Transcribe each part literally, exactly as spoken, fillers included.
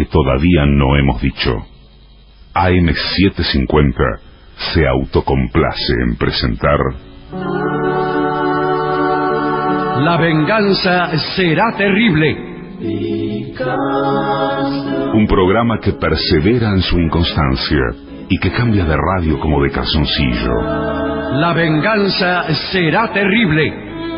que todavía no hemos dicho. A M setecientos cincuenta se autocomplace en presentar... La venganza será terrible. Un programa que persevera en su inconstancia y que cambia de radio como de calzoncillo. La venganza será terrible.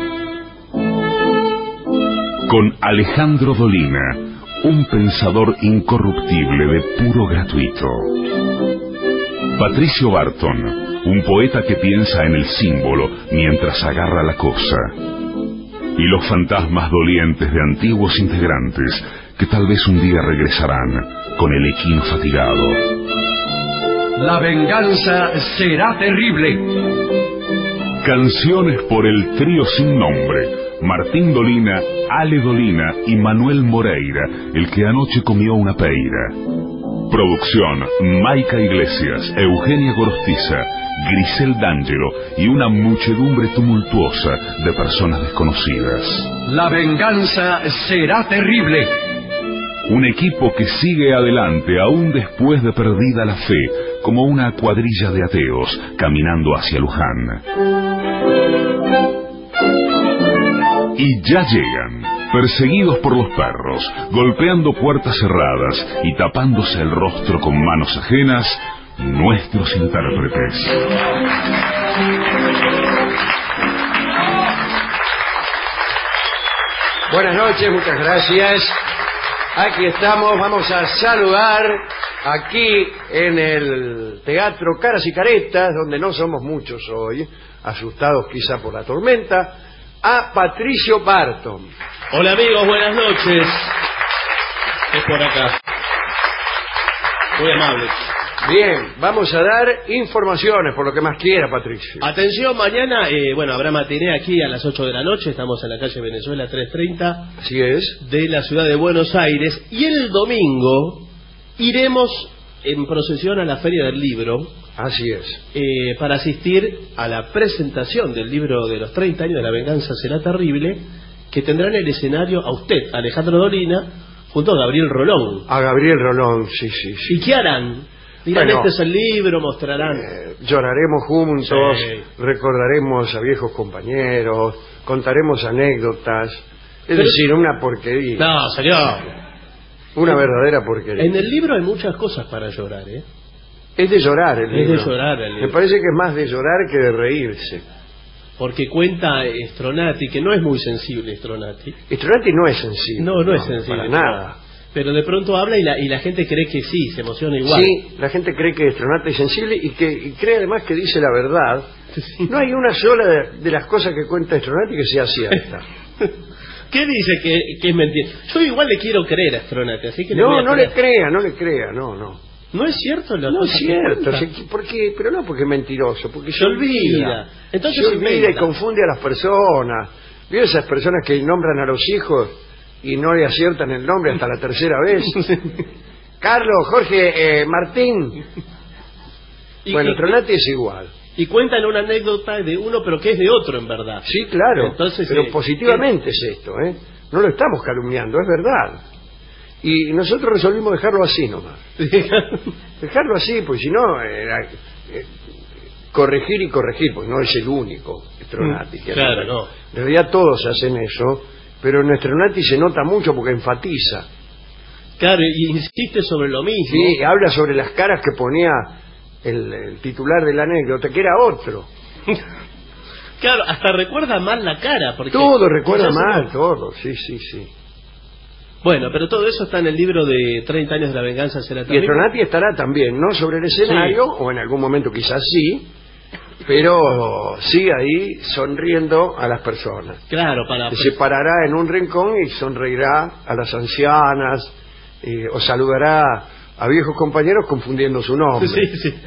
Con Alejandro Dolina, un pensador incorruptible de puro gratuito. Patricio Barton, un poeta que piensa en el símbolo mientras agarra la cosa. Y los fantasmas dolientes de antiguos integrantes que tal vez un día regresarán con el equino fatigado. La venganza será terrible. Canciones por el trío sin nombre: Martín Dolina, Ale Dolina y Manuel Moreira, el que anoche comió una peira. Producción: Maica Iglesias, Eugenia Gorostiza, Grisel D'Angelo y una muchedumbre tumultuosa de personas desconocidas. La venganza será terrible. Un equipo que sigue adelante aún después de perdida la fe, como una cuadrilla de ateos caminando hacia Luján. Y ya llegan, perseguidos por los perros, golpeando puertas cerradas y tapándose el rostro con manos ajenas, nuestros intérpretes. Buenas noches, muchas gracias. Aquí estamos, vamos a saludar aquí en el Teatro Caras y Caretas, donde no somos muchos hoy, asustados quizá por la tormenta, a Patricio Barton. Hola amigos, buenas noches. Es por acá. Muy amable. Bien, vamos a dar informaciones por lo que más quiera, Patricio. Atención, mañana, eh, bueno, habrá matiné aquí a las ocho de la noche, estamos en la calle Venezuela trescientos treinta. Así es. De la ciudad de Buenos Aires. Y el domingo iremos en procesión a la Feria del Libro. Así es. Eh, para asistir a la presentación del libro de los treinta años de La venganza será terrible, que tendrá en el escenario a usted, Alejandro Dolina, junto a Gabriel Rolón. A Gabriel Rolón, sí, sí, sí. ¿Y qué harán? Dirán, bueno, este es el libro, mostrarán. Eh, lloraremos juntos, sí. Recordaremos a viejos compañeros, contaremos anécdotas. Es Pero, decir, una porquería. No, señor. Una en, verdadera porquería. En el libro hay muchas cosas para llorar, ¿eh? Es de llorar el libro. Es de llorar el libro. Me parece que es más de llorar que de reírse. Porque cuenta Stronati, que no es muy sensible Stronati. Stronati no es sensible. No, no, no es Para sensible. nada. Pero de pronto habla y la, y la gente cree que sí, se emociona igual. Sí, la gente cree que Stronati es sensible y que y cree además que dice la verdad. Sí. No hay una sola de, de las cosas que cuenta Stronati que sea cierta. ¿Qué dice que, que es mentira? Yo igual le quiero creer a Stronati, así que le No, voy a no creer. le crea, no le crea, no, no. ¿No es cierto? Lo no es cierto, porque, pero no porque es mentiroso, porque se, se olvida. olvida. Entonces se olvida y confunde a las personas. ¿Vio esas personas que nombran a los hijos y no le aciertan el nombre hasta la tercera vez? Carlos, Jorge, eh, Martín. Bueno, Stronati es igual. Y cuentan una anécdota de uno, pero que es de otro en verdad. Sí, claro. Entonces, pero eh, positivamente eh, es esto, ¿eh? No lo estamos calumniando, es verdad. Y nosotros resolvimos dejarlo así nomás. Dejarlo así, pues si no, era, eh, corregir y corregir, pues no es el único Stronati. Que claro, hace, no. En realidad todos hacen eso, pero en Stronati se nota mucho porque enfatiza. Claro, y insiste sobre lo mismo. Sí, habla sobre las caras que ponía el, el titular de la anécdota, que era otro. Claro, hasta recuerda mal la cara. Porque todo recuerda mal, todo, sí, sí, sí. Bueno, pero todo eso está en el libro de treinta años de La venganza será terrible. Y Stronati estará también, no sobre el escenario, sí. O en algún momento quizás sí, pero sí ahí sonriendo a las personas. Claro, para... Se parará en un rincón y sonreirá a las ancianas, eh, o saludará a viejos compañeros confundiendo su nombre. Sí, sí.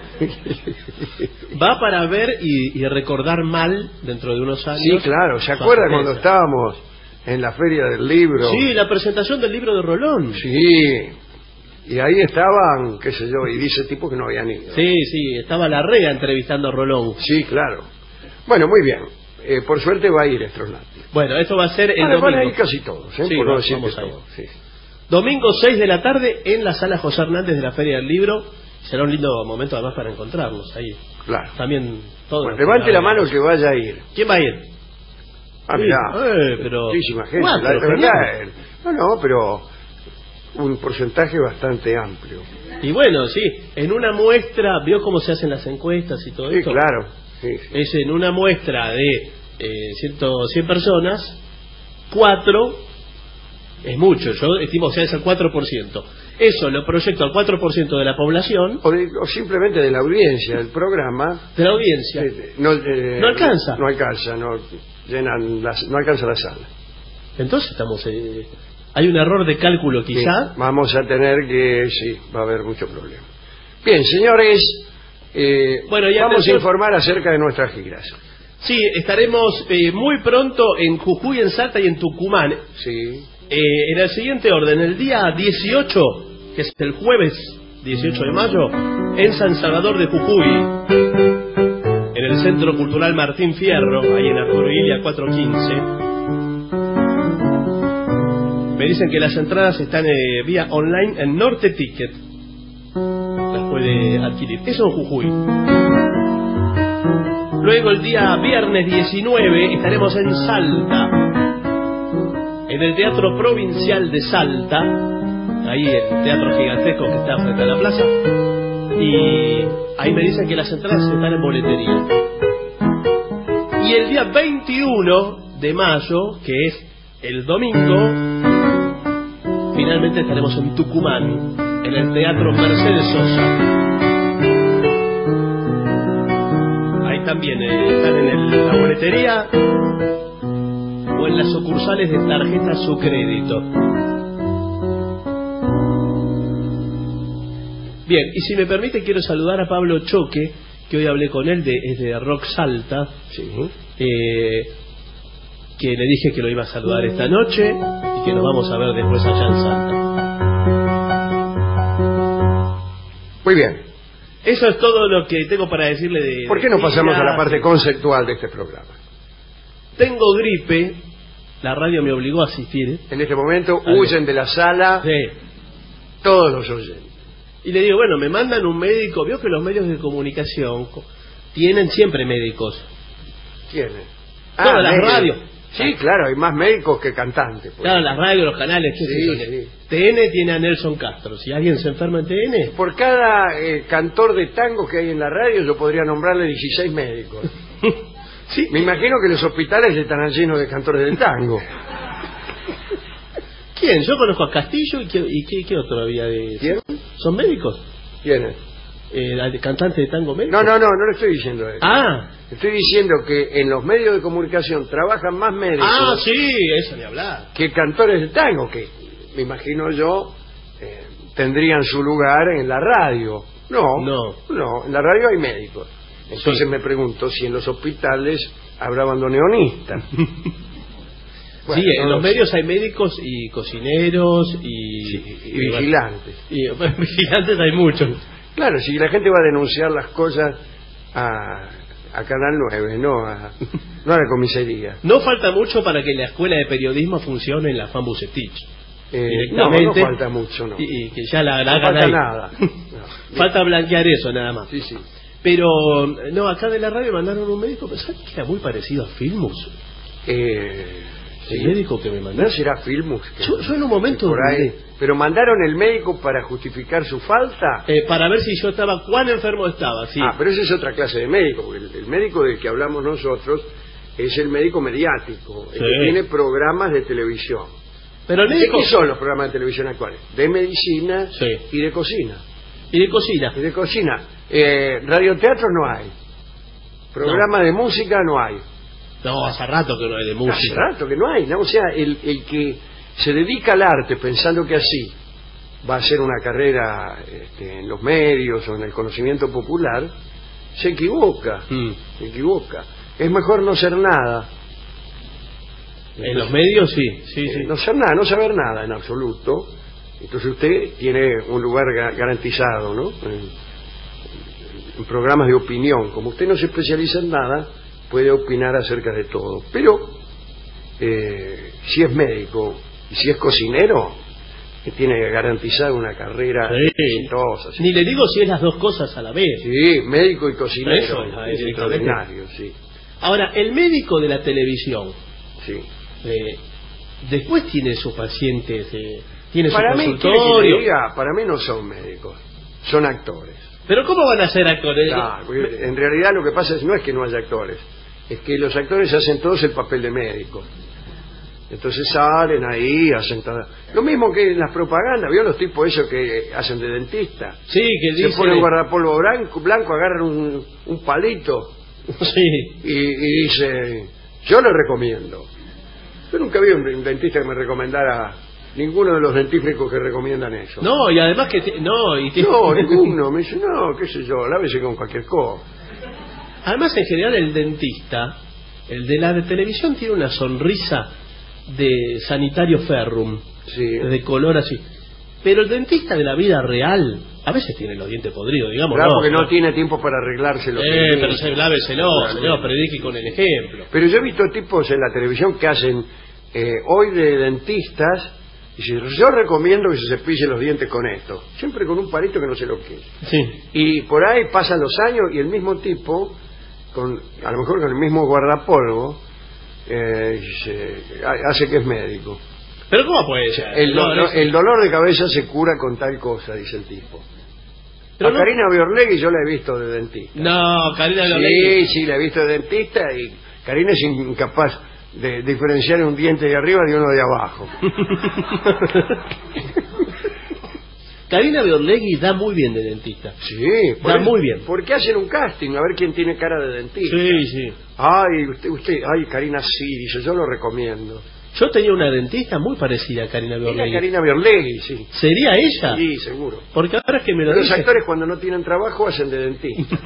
Va para ver y, y recordar mal dentro de unos años. Sí, claro, ¿se acuerda cuando estábamos en la Feria del Libro? Sí, la presentación del libro de Rolón. Sí, y ahí estaban, qué sé yo, y dice tipo que no habían ido. Sí, sí, estaba Larrea entrevistando a Rolón. Sí, claro. Bueno, muy bien. Eh, por suerte va a ir Stronati. Bueno, esto va a ser el bueno, domingo. Van a ir casi todos, ¿eh? Sí, por no vamos, decirte vamos todo. Sí. Domingo seis de la tarde en la sala José Hernández de la Feria del Libro. Será un lindo momento además para encontrarnos ahí. Claro. También todo. Bueno, levante la mano el que vaya a ir. ¿Quién va a ir? Ah, mirá. Eh, pero... Muchísima gente. Cuatro, la, la verdad, eh, no, no, pero un porcentaje bastante amplio. Y bueno, sí, en una muestra, ¿vio cómo se hacen las encuestas y todo Sí, esto? claro. Sí, sí. Es en una muestra de eh, cien personas, cuatro, es mucho, yo estimo, o sea, es el cuatro por ciento. Eso lo proyecto al cuatro por ciento de la población. O, de- o simplemente de la audiencia del programa. De la audiencia. eh, no, eh, No alcanza. No alcanza, no, llenan las- no alcanza la sala. Entonces estamos... Eh, hay un error de cálculo Sí, quizá. vamos a tener que, sí, va a haber mucho problema. Bien, señores, eh, Bueno, y vamos atención- a informar acerca de nuestras giras. Sí, estaremos eh, muy pronto en Jujuy, en Salta y en Tucumán. Sí, Eh, en el siguiente orden, el día dieciocho, que es el jueves dieciocho de mayo, en San Salvador de Jujuy, en el Centro Cultural Martín Fierro, ahí en Arturo Illia cuatrocientos quince. Me dicen que las entradas están eh, vía online en Norte Ticket. Las puede adquirir. Eso en Jujuy. Luego el día viernes diecinueve estaremos en Salta, en el Teatro Provincial de Salta, ahí el teatro gigantesco que está frente a la plaza, y ahí me dicen que las entradas están en boletería. Y el día veintiuno de mayo, que es el domingo, finalmente estaremos en Tucumán, en el Teatro Mercedes Sosa. Ahí también eh, están en el- la boletería o en las sucursales de tarjeta Su Crédito. Bien, y si me permite quiero saludar a Pablo Choque, que hoy hablé con él, de, es de Rock Salta, sí. eh, que le dije que lo iba a saludar esta noche y que nos vamos a ver después allá en Salta. Muy bien. Eso es todo lo que tengo para decirle de... ¿Por qué de no pasamos a la giras? parte conceptual de este programa? Tengo gripe, la radio me obligó a asistir. En este momento Algo. huyen de la sala Sí. todos los oyentes. Y le digo, bueno, me mandan un médico. Vio que los medios de comunicación co- tienen siempre médicos. ¿Quiénes? Todas las médicos. radios. Sí, claro, hay más médicos que cantantes. pues. Claro, las radios, los canales. qué sé Sí, yo, sí. T N tiene a Nelson Castro. Si alguien se enferma en T N... Por cada eh, cantor de tango que hay en la radio, yo podría nombrarle dieciséis médicos. sí, Me imagino que los hospitales estarán llenos de cantores de tango. ¿quién? Yo conozco a Castillo y qué, y qué, qué otro había de... ¿Quién? ¿Son médicos? ¿Quiénes? Eh, ¿Cantante de tango médico? No, no, no, no le estoy diciendo eso. Ah, Estoy diciendo que en los medios de comunicación trabajan más médicos ah, sí, eso ni hablar. que cantores de tango, que me imagino yo eh, tendrían su lugar en la radio. No, No. no, en la radio hay médicos. Entonces Sí. me pregunto si en los hospitales habrá bandoneonistas. Bueno, sí, en no los lo sé. medios hay médicos y cocineros y... Sí, y vigilantes. Y, bueno, vigilantes hay muchos. Claro, si la gente va a denunciar las cosas a, a Canal nueve, no a, no a la comisaría. No falta mucho para que la escuela de periodismo funcione en la Juan Bucetich. Eh, no, no Directamente. falta mucho, no. Y, y que ya la, la No hagan falta ahí. nada. No. Falta blanquear eso nada más. Sí, sí. Pero, no, acá de la radio mandaron un médico, pero ¿sabes que era muy parecido a Filmus? Eh, El sí. médico que me mandó. ¿No será Filmus? que- Yo- yo en un momento que por ahí- dudé. Pero mandaron el médico para justificar su falta. Eh, para ver si yo estaba, cuán enfermo estaba, sí. Ah, pero esa es otra clase de médico, porque el, el médico del que hablamos nosotros es el médico mediático, el Sí. que tiene programas de televisión. Pero el ¿De médico... qué son los programas de televisión actuales? De medicina Sí. y de cocina. Y de cocina. Y de cocina. Eh, radioteatro no hay. Programa de música no hay. No, hace rato que no hay de Hace música. rato que no hay, ¿no? O sea, el, el que se dedica al arte pensando que así va a hacer una carrera este, en los medios o en el conocimiento popular, se equivoca, Mm. se equivoca. Es mejor no ser nada. En los medios sí, sí, Eh, sí. no ser nada, no saber nada en absoluto. Entonces usted tiene un lugar ga- garantizado, ¿no? En, en programas de opinión. Como usted no se especializa en nada, puede opinar acerca de todo. Pero eh, si es médico y si es cocinero, que tiene garantizada una carrera Sí. exitosa. Sí. Ni le digo si es las dos cosas a la vez. Sí, médico y cocinero. Eso es, es directamente. extraordinario, sí. Ahora, el médico de la televisión, sí. eh, después tiene sus pacientes, eh, tiene Para su mí, ¿quiere que consultorio. te diga? Para mí no son médicos, son actores. Pero ¿cómo van a ser actores? Claro, porque en realidad lo que pasa es no es que no haya actores, es que los actores hacen todos el papel de médico. Entonces salen ahí, hacen todo. Lo mismo que en las propagandas, ¿vio los tipos esos que hacen de dentista? Sí, que Se dice... ponen un guardapolvo blanco, blanco agarran un, un palito Sí. y, y dicen, yo lo recomiendo. Yo nunca vi un dentista que me recomendara, ninguno de los dentífricos que recomiendan eso. No, y además que... te- No, y te- No, ninguno. Me dice, no, qué sé yo, lávese con cualquier cosa. Además, en general, el dentista, el de la de televisión, tiene una sonrisa de sanitario ferrum, Sí. de color así. Pero el dentista de la vida real, a veces tiene los dientes podridos, digamos. Claro, no, porque no pero- tiene tiempo para arreglárselo. Eh, pero se, láveselo, señor, predique con el ejemplo. Pero yo he visto tipos en la televisión que hacen eh, hoy de dentistas y dicen, yo recomiendo que se cepille los dientes con esto, siempre con un palito que no se lo quede. Sí. Y por ahí pasan los años y el mismo tipo, con a lo mejor con el mismo guardapolvo, eh, se- hace que es médico. Pero ¿cómo puede ser? El, No, do- no, el dolor de cabeza se cura con tal cosa, dice el tipo. pero A no- Karina Biorlegui yo la he visto de dentista. No, Karina Sí, Biorlegui. sí, la he visto de dentista y Karina es incapaz de diferenciar un diente de arriba de uno de abajo. Karina Biorlegui da muy bien de dentista. Sí, por Da eso- muy bien. ¿Por qué hacen un casting? A ver quién tiene cara de dentista. Sí, sí. Ay, usted, usted, ay, Karina sí, dice, yo lo recomiendo. Yo tenía una dentista muy parecida a Karina Era Biorlegui. Karina Biorlegui, sí. ¿Sería ella? Sí, seguro. Porque ahora es que me lo Los dice... actores cuando no tienen trabajo hacen de dentista.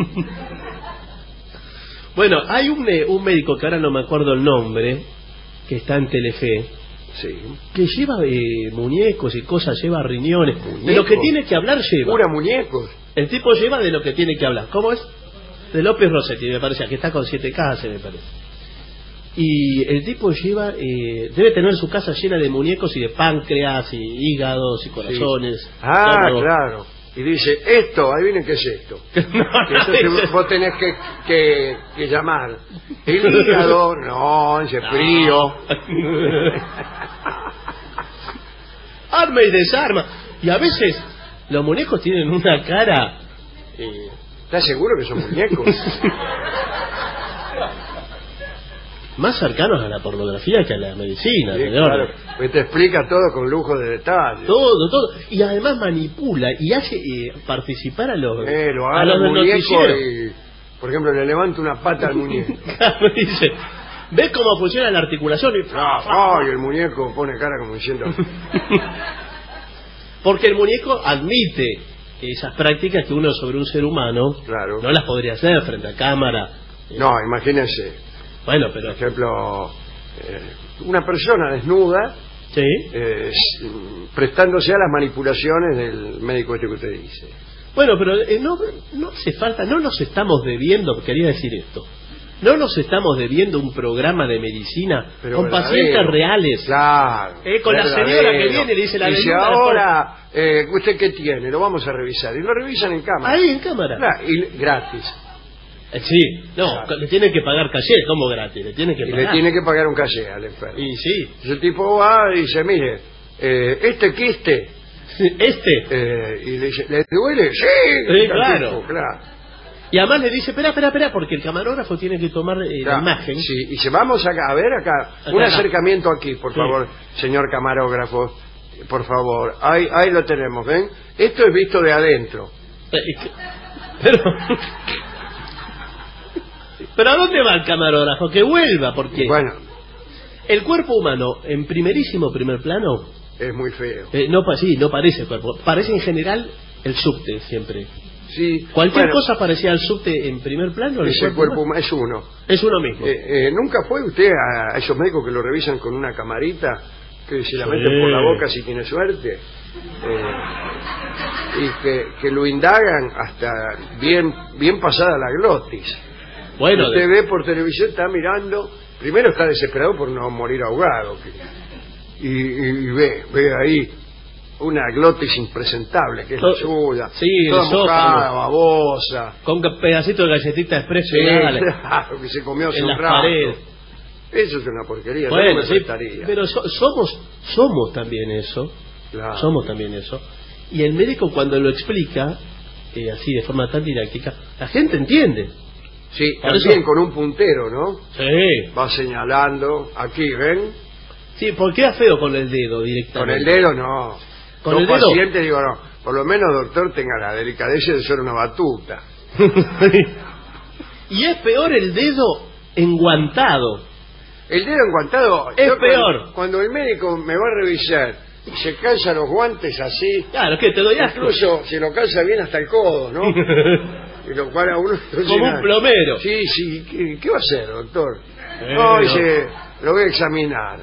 Bueno, hay un, eh, un médico que ahora no me acuerdo el nombre, que está en Telefe, Sí. que lleva eh, muñecos y cosas, lleva riñones. De lo ¿Muñecos? que tiene que hablar lleva. Pura muñecos. El tipo lleva de lo que tiene que hablar. ¿Cómo es? De López Rossetti, me parece, que está con siete K, se me parece. Y el tipo lleva, eh, debe tener su casa llena de muñecos y de páncreas y hígados y corazones. Sí. Ah, estómagos. claro. Y dice, esto, adivinen qué es esto. No, Que no, entonces dice- vos tenés que, que, que llamar. El hígado, no, ese frío. Arma y desarma. Y a veces los muñecos tienen una cara... eh, ¿Estás seguro que son muñecos? más cercanos a la pornografía que a la medicina, Sí, señor. claro. Pues te explica todo con lujo de detalle. Todo, todo. Y además manipula y hace eh, participar a los, Eh, lo a agarra los el del muñeco noticiero. y, por ejemplo, le levanta una pata al muñeco. Claro, dice, ¿ves cómo funciona la articulación? Y... Ay, el muñeco pone cara como diciendo... Porque el muñeco admite esas prácticas que uno sobre un ser humano Claro. no las podría hacer frente a cámara. Eh, No, imagínense, Bueno, por pero... ejemplo, eh, una persona desnuda Sí. eh, s- prestándose a las manipulaciones del médico este que usted dice. Bueno, pero eh, no, no hace falta, no nos estamos debiendo, quería decir esto, no nos estamos debiendo un programa de medicina Pero con verdadero. pacientes reales. Claro. Eh, con la verdadero. señora que viene y le dice la Dice, desnuda, ahora, eh, ¿usted qué tiene? Lo vamos a revisar. Y lo revisan en cámara. Ahí en cámara. Claro, y gratis. Eh, sí, no, Claro. le tienen que pagar caché, ¿cómo gratis? Le tienen que Y pagar. le tiene que pagar un caché al enfermo. Y sí, Y el tipo va y dice, mire, eh, este quiste, este. eh, y le dice, ¿le duele? Sí, Sí, el claro. tipo, claro. Y además le dice, espera, espera, espera, porque el camarógrafo tiene que tomar eh, la Claro. imagen. Sí, y dice, vamos acá, a ver acá, Acá, un acá. acercamiento aquí, por Sí. favor, señor camarógrafo, por favor. Ahí, ahí lo tenemos, ¿ven? Esto es visto de adentro. Eh, eh, Pero... Pero ¿a dónde va el camarógrafo? Que vuelva, porque Bueno, el cuerpo humano, en primerísimo primer plano, es muy feo. eh, no, pa- sí, no parece cuerpo. Parece en general el subte siempre. Sí, Cualquier bueno, cosa parecía al subte en primer plano. el ese cuerpo humano humano es uno. es uno mismo. Eh, eh, ¿Nunca fue usted a, a esos médicos que lo revisan con una camarita que se la Sí. meten por la boca si tiene suerte? Eh, y que, que lo indagan hasta bien bien pasada la glotis. Bueno, Usted de- ve por televisión, está mirando, primero está desesperado por no morir ahogado. que- y, y- y ve, ve ahí, una glotis impresentable, que es la suya. Sí, toda el mojada, sótano. babosa. Con pedacito de galletita express Sí, pegada claro, que se comió hace en un las rato. paredes. Eso es una porquería, yo no Bueno, me sí, prestaría. pero so- somos somos también eso. Claro. Somos también eso. Y el médico cuando lo explica, eh, así de forma tan didáctica, la gente entiende. Sí, Por también eso- con un puntero, ¿no? Sí. Va señalando, aquí, ¿ven? Sí, porque queda feo con el dedo Con directamente. el dedo no. ¿Con Yo el dedo? paciente digo, no, por lo menos, doctor, tenga la delicadeza de ser una batuta. Y es peor el dedo enguantado. El dedo enguantado... Es yo peor. Cuando, cuando el médico me va a revisar y se calza los guantes así, Claro, que te doy asco. incluso se lo calza bien hasta el codo, ¿no? Y lo cual a uno... Como un plomero. Sí, sí, ¿qué, qué va a hacer, doctor? Eh, no, no. dice, lo voy a examinar.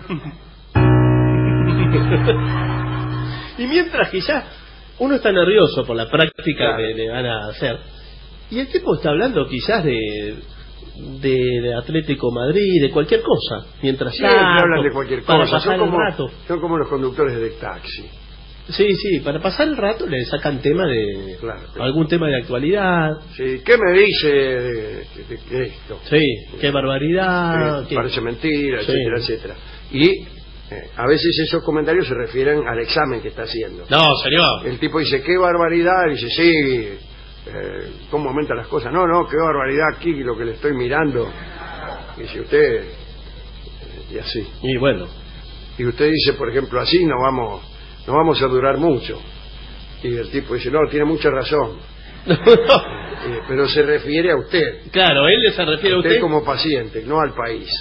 Y mientras que ya uno está nervioso por la práctica Claro. que le van a hacer, y el tipo está hablando quizás de, de, de Atlético Madrid, de cualquier cosa, mientras Siempre tanto, hablan de cualquier para cosa, pasar son como, el rato. son como los conductores de taxi. Sí, sí, para pasar el rato le sacan tema de Claro, claro. algún tema de actualidad. Sí, ¿qué me dice de, de- de esto? Sí, qué barbaridad. Eh, qué- parece mentira, Sí. etcétera, etcétera. Y eh, a veces esos comentarios se refieren al examen que está haciendo. No, señor. El tipo dice, qué barbaridad, y dice, sí, eh, ¿cómo aumentan las cosas? No, no, qué barbaridad aquí lo que le estoy mirando. Y dice usted, eh, y así. Y bueno, Y usted dice, por ejemplo, así no vamos, no vamos a durar mucho. Y el tipo dice, no, tiene mucha razón. Eh, pero se refiere a usted. claro, él se refiere a Usted usted. como paciente, no al país.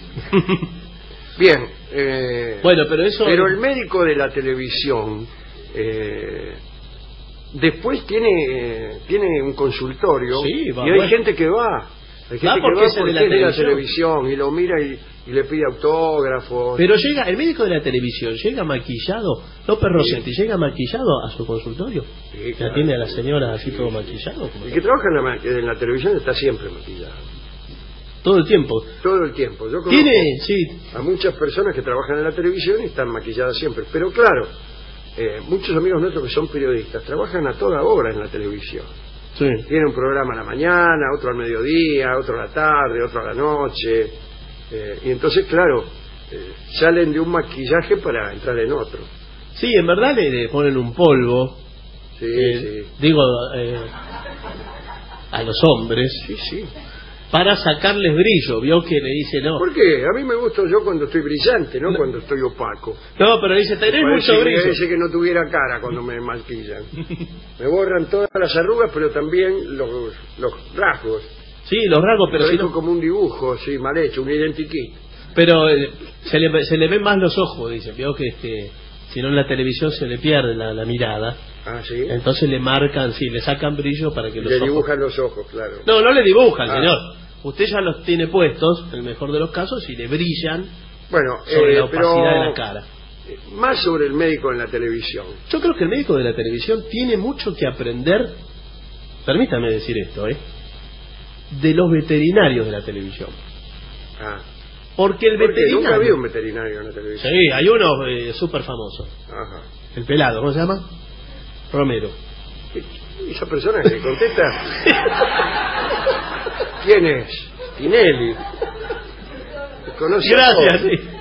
Bien. eh, Bueno, pero eso. pero el médico de la televisión eh, después tiene eh, tiene un consultorio. Sí, va, y hay bueno. gente que va. Hay gente Va que porque va es el porque de la es de la televisión. televisión y lo mira y, y le pide autógrafos. Pero llega, el médico de la televisión llega maquillado, López Rossetti, llega maquillado a su consultorio. Sí, Que claro. atiende a la señora así todo maquillado. como El que trabaja en la, ma- en la televisión está siempre maquillado. todo el tiempo. Todo el tiempo. Yo conozco Tiene, sí, a muchas personas que trabajan en la televisión y están maquilladas siempre. Pero claro, eh, muchos amigos nuestros que son periodistas trabajan a toda hora en la televisión. sí. Tiene un programa a la mañana, otro al mediodía, otro a la tarde, otro a la noche. Eh, y entonces, claro, eh, salen de un maquillaje para entrar en otro. Sí, en verdad le, le ponen un polvo, Sí, eh, sí. digo, eh, a los hombres, Sí, sí. para sacarles brillo. Vio que le dice, no, ¿Por qué? A mí me gusta yo cuando estoy brillante, no, No. cuando estoy opaco. no, pero dice, tenés Parece, mucho brillo. parece que no tuviera cara cuando me maquillan. Me borran todas las arrugas, pero también los, los rasgos. Sí, los rasgos, pero Lo si dejo no, como un dibujo, así, mal hecho, un identikit. pero eh, se le, se le ven más los ojos, dice. Vio que este, si no en la televisión se le pierde la, la mirada. Ah, sí. Entonces le marcan, sí, le sacan brillo para que los Le ojos... dibujan los ojos, claro. No, no le dibujan, Ah. señor. Usted ya los tiene puestos, en el mejor de los casos, y le brillan Bueno, sobre eh, la opacidad pero de la cara. eh, más sobre el médico en la televisión. Yo creo que el médico de la televisión tiene mucho que aprender, permítame decir esto, ¿eh? de los veterinarios de la televisión. Ah, Porque el porque veterinario... nunca había un veterinario en la televisión. Sí, hay uno eh, súper famoso. Ajá. El pelado, ¿cómo se llama? Romero. ¿Y esa persona que contesta? ¿Quién es? Tinelli. ¿Conoce a Gracias, todos? sí.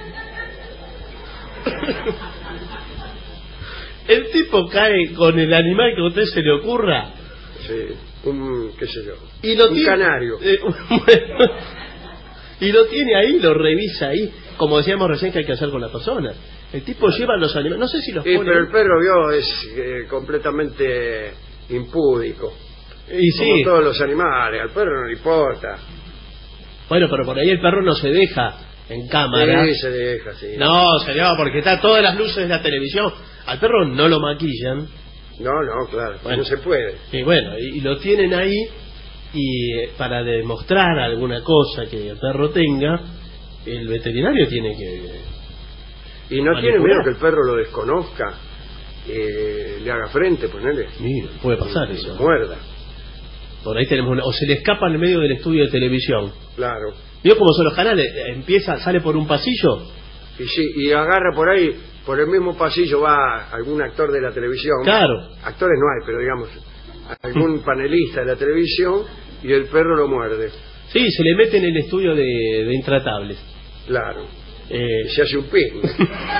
El tipo cae con el animal que a usted se le ocurra Sí, un, qué sé yo. y lo un tiene, canario. eh, bueno, y lo tiene ahí, lo revisa ahí, como decíamos recién que hay que hacer con la persona. El tipo lleva los animales, no sé si los Sí, pone. pero el perro, vio, es eh, completamente impúdico. Y Como sí, todos los animales, al perro no le importa. bueno, pero por ahí el perro no se deja en cámara. Sí, se deja, sí. No, señor, porque está todas las luces de la televisión. Al perro no lo maquillan. No, no, claro, Bueno. no se puede. Y bueno, y, y lo tienen ahí y eh, para demostrar alguna cosa que el perro tenga, el veterinario tiene que... Y no manipular. tiene miedo que el perro lo desconozca, eh, le haga frente, ponele. Mira, puede pasar y eso. lo muerda, Por ahí tenemos una- o se le escapa en medio del estudio de televisión. claro. ¿Vio cómo son los canales? Empieza, sale por un pasillo Y sí, y agarra por ahí, por el mismo pasillo va algún actor de la televisión. Claro. Actores no hay, pero digamos, algún panelista de la televisión y el perro lo muerde. Sí, se le mete en el estudio de, de Intratables. Claro. Eh, Y se hace un picnic.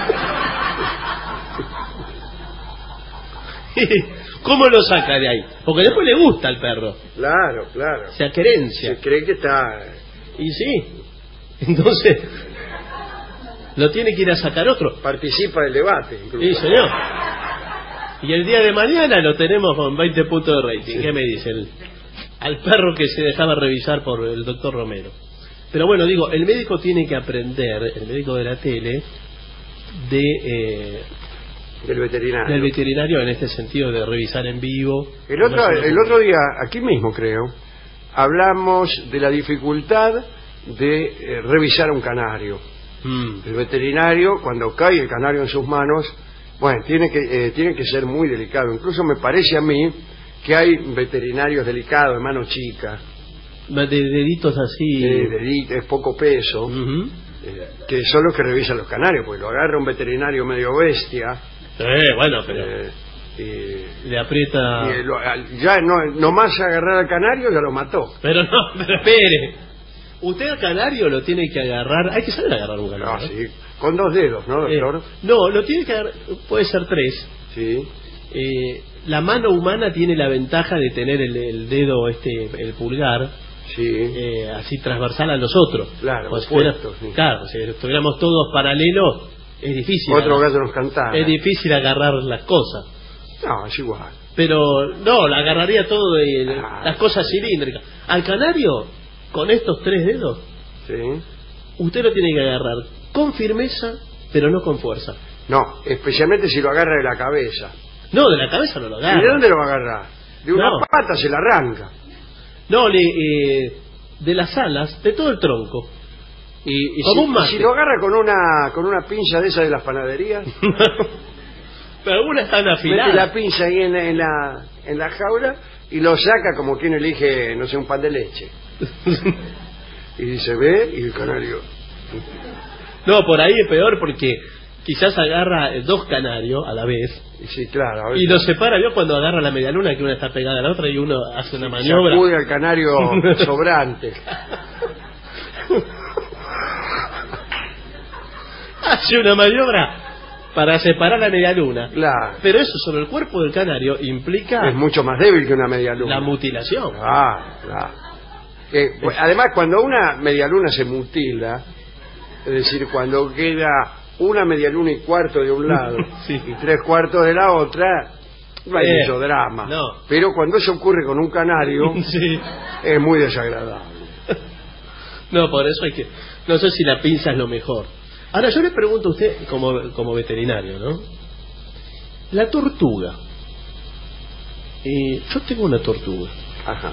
¿Cómo lo saca de ahí? Porque después le gusta al perro. Claro, claro. Se acerencia. Se cree que está... Y sí. Entonces, lo tiene que ir a sacar otro. Participa del debate, incluso. Sí, señor. Y el día de mañana lo tenemos con veinte puntos de rating. ¿Qué me dice? El, al perro que se dejaba revisar por el doctor Romero. Pero bueno, digo, el médico tiene que aprender, el médico de la tele, de... Eh, del veterinario. Del veterinario en este sentido de revisar en vivo. El otro, no el otro día, aquí mismo creo, hablamos de la dificultad de eh, revisar a un canario. Mm. El veterinario, cuando cae el canario en sus manos, bueno, tiene que, eh, tiene que ser muy delicado. Incluso me parece a mí que hay veterinarios delicados, de mano chica, De deditos así. de, de, es poco peso, Uh-huh. eh, que son los que revisan los canarios, porque lo agarra un veterinario medio bestia. Eh, bueno, pero Eh, y, le aprieta. y lo- al- ya no, nomás agarrar al canario ya lo mató. Pero no, pero espere. Usted al canario lo tiene que agarrar. Hay que saber agarrar un canario. Ah, sí, con dos dedos, ¿no, Eh, doctor? no, lo tiene que agarrar. Puede ser tres. Sí. Eh, la mano humana tiene la ventaja de tener el, el dedo, este, el pulgar, Sí, eh, así transversal a los otros. Claro, Pues opuestos, fuera- sí. Claro, si estuviéramos todos paralelos, es difícil. otro agarrar- gallo nos cantaba. Es difícil agarrar las cosas. No, es igual. Pero no, la agarraría todo de Ah, las cosas cilíndricas. Al canario, con estos tres dedos, Sí. usted lo tiene que agarrar con firmeza, pero no con fuerza. No, especialmente si lo agarra de la cabeza. No, de la cabeza no lo ¿Y de agarra. dónde lo va a agarrar? De una No. pata se la arranca. No, le, eh, de las alas, de todo el tronco. Y, y Como si, un mate. y si lo agarra con una con una pinza de esas de las panaderías, Pero algunas están mete afiladas. la pinza ahí en, en la en la jaula y lo saca como quien elige, no sé, un pan de leche. Y dice, ve, y el canario. No, por ahí es peor porque quizás agarra eh, dos canarios a la vez Y sí, claro. a ver, y los separa. ¿Vio cuando agarra la media luna que una está pegada a la otra y uno hace una maniobra? sacude al canario sobrante. Hace una maniobra para separar la media luna. Claro. Pero eso sobre el cuerpo del canario implica Es mucho más débil que una media luna. la mutilación. Ah, claro. Eh, pues, además, cuando una medialuna se mutila, es decir, cuando queda una medialuna y cuarto de un lado Sí. y tres cuartos de la otra, no hay Eh, mucho drama. no. Pero cuando eso ocurre con un canario, Sí. es muy desagradable. No, por eso hay que... No sé si la pinza es lo mejor. Ahora, yo le pregunto a usted, como, como veterinario, ¿no? La tortuga. Eh, yo tengo una tortuga. Ajá.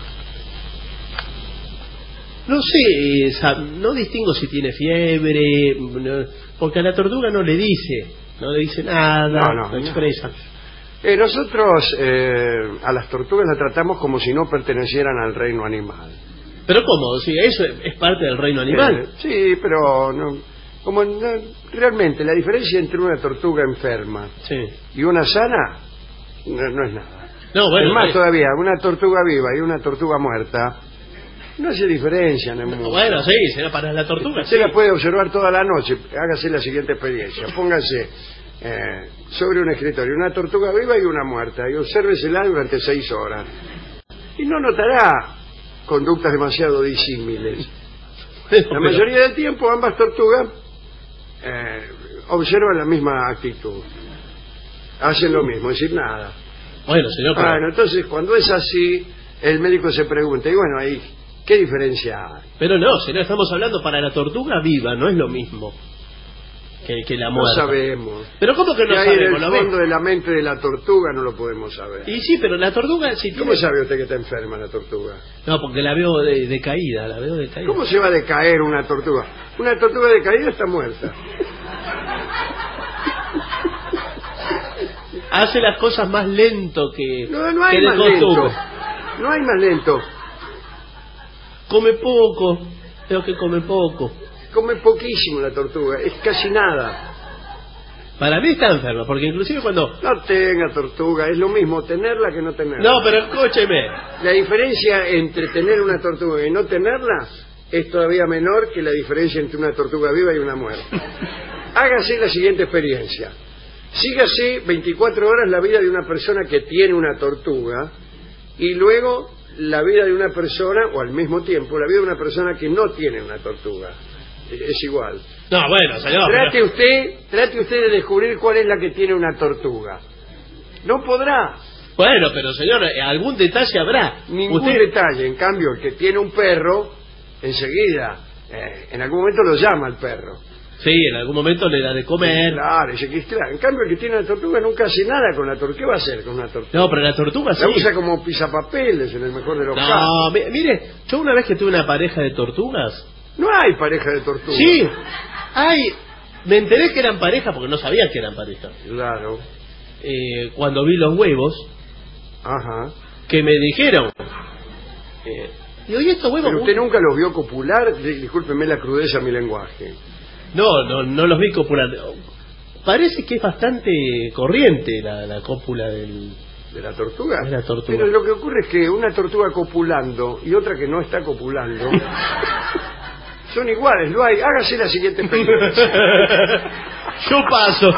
No sé, eh, sa- no distingo si tiene fiebre, no- porque a la tortuga no le dice, no le dice nada, No, no, no, expresa. Eh, nosotros eh, a las tortugas las tratamos como si no pertenecieran al reino animal. Pero ¿cómo? Sí, eso es, es parte del reino animal. Eh, sí, pero no, como no- realmente la diferencia entre una tortuga enferma Sí. y una sana no, no es nada. No, bueno, es más eh, todavía, una tortuga viva y una tortuga muerta no se diferencian en mucho. bueno, sí, será para la tortuga. Usted sí. la puede observar toda la noche. Hágase la siguiente experiencia. Póngase eh, sobre un escritorio una tortuga viva y una muerta y obsérvesela durante seis horas. Y no notará conductas demasiado disímiles. La Pero- mayoría del tiempo ambas tortugas eh, observan la misma actitud. Hacen lo mismo, es decir, nada. Bueno, señor, pero, Bueno, entonces cuando es así, el médico se pregunta, y bueno, ahí, ¿qué diferencia hay? pero no, señor, estamos hablando para la tortuga viva, no es lo mismo que, que la No muerta. sabemos. Pero ¿cómo que no ¿Qué hay en sabemos? el ¿Lo ve? fondo de la mente de la tortuga? No lo podemos saber. Y sí, pero la tortuga sí ¿Cómo tiene... sabe usted que está enferma la tortuga? No, porque la veo de, de caída, la veo de caída. ¿Cómo se va a decaer una tortuga? Una tortuga decaída está muerta. Hace las cosas más lento que, No, no hay que de más costumbre. lento. No hay más lento. Come poco, veo que come poco. come poquísimo la tortuga, es casi nada. Para mí está enfermo, porque inclusive cuando... No tenga tortuga, es lo mismo tenerla que no tenerla. No, pero escúcheme. La diferencia entre tener una tortuga y no tenerla es todavía menor que la diferencia entre una tortuga viva y una muerta. Hágase la siguiente experiencia. Sígase veinticuatro horas la vida de una persona que tiene una tortuga y luego la vida de una persona, o al mismo tiempo, la vida de una persona que no tiene una tortuga. Es igual. No, bueno, señor. Trate pero... usted, trate usted de descubrir cuál es la que tiene una tortuga. No podrá. Bueno, pero señor, algún detalle habrá. Ningún Usted... detalle. En cambio, el que tiene un perro, enseguida, eh, en algún momento lo llama al perro. Sí, en algún momento le da de comer. Claro, ese que es claro. En cambio, el que tiene una tortuga nunca hace nada con la tortuga. ¿Qué va a hacer con una tortuga? No, pero la tortuga sí. La usa como pisapapeles, en el mejor de los casos. No, mi- mire, yo una vez que tuve una pareja de tortugas... No hay pareja de tortugas. Sí, hay... Me enteré que eran pareja porque no sabía que eran pareja. Claro. Eh, cuando vi los huevos, Ajá. que me dijeron... Eh, digo, ¿y estos huevos? Pero usted nunca los vio copular. Di- Discúlpeme la crudeza de mi lenguaje. No, no, no los vi copular. Parece que es bastante corriente la, la cópula del... ¿De la tortuga? De la tortuga. Pero lo que ocurre es que una tortuga copulando y otra que no está copulando son iguales, lo hay. Hágase la siguiente experiencia. Yo paso.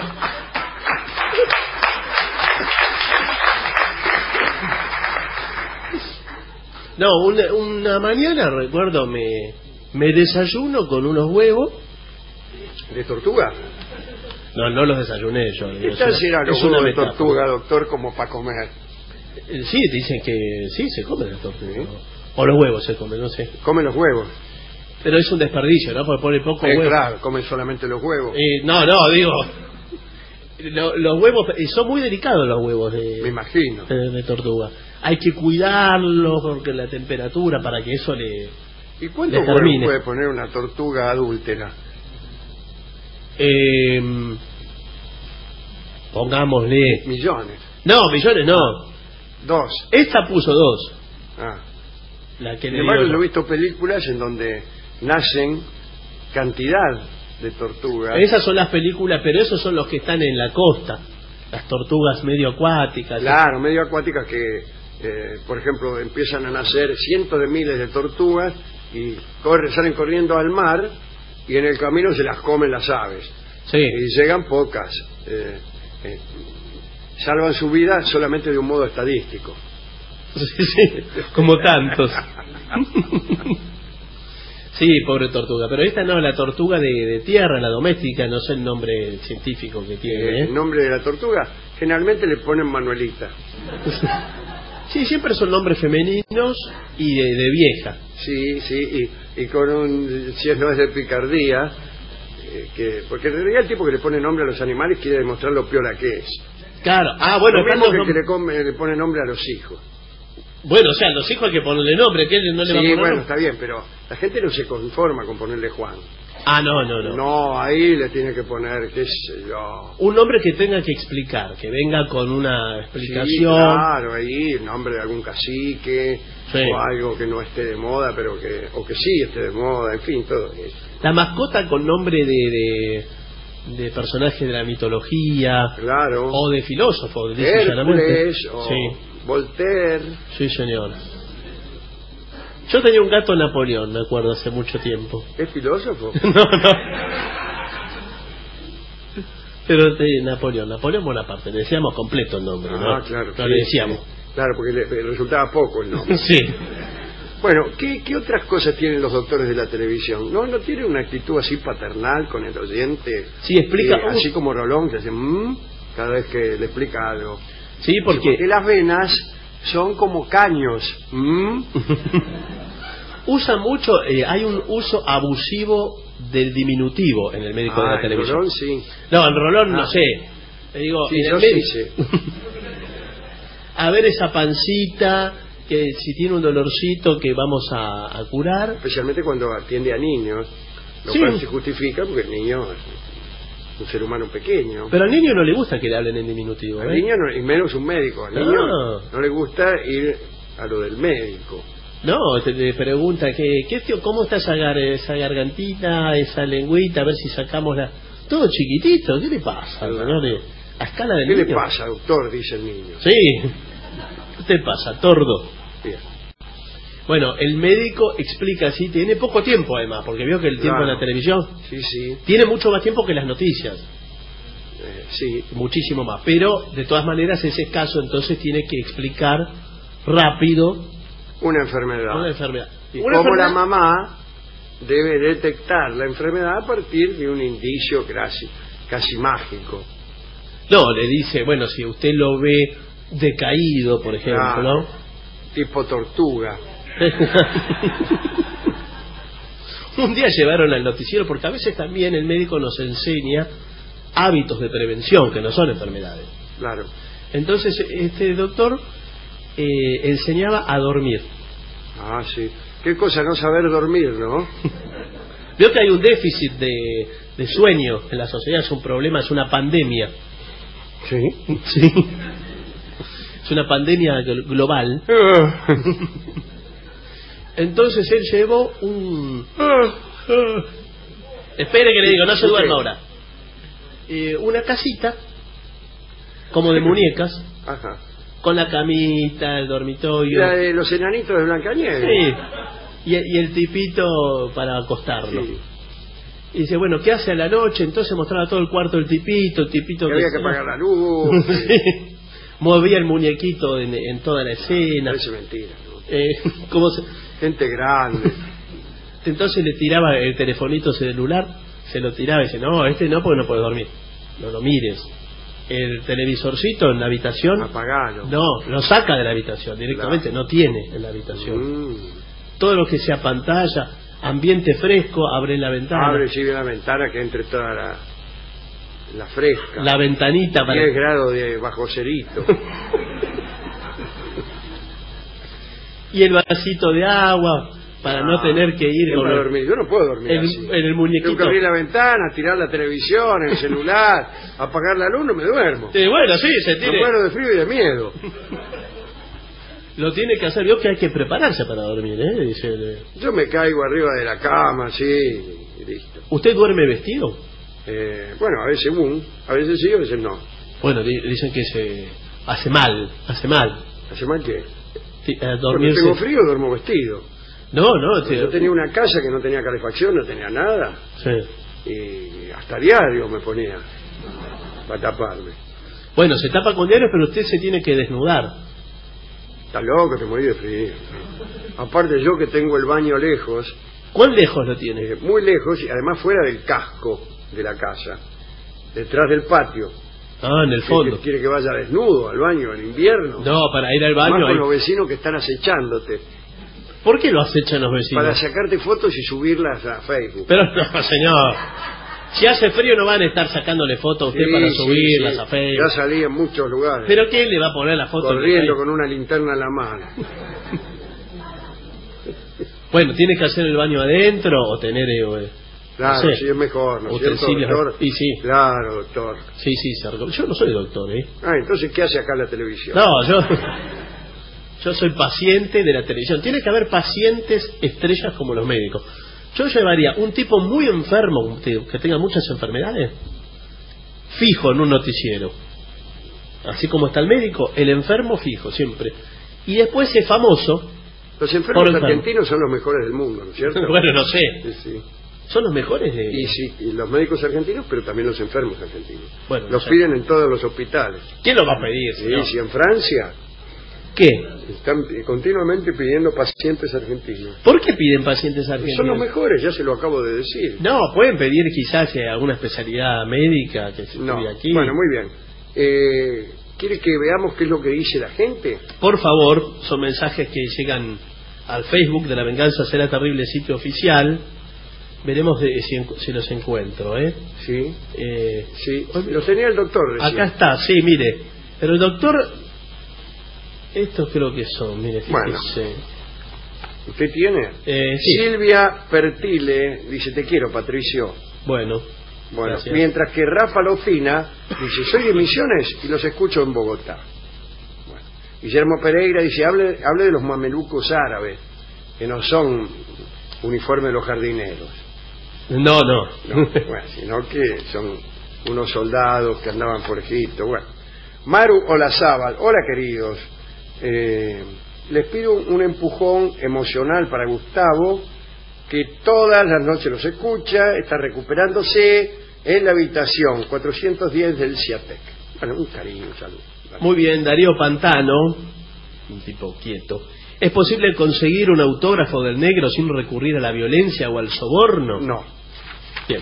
No, una, una mañana recuerdo me, me desayuno con unos huevos. ¿De tortuga? No, no los desayuné yo. ¿Qué es tal una- será los es una huevos de metáfora. tortuga, doctor, como para comer? Eh, Sí, dicen que sí, se comen las tortugas. O los huevos se comen, no sé. Comen los huevos. Pero es un desperdicio, ¿no? Porque pone poco Eh, huevo. claro, comen solamente los huevos. Eh, no, no, digo... lo- los huevos... eh, son muy delicados los huevos de... Me imagino. de, de tortuga. Hay que cuidarlos porque la temperatura para que eso le... ¿Y cuántos le huevos termine. puede poner una tortuga adúltera? Eh, pongámosle... Millones. No, millones no. Dos. Esta puso dos. Ah. La que Sin le embargo, digo yo he yo. visto películas en donde nacen cantidad de tortugas. Esas son las películas, pero esos son los que están en la costa. Las tortugas medio acuáticas. Claro, medio acuáticas que, eh, por ejemplo, empiezan a nacer cientos de miles de tortugas y corre, salen corriendo al mar y en el camino se las comen las aves. Sí. Y llegan pocas. Eh, eh, salvan su vida solamente de un modo estadístico. Sí, sí, como tantos. Sí, pobre tortuga. Pero esta no, la tortuga de, de tierra, la doméstica, no sé el nombre científico que tiene. Eh, ¿eh? el nombre de la tortuga generalmente le ponen Manuelita. Sí, siempre son nombres femeninos y de, de vieja. Sí, sí, y, y con un, si es no es de picardía, eh, que porque en realidad el tipo que le pone nombre a los animales quiere demostrar lo piola que es. Claro, ah, bueno, Lo están mismo los que, que nom- le, come- le pone nombre a los hijos. Bueno, o sea, los hijos hay que ponerle nombre, que él no le va a Sí, poner bueno, nombre. está bien, pero la gente no se conforma con ponerle Juan. Ah, no, no, no, No, ahí le tiene que poner, qué sé yo. Un nombre que tenga que explicar, que venga con una Sí, explicación. claro, ahí el nombre de algún cacique, Sí. o algo que no esté de moda, pero que, o que sí esté de moda, en fin, todo eso. La mascota con nombre de, de, de personaje de la mitología Claro. o de filósofo, dice llanamente. Hércules, o Sí, Voltaire. sí, señor. Yo tenía un gato Napoleón, me acuerdo, hace mucho tiempo. ¿Es filósofo? No, no. Pero de Napoleón, Napoleón Bonaparte, le decíamos completo el nombre, ¿no? Ah, claro. No sí, le decíamos. sí. Claro, porque le, le resultaba poco el nombre. Sí. Bueno, ¿qué, ¿qué otras cosas tienen los doctores de la televisión? ¿No no tienen una actitud así paternal con el oyente? Sí, explica- Eh, así como Rolón, que hace "Mm", cada vez que le explica algo. Sí, porque Porque las venas son como caños. ¿Mm? usa mucho, eh, hay un uso abusivo del diminutivo en el médico de Ah, la en televisión. Rolón sí. No, en Rolón Ah. no sé. Le digo, Sí, en yo el sí médico- sé. A ver esa pancita, que si tiene un dolorcito que vamos a, a curar. Especialmente cuando atiende a niños, lo Sí. cual se justifica porque el niño es un ser humano pequeño. Pero al niño no le gusta que le hablen en diminutivo, Al ¿eh? niño, no, y menos un médico, al niño Ah. no le gusta ir a lo del médico. No, te, te pregunta que, ¿qué, tío, ¿cómo está esa, gar, esa gargantita, esa lengüita? A ver si sacamos la... Todo chiquitito, ¿qué le pasa? ¿No? A escala de ¿Qué niño. le pasa, doctor? Dice el niño. Sí. ¿Qué te pasa, tordo? Bien. Bueno, el médico explica así, tiene poco tiempo además, porque vio que el tiempo Claro. en la televisión Sí, sí. tiene mucho más tiempo que las noticias. Eh, sí. Muchísimo más. Pero, de todas maneras, ese caso entonces tiene que explicar rápido Una enfermedad. una enfermedad. Y Una cómo la enfermedad- mamá debe detectar la enfermedad a partir de un indicio casi, casi mágico. No, le dice, bueno, si usted lo ve decaído, por ejemplo, Claro. Tipo tortuga. un día llevaron al noticiero, porque a veces también el médico nos enseña hábitos de prevención, que no son enfermedades. Claro. Entonces, este doctor eh, enseñaba a dormir. Ah, sí. Qué cosa no saber dormir, ¿no? Veo que hay un déficit de, de sueño en la sociedad, es un problema, es una pandemia. Sí. Sí. Es una pandemia gl- global. Entonces él llevó un... Espere que le digo, no se duerma ahora. Eh, una casita, como de muñecas, Ajá. con la camita, el dormitorio. La de los enanitos de Blancanieves. Sí. Y, y el tipito para acostarlo. Sí. Y dice, bueno, ¿qué hace a la noche? Entonces mostraba todo el cuarto el tipito, el tipito... Que había que apagar la luz. Sí. Movía el muñequito en, en toda la escena. Parece mentira, ¿no? Eh, ¿cómo se...? Gente grande. Entonces le tiraba el telefonito celular, se lo tiraba y dice, no, este no porque no puedes dormir. No lo mires. El televisorcito en la habitación... Apagalo. No, lo saca de la habitación directamente, Claro. no tiene en la habitación. Mm. Todo lo que sea pantalla, ambiente fresco, abre la ventana. Abre sí la ventana que entre toda la, la fresca. La ventanita para... diez grados de bajo cerito. Y el vasito de agua para no tener que ir ¿Quién con va a el, dormir? Yo no puedo dormir el- así. en el Tengo muñequito. que abrir la ventana, tirar la televisión, el celular, apagar la luz, no me duermo. Sí, bueno, sí, se Me tiene, muero de frío y de miedo. lo tiene que hacer. Yo que hay que prepararse para dormir, ¿eh? Dice el- Yo me caigo arriba de la cama, sí, y listo. ¿Usted duerme vestido? Eh, bueno, a veces un, a veces sí, a veces no. Bueno, di- dicen que se hace mal, hace mal. ¿Hace mal qué? Ti- eh, Cuando dormirse. tengo frío duermo vestido. No, no, te- Yo tenía una casa que no tenía calefacción, no tenía nada, sí. y hasta diario me ponía para taparme. Bueno, se tapa con diarios, pero usted se tiene que desnudar. Está loco, te morí de frío. Aparte yo que tengo el baño lejos, ¿Cuán lejos lo tiene? eh, muy lejos, y además fuera del casco de la casa, detrás del patio. Ah, en el ¿Qué- fondo. qué ¿Quiere que vaya desnudo al baño en invierno? No, para ir al Más baño. con hay- los vecinos que están acechándote ¿Por qué lo acechan los vecinos? para sacarte fotos y subirlas a Facebook. Pero no, señor. Si hace frío no van a estar sacándole fotos a usted Sí, para sí, subirlas sí. a Facebook. Ya salí en muchos lugares. ¿Pero quién le va a poner la foto? corriendo con una linterna en la mano. Bueno, ¿tiene que hacer el baño adentro o tener... eh, Claro, no sé, sí, es mejor, ¿no es cierto, utensilios? doctor? Y sí. Claro, doctor. Sí, sí, se recomienda. Yo no soy doctor, ¿eh? Ah, entonces, ¿qué hace acá la televisión? No, yo... Yo soy paciente de la televisión. Tiene que haber pacientes estrellas como los médicos. Yo llevaría un tipo muy enfermo, un tipo que tenga muchas enfermedades, fijo en un noticiero. Así como está el médico, el enfermo fijo, siempre. Y después es famoso. Los enfermos Por enfermo. argentinos son los mejores del mundo, ¿no es cierto? Bueno, no sé. Sí, sí. Son los mejores de... Y sí, y los médicos argentinos, pero también los enfermos argentinos. Bueno, los no sé. piden en todos los hospitales. ¿Quién lo va a pedir? Sí, señor? sí, en Francia ¿Qué? están continuamente pidiendo pacientes argentinos. ¿Por qué piden pacientes argentinos? Son los mejores, ya se lo acabo de decir. No, pueden pedir quizás eh, alguna especialidad médica que se No. estudie aquí. Bueno, muy bien. Eh, ¿Quiere que veamos qué es lo que dice la gente? Por favor, son mensajes que llegan al Facebook de La Venganza Será Terrible, sitio oficial. Veremos de- si, en- si los encuentro, ¿eh? Sí, Eh, sí. Lo tenía el doctor recién. Acá está, sí, mire. Pero el doctor... Estos creo que son, mire, Bueno. fíjese. ¿Usted tiene? Eh, sí, Silvia Pertile dice, te quiero, Patricio. bueno. Bueno, Gracias. mientras que Rafa Lofina dice, soy de Misiones y los escucho en Bogotá. Bueno. Guillermo Pereira dice, hable, hable de los mamelucos árabes. que no son uniformes de los jardineros. No, no. No, bueno, sino que son unos soldados que andaban por Egipto. Bueno, Maru Olazábal, hola queridos, eh, les pido un empujón emocional para Gustavo, que todas las noches los escucha, está recuperándose en la habitación cuatrocientos diez del Ciatec. Bueno, un cariño, un saludo. Muy bien, Darío Pantano, un tipo quieto. ¿Es posible conseguir un autógrafo del negro sin recurrir a la violencia o al soborno? No. Bien.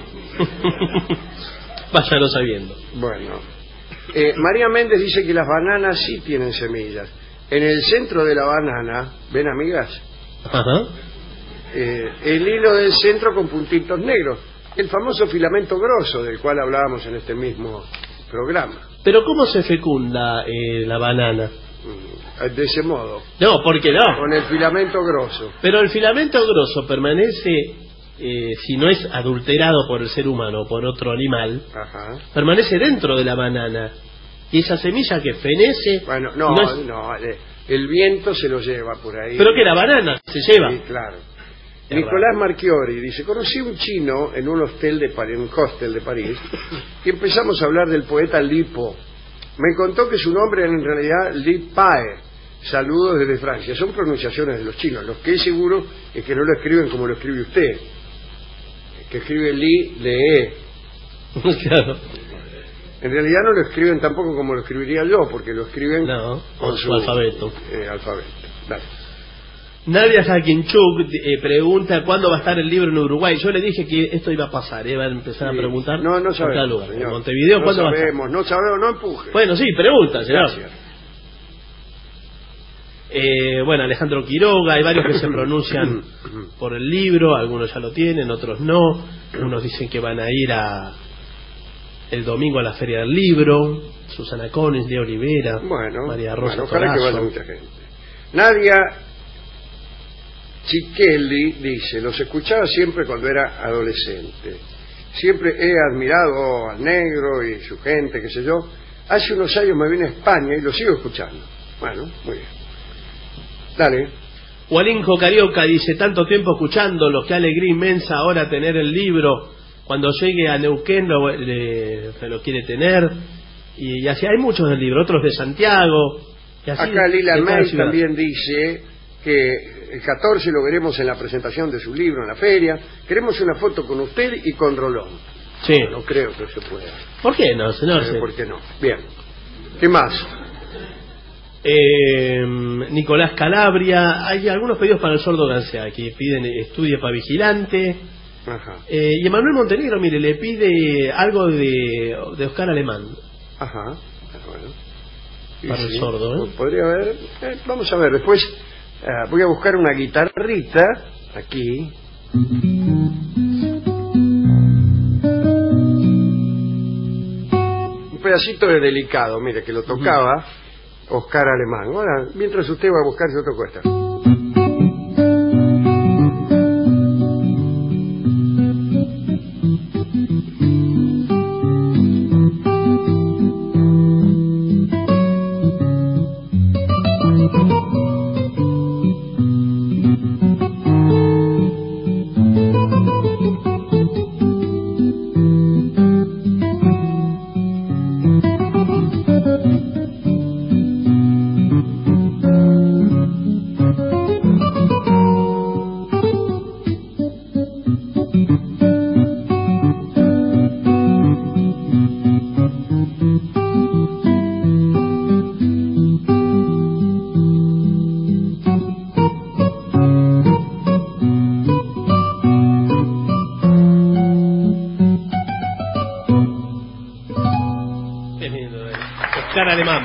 Váyalo sabiendo. Bueno. Eh, María Méndez dice que las bananas sí tienen semillas. En el centro de la banana, ¿ven, amigas? Ajá. Eh, el hilo del centro con puntitos negros. El famoso filamento grosso del cual hablábamos en este mismo programa. Pero ¿cómo se fecunda eh, la banana? De ese modo. No, ¿por qué no? Con el filamento grosso. Pero el filamento grosso permanece, eh, si no es adulterado por el ser humano o por otro animal, Ajá. permanece dentro de la banana. Y esa semilla que fenece... Bueno, no, no, es... no, el viento se lo lleva por ahí. ¿Pero que la banana se lleva? Sí, claro. Es Nicolás raro. Marchiori dice, conocí un chino en un hostel de París, un hostel de París, y empezamos a hablar del poeta Li Po. Me contó que su nombre era en realidad Li Pae. Saludos desde Francia. Son pronunciaciones de los chinos. Lo que es seguro es que no lo escriben como lo escribe usted, que escribe Li, lee. Claro. En realidad no lo escriben tampoco como lo escribiría yo, porque lo escriben no, con su, su alfabeto. Eh, alfabeto. Dale. Nadia Jaquinchuk eh, pregunta cuándo va a estar el libro en Uruguay. Yo le dije que esto iba a pasar, eh, va a empezar sí. a preguntar. No, no sabemos. Lugar. En Montevideo, no ¿cuándo sabemos, va a estar? No sabemos, no empuje. Bueno, sí, pregunta, señor. Gracias. Eh, bueno, Alejandro Quiroga, hay varios que se pronuncian por el libro, algunos ya lo tienen, otros no. Unos dicen que van a ir a el domingo a la Feria del Libro. Susana Cones, de Olivera, bueno, María Rosa bueno, ojalá Torazo. que vaya mucha gente. Nadia Chiquelli dice, los escuchaba siempre cuando era adolescente. Siempre he admirado al negro y su gente, qué sé yo. Hace unos años me vine a España y lo sigo escuchando. Bueno, muy bien. Dale. Walinjo Carioca dice, tanto tiempo escuchándolo, qué alegría inmensa ahora tener el libro. Cuando llegue a Neuquén lo, le, se lo quiere tener. Y, y así hay muchos del libro, otros de Santiago. Y así Acá Lila May ciudad. También dice que el catorce lo veremos en la presentación de su libro en la feria. Queremos una foto con usted y con Rolón. Sí. No, no creo que se pueda. ¿Por qué no, señor? Eh, ¿Por qué no? Bien. ¿Qué más? Eh, Nicolás Calabria, hay algunos pedidos para el sordo Gansea que piden estudie para vigilante. Ajá. Eh, y Emanuel Montenegro, mire, le pide algo de, de Oscar Alemán. Ajá. Bueno. Y para sí, el sordo, ¿eh? Podría haber. Eh, vamos a ver, después eh, voy a buscar una guitarrita aquí. Un pedacito de Delicado, mire, que lo tocaba. Uh-huh. Oscar Alemán. Ahora, mientras usted va a buscar, yo toco esta. Alemán.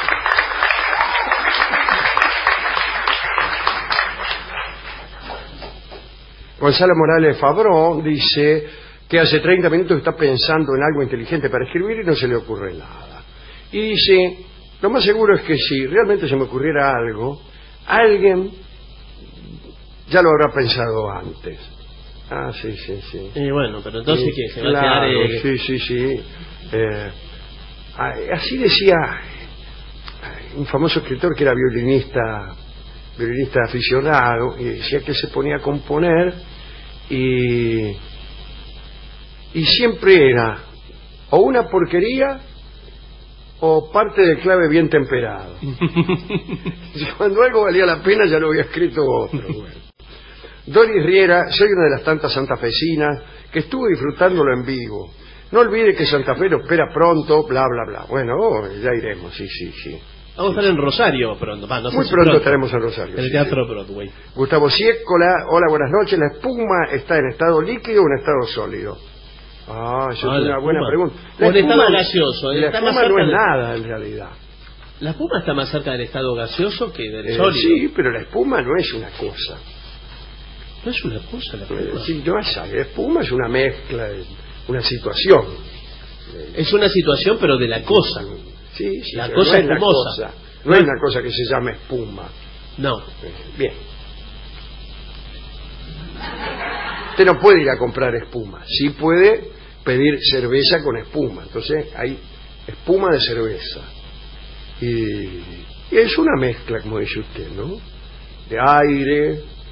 Gonzalo Morales Fabrón dice que hace treinta minutos está pensando en algo inteligente para escribir y no se le ocurre nada. Y dice, lo más seguro es que si realmente se me ocurriera algo, alguien ya lo habrá pensado antes. Ah, sí, sí, sí. Y bueno, pero entonces, sí, ¿qué? ¿Se claro, va a quedar...? Eh... Sí, sí, sí. Eh, así decía un famoso escritor que era violinista violinista aficionado, y decía que se ponía a componer y, y siempre era o una porquería o parte del clave bien temperado. Cuando algo valía la pena ya lo había escrito otro. Bueno. Doris Riera, soy una de las tantas santafesinas que estuvo disfrutándolo en vivo. No olvide que Santa Fe lo espera pronto, bla, bla, bla. Bueno, oh, ya iremos, sí, sí, sí. Vamos a estar en Rosario pronto. Va, no sé Muy si pronto, pronto estaremos en Rosario. En el sí, Teatro sí. Broadway. Gustavo Ciécola, hola, buenas noches. ¿La espuma está en estado líquido o en estado sólido? Ah, eso Ah, es una la buena espuma. pregunta. O en estado gaseoso, La está más espuma no cerca es de- nada en realidad. La espuma está más cerca del estado gaseoso que del Eh, sólido. sí, pero la espuma no es una cosa. No es una cosa la Eh, espuma. sí, no es, la espuma es una mezcla, de- una situación. Es una situación, pero de la cosa. Sí, sí, La pero cosa no es la espumosa. cosa. No hay una cosa que se llame espuma. No. Eh, Bien. Usted no puede ir a comprar espuma. Sí puede pedir cerveza con espuma. Entonces hay espuma de cerveza. Y, y es una mezcla, como dice usted, ¿no? De aire,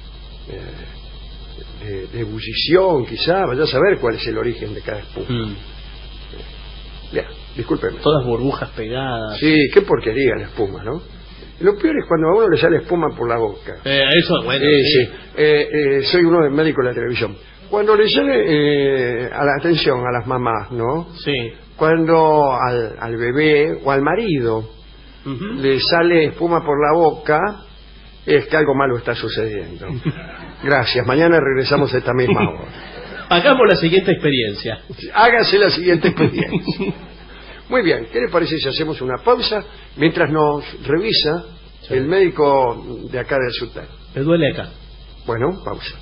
eh, de, de ebullición, quizá. Vaya a saber cuál es el origen de cada espuma. Mm. Ya, discúlpeme. Todas burbujas pegadas. Sí, qué porquería la espuma, ¿no? Lo peor es cuando a uno le sale espuma por la boca. Eh, eso, bueno. Sí, sí. sí. Eh, eh, soy uno de médico de la televisión. Cuando le sale eh, a la atención a las mamás, ¿no? Sí. Cuando al, al bebé o al marido Ujú. le sale espuma por la boca, es que algo malo está sucediendo. Gracias. Mañana regresamos a esta misma hora. Hagamos la siguiente experiencia. Hágase la siguiente experiencia. Muy bien, ¿qué le parece si hacemos una pausa mientras nos revisa Sí. el médico de acá del Sutar? Me duele acá. Bueno, pausa.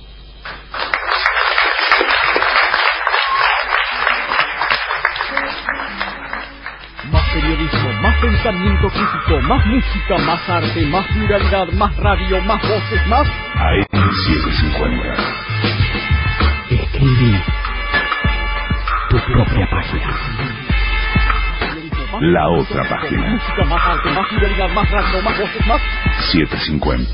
Más periodismo, más pensamiento crítico, más música, más arte, más pluralidad, más radio, más voces, más... A M setecientos cincuenta. Escribí tu propia página. La otra página. Más música, más arte, más pluralidad, más radio, más voces, más... setecientos cincuenta.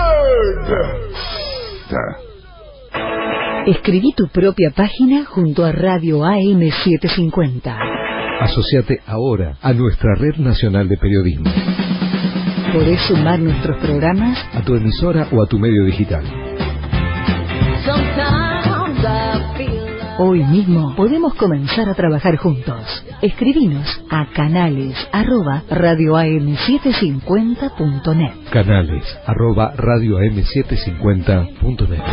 Ta. Escribí tu propia página junto a Radio A M setecientos cincuenta. Asociate ahora a nuestra red nacional de periodismo, Podés sumar nuestros programas a tu emisora o a tu medio digital. hoy mismo. Podemos comenzar a trabajar juntos. Escribinos a canales arroba radio a m setecientos cincuenta punto net. Canales arroba radio a m setecientos cincuenta punto net.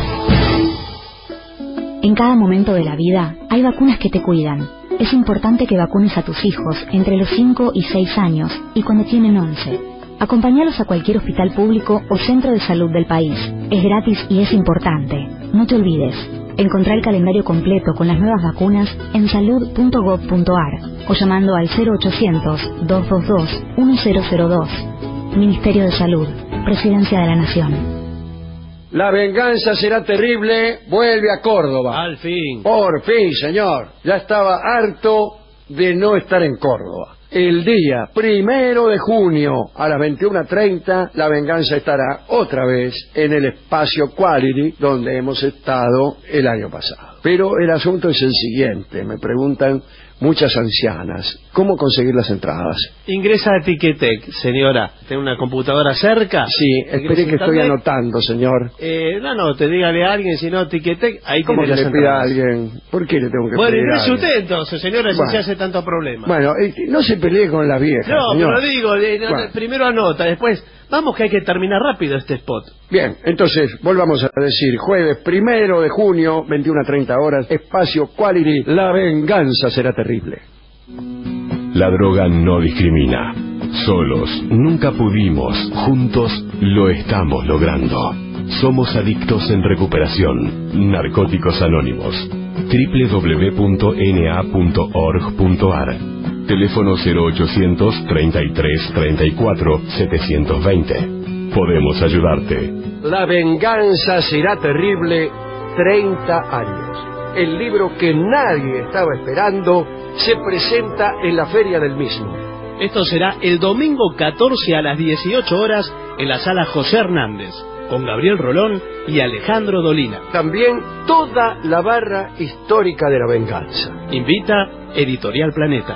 En cada momento de la vida hay vacunas que te cuidan. Es importante que vacunes a tus hijos entre los cinco y seis años y cuando tienen once. Acompáñalos a cualquier hospital público o centro de salud del país. Es gratis y es importante. No te olvides. Encontrá el calendario completo con las nuevas vacunas en salud punto gov punto a r o llamando al cero ochocientos, dos dos dos, uno cero cero dos. Ministerio de Salud, Presidencia de la Nación. La venganza será terrible, vuelve a Córdoba. Al fin. Por fin, señor. Ya estaba harto de no estar en Córdoba. El día primero de junio a las veintiuna treinta, La Venganza estará otra vez en el espacio Quality donde hemos estado el año pasado. Pero el asunto es el siguiente, me preguntan muchas ancianas, ¿cómo conseguir las entradas? Ingresa a Ticketek, señora. ¿Tiene una computadora cerca? Sí, espere Ingresa que a estoy internet. anotando, señor. Eh, no, no, te dígale a alguien, si no, Ticketek, ahí ¿Cómo tiene que las le pida a entradas. alguien? ¿Por qué le tengo que Bueno, pedir a ingrese alguien? usted entonces, señora, si Bueno. se hace tanto problema. Bueno, eh, no se pelee con las viejas, no, señor. pero digo, eh, no, Bueno. primero anota, después, vamos que hay que terminar rápido este spot. Bien, entonces, volvamos a decir, jueves primero de junio, veintiuna treinta horas, espacio Quality, La Venganza será terrible. La droga no discrimina. Solos nunca pudimos, juntos lo estamos logrando. Somos adictos en recuperación. Narcóticos Anónimos. doble u doble u doble u punto n a punto org punto a r. Teléfono cero ochocientos, treinta y tres, treinta y cuatro, setecientos veinte. Podemos ayudarte. La Venganza será terrible, treinta años. El libro que nadie estaba esperando se presenta en la feria del mismo. Esto será el domingo catorce a las dieciocho horas en la sala José Hernández, con Gabriel Rolón y Alejandro Dolina. También toda la barra histórica de La Venganza. Invita Editorial Planeta.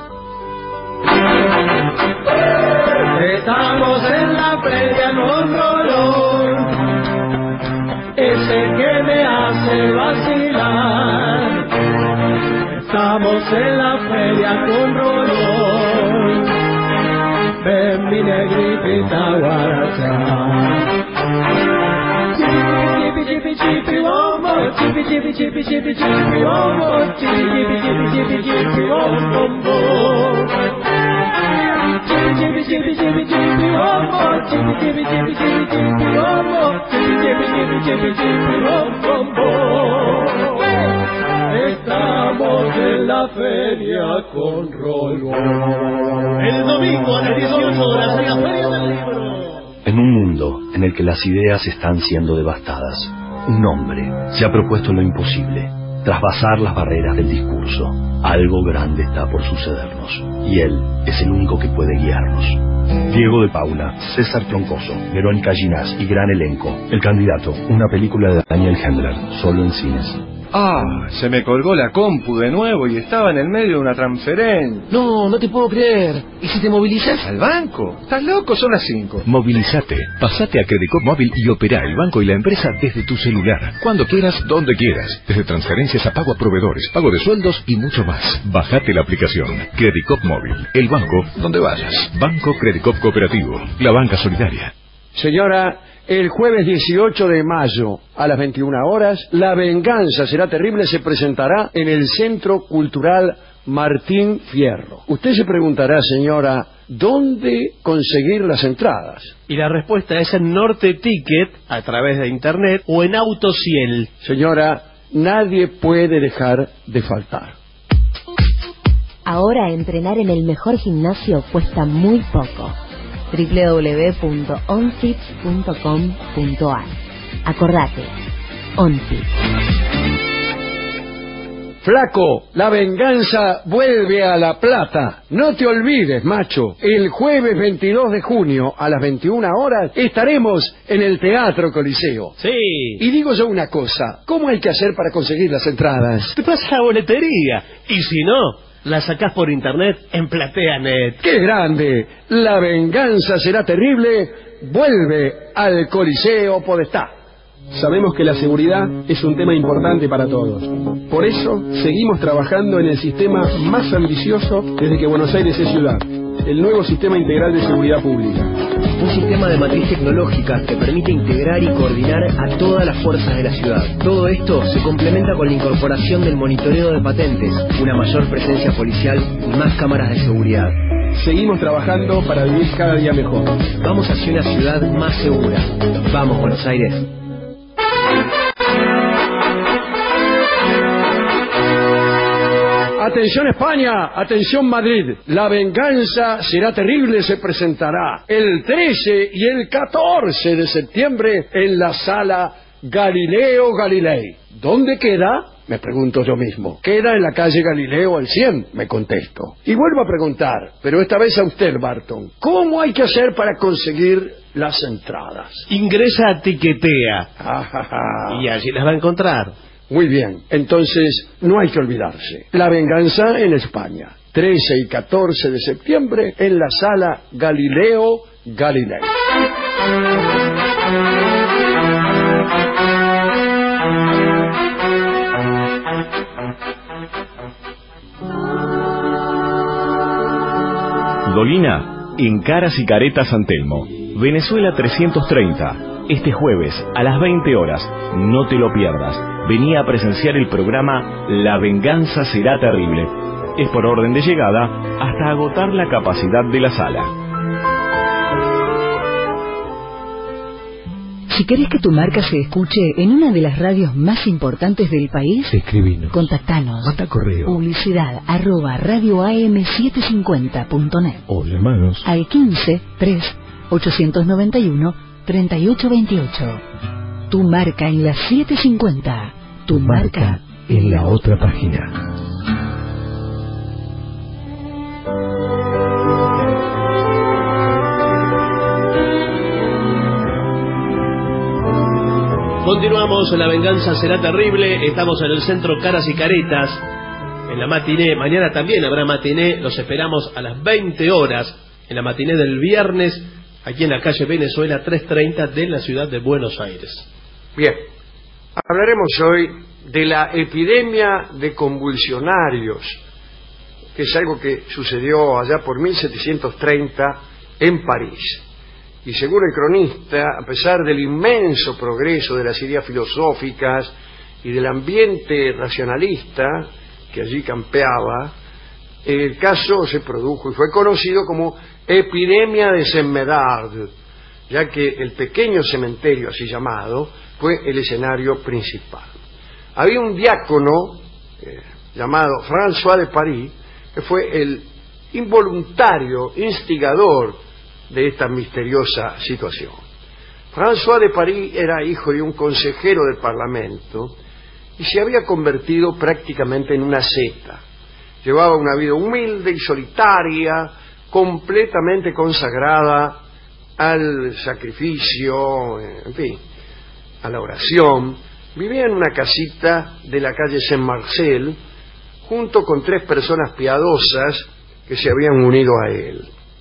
Estamos en la feria con Rolón, ese que me hace vacilar. Estamos en la feria con Rolón, ven mi negrita guaracha. Chipi chipi chipi bombo, chipi chipi chipi chipi chipi bombo, chipi chipi chipi chipi chipi bombo. Chipi chipi chipi chipi chipi bombo, chipi chipi chipi chipi chipi bombo, chipi chipi chipi chipi chipi bombo. Estamos en la feria con Rolón. El domingo a las dieciocho horas en la Feria del Libro. En un mundo en el que las ideas están siendo devastadas, un hombre se ha propuesto lo imposible, trasvasar las barreras del discurso. Algo grande está por sucedernos, y él es el único que puede guiarnos. Diego de Paula, César Troncoso, Verónica Ginás y gran elenco. El candidato, una película de Daniel Hendler, solo en cines. Ah, se me colgó la compu de nuevo y estaba en el medio de una transferencia. No, no te puedo creer. ¿Y si te movilizas? ¿Al banco? ¿Estás loco? Son las cinco. Movilízate. Pasate a Credicop Móvil y opera el banco y la empresa desde tu celular. Cuando quieras, donde quieras. Desde transferencias a pago a proveedores, pago de sueldos y mucho más. Bajate la aplicación Credicop Móvil. El banco donde vayas. Banco Credicop Cooperativo. La banca solidaria. Señora, el jueves dieciocho de mayo a las veintiuna horas, La Venganza Será Terrible se presentará en el Centro Cultural Martín Fierro. Usted se preguntará, señora, ¿dónde conseguir las entradas? Y la respuesta es en Norte Ticket, a través de internet, o en Autociel. Señora, nadie puede dejar de faltar. Ahora entrenar en el mejor gimnasio cuesta muy poco. doble u doble u doble u punto onfit punto com punto a r. Acordate, Onfit. Flaco, La Venganza vuelve a La Plata. No te olvides, macho. El jueves veintidós de junio a las veintiuna horas estaremos en el Teatro Coliseo. Sí. Y digo yo una cosa, ¿cómo hay que hacer para conseguir las entradas? Te pasa la boletería. Y si no, la sacás por internet en PlateaNet. ¡Qué grande! La Venganza Será Terrible vuelve al Coliseo Podestá. Sabemos que la seguridad es un tema importante para todos. Por eso, seguimos trabajando en el sistema más ambicioso desde que Buenos Aires es ciudad, el nuevo Sistema Integral de Seguridad Pública. Un sistema de matriz tecnológica que permite integrar y coordinar a todas las fuerzas de la ciudad. Todo esto se complementa con la incorporación del monitoreo de patentes, una mayor presencia policial y más cámaras de seguridad. Seguimos trabajando para vivir cada día mejor. Vamos hacia una ciudad más segura. Vamos, Buenos Aires. Atención España, atención Madrid, La Venganza Será Terrible se presentará el trece y el catorce de septiembre en la sala Galileo Galilei. ¿Dónde queda? Me pregunto yo mismo. Queda en la calle Galileo al cien, me contesto. Y vuelvo a preguntar, pero esta vez a usted, Barton, ¿cómo hay que hacer para conseguir las entradas? Ingresa a Tiquetea y allí las va a encontrar. Muy bien, entonces no hay que olvidarse. La Venganza en España, trece y catorce de septiembre en la sala Galileo Galilei. Dolina, en Caras y Caretas San Telmo, Venezuela trescientos treinta. Este jueves a las veinte horas, no te lo pierdas. Vení a presenciar el programa La Venganza Será Terrible. Es por orden de llegada hasta agotar la capacidad de la sala. Si querés que tu marca se escuche en una de las radios más importantes del país, escribinos, contactanos. Manda correo. Publicidad arroba radio a m setecientos cincuenta punto net. O llamanos al quince tres ochocientos noventa y uno treinta y ocho veintiocho. Tu marca en la setecientos cincuenta. Tu, tu marca, marca en la otra página. Continuamos, La Venganza Será Terrible. Estamos en el Centro Caras y Caretas, en la matiné. Mañana también habrá matiné. Los esperamos a las veinte horas en la matiné del viernes, aquí en la calle Venezuela trescientos treinta de la ciudad de Buenos Aires. Bien, hablaremos hoy de la epidemia de convulsionarios, que es algo que sucedió allá por mil setecientos treinta en París. Y según el cronista, a pesar del inmenso progreso de las ideas filosóficas y del ambiente racionalista que allí campeaba, el caso se produjo y fue conocido como epidemia de Saint-Médard, ya que el pequeño cementerio así llamado fue el escenario principal. Había un diácono eh, llamado François de Paris, que fue el involuntario instigador de esta misteriosa situación. François de Paris era hijo de un consejero del Parlamento y se había convertido prácticamente en una secta. Llevaba una vida humilde y solitaria, completamente consagrada al sacrificio, en fin, a la oración. Vivía en una casita de la calle Saint-Marcel, junto con tres personas piadosas que se habían unido a él.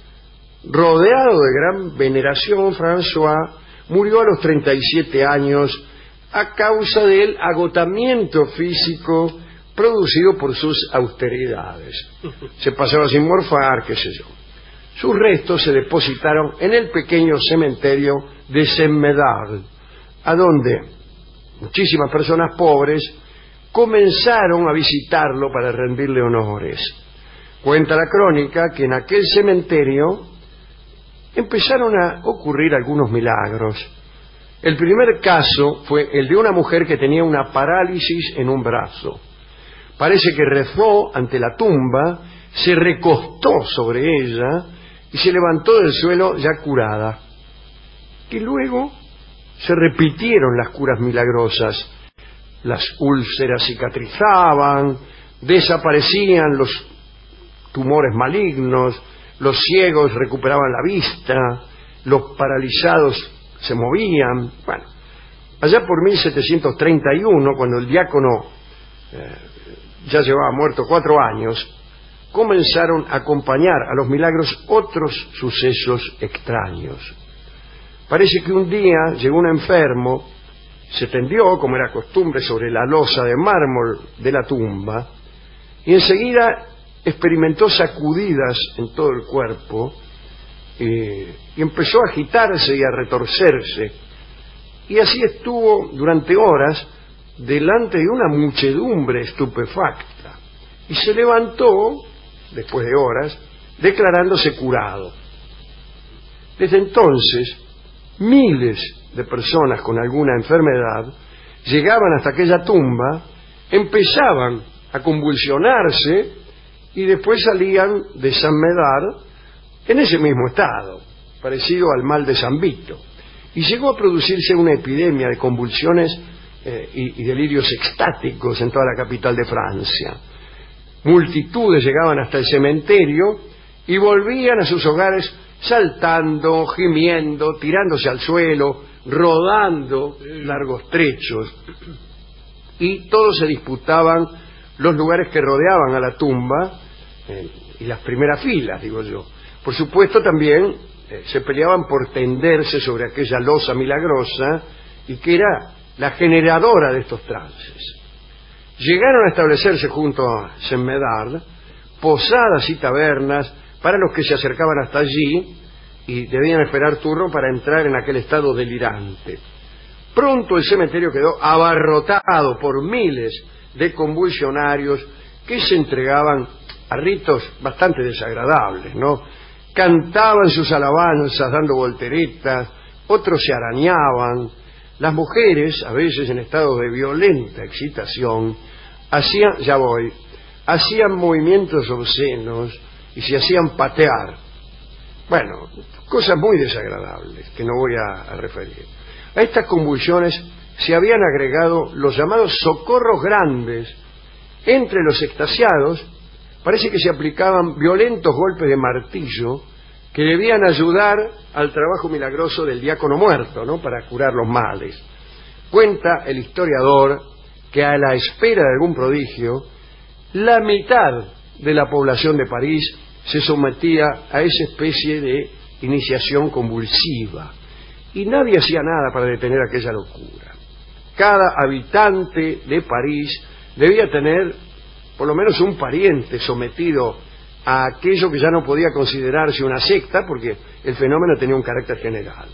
Rodeado de gran veneración, François murió a los treinta y siete años a causa del agotamiento físico producido por sus austeridades. Se pasaba sin morfar, qué sé yo. Sus restos se depositaron en el pequeño cementerio de Saint-Médard, a donde muchísimas personas pobres comenzaron a visitarlo para rendirle honores. Cuenta la crónica que en aquel cementerio empezaron a ocurrir algunos milagros. El primer caso fue el de una mujer que tenía una parálisis en un brazo. Parece que rezó ante la tumba, se recostó sobre ella y se levantó del suelo ya curada. Y luego se repitieron las curas milagrosas. Las úlceras cicatrizaban, desaparecían los tumores malignos, los ciegos recuperaban la vista, los paralizados se movían. Bueno, allá por mil setecientos treinta y uno, cuando el diácono eh, ya llevaba muerto cuatro años, comenzaron a acompañar a los milagros otros sucesos extraños. Parece que un día llegó un enfermo, se tendió, como era costumbre, sobre la losa de mármol de la tumba, y enseguida experimentó sacudidas en todo el cuerpo, eh, y empezó a agitarse y a retorcerse, y así estuvo durante horas delante de una muchedumbre estupefacta, y se levantó, después de horas, declarándose curado. Desde entonces, miles de personas con alguna enfermedad llegaban hasta aquella tumba, empezaban a convulsionarse y después salían de Saint-Médard en ese mismo estado, parecido al mal de San Vito, y llegó a producirse una epidemia de convulsiones eh, y, y delirios extáticos en toda la capital de Francia. Multitudes llegaban hasta el cementerio y volvían a sus hogares saltando, gimiendo, tirándose al suelo, rodando largos trechos, y todos se disputaban los lugares que rodeaban a la tumba eh, y las primeras filas, digo yo. Por supuesto también eh, se peleaban por tenderse sobre aquella losa milagrosa y que era la generadora de estos trances. Llegaron a establecerse junto a Saint-Médard posadas y tabernas para los que se acercaban hasta allí y debían esperar turno para entrar en aquel estado delirante. Pronto el cementerio quedó abarrotado por miles de convulsionarios que se entregaban a ritos bastante desagradables, ¿no? Cantaban sus alabanzas dando volteretas, otros se arañaban. Las mujeres, a veces en estado de violenta excitación, hacían, ya voy, hacían movimientos obscenos y se hacían patear. Bueno, cosas muy desagradables que no voy a, a referir. A estas convulsiones se habían agregado los llamados socorros grandes. Entre los extasiados parece que se aplicaban violentos golpes de martillo que debían ayudar al trabajo milagroso del diácono muerto, ¿no?, para curar los males. Cuenta el historiador que a la espera de algún prodigio, la mitad de la población de París se sometía a esa especie de iniciación convulsiva y nadie hacía nada para detener aquella locura. Cada habitante de París debía tener por lo menos un pariente sometido a aquello que ya no podía considerarse una secta porque el fenómeno tenía un carácter general.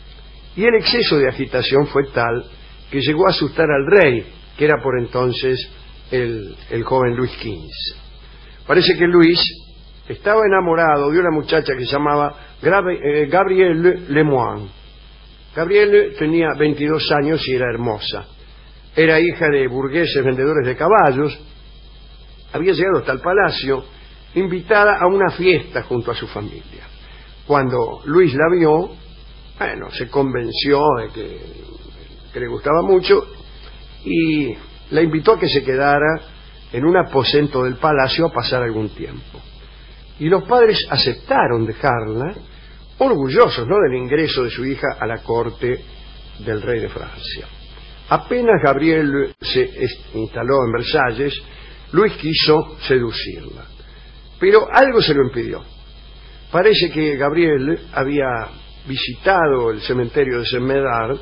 Y el exceso de agitación fue tal que llegó a asustar al rey, que era por entonces el, el joven Luis quince. Parece que Luis estaba enamorado de una muchacha que se llamaba Gabrielle Lemoine. Gabrielle tenía veintidós años y era hermosa. Era hija de burgueses vendedores de caballos. Había llegado hasta el palacio invitada a una fiesta junto a su familia. Cuando Luis la vio, bueno, se convenció de que, que le gustaba mucho y la invitó a que se quedara en un aposento del palacio a pasar algún tiempo. Y los padres aceptaron dejarla, orgullosos, ¿no?, del ingreso de su hija a la corte del rey de Francia. Apenas Gabriel se instaló en Versalles, Luis quiso seducirla, pero algo se lo impidió. Parece que Gabriel había visitado el cementerio de Saint-Médard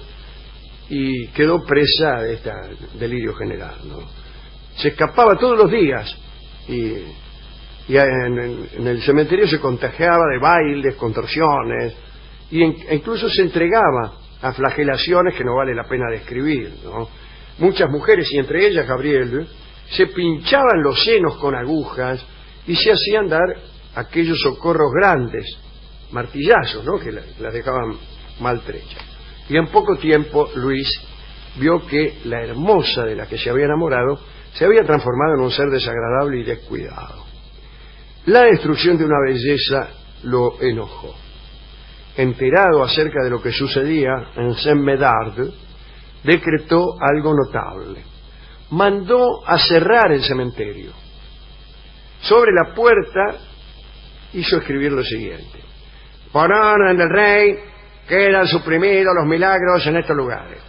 y quedó presa de este delirio general, ¿no? Se escapaba todos los días y, y en, en, en el cementerio se contagiaba de bailes, contorsiones y en, e incluso se entregaba a flagelaciones que no vale la pena describir, ¿no? Muchas mujeres, y entre ellas Gabriel, se pinchaban los senos con agujas y se hacían dar aquellos socorros grandes, martillazos, ¿no?, que las dejaban maltrechas. Y en poco tiempo Luis vio que la hermosa de la que se había enamorado se había transformado en un ser desagradable y descuidado. La destrucción de una belleza lo enojó. Enterado acerca de lo que sucedía en Saint-Médard, decretó algo notable. Mandó a cerrar el cementerio. Sobre la puerta hizo escribir lo siguiente: por orden del rey, quedan suprimidos los milagros en estos lugares.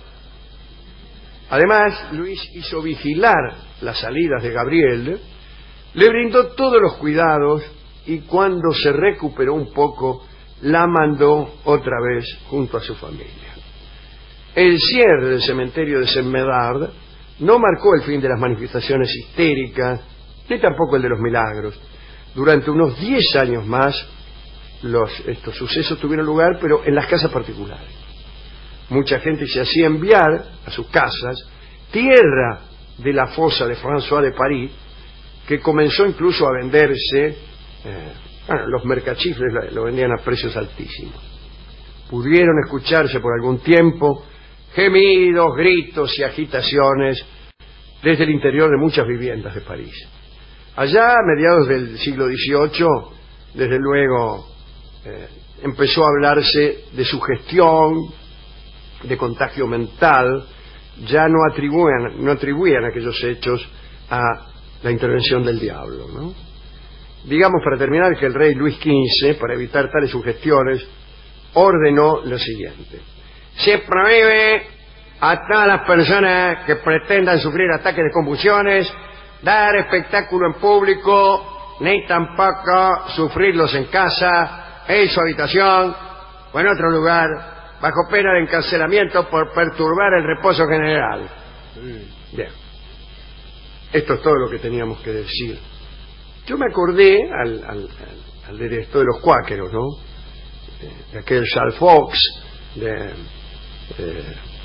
Además, Luis hizo vigilar las salidas de Gabriel, le brindó todos los cuidados y cuando se recuperó un poco, la mandó otra vez junto a su familia. El cierre del cementerio de Saint-Médard no marcó el fin de las manifestaciones histéricas, ni tampoco el de los milagros. Durante unos diez años más, los, estos sucesos tuvieron lugar, pero en las casas particulares. Mucha gente se hacía enviar a sus casas tierra de la fosa de François de Paris, que comenzó incluso a venderse, eh, bueno, los mercachifles lo, lo vendían a precios altísimos. Pudieron escucharse por algún tiempo gemidos, gritos y agitaciones desde el interior de muchas viviendas de París. Allá, a mediados del siglo dieciocho, desde luego, eh, empezó a hablarse de sugestión, de contagio mental. Ya no atribuían, no atribuían aquellos hechos a la intervención del diablo, ¿no? Digamos, para terminar, que el rey Luis quince, para evitar tales sugestiones, ordenó lo siguiente: se prohíbe a todas las personas que pretendan sufrir ataques de convulsiones dar espectáculo en público, ni tampoco sufrirlos en casa, en su habitación o en otro lugar, bajo pena de encarcelamiento por perturbar el reposo general. Bien. Esto es todo lo que teníamos que decir. Yo me acordé al, al, al de esto de los cuáqueros, ¿no? De, de aquel Charles Fox, de, de,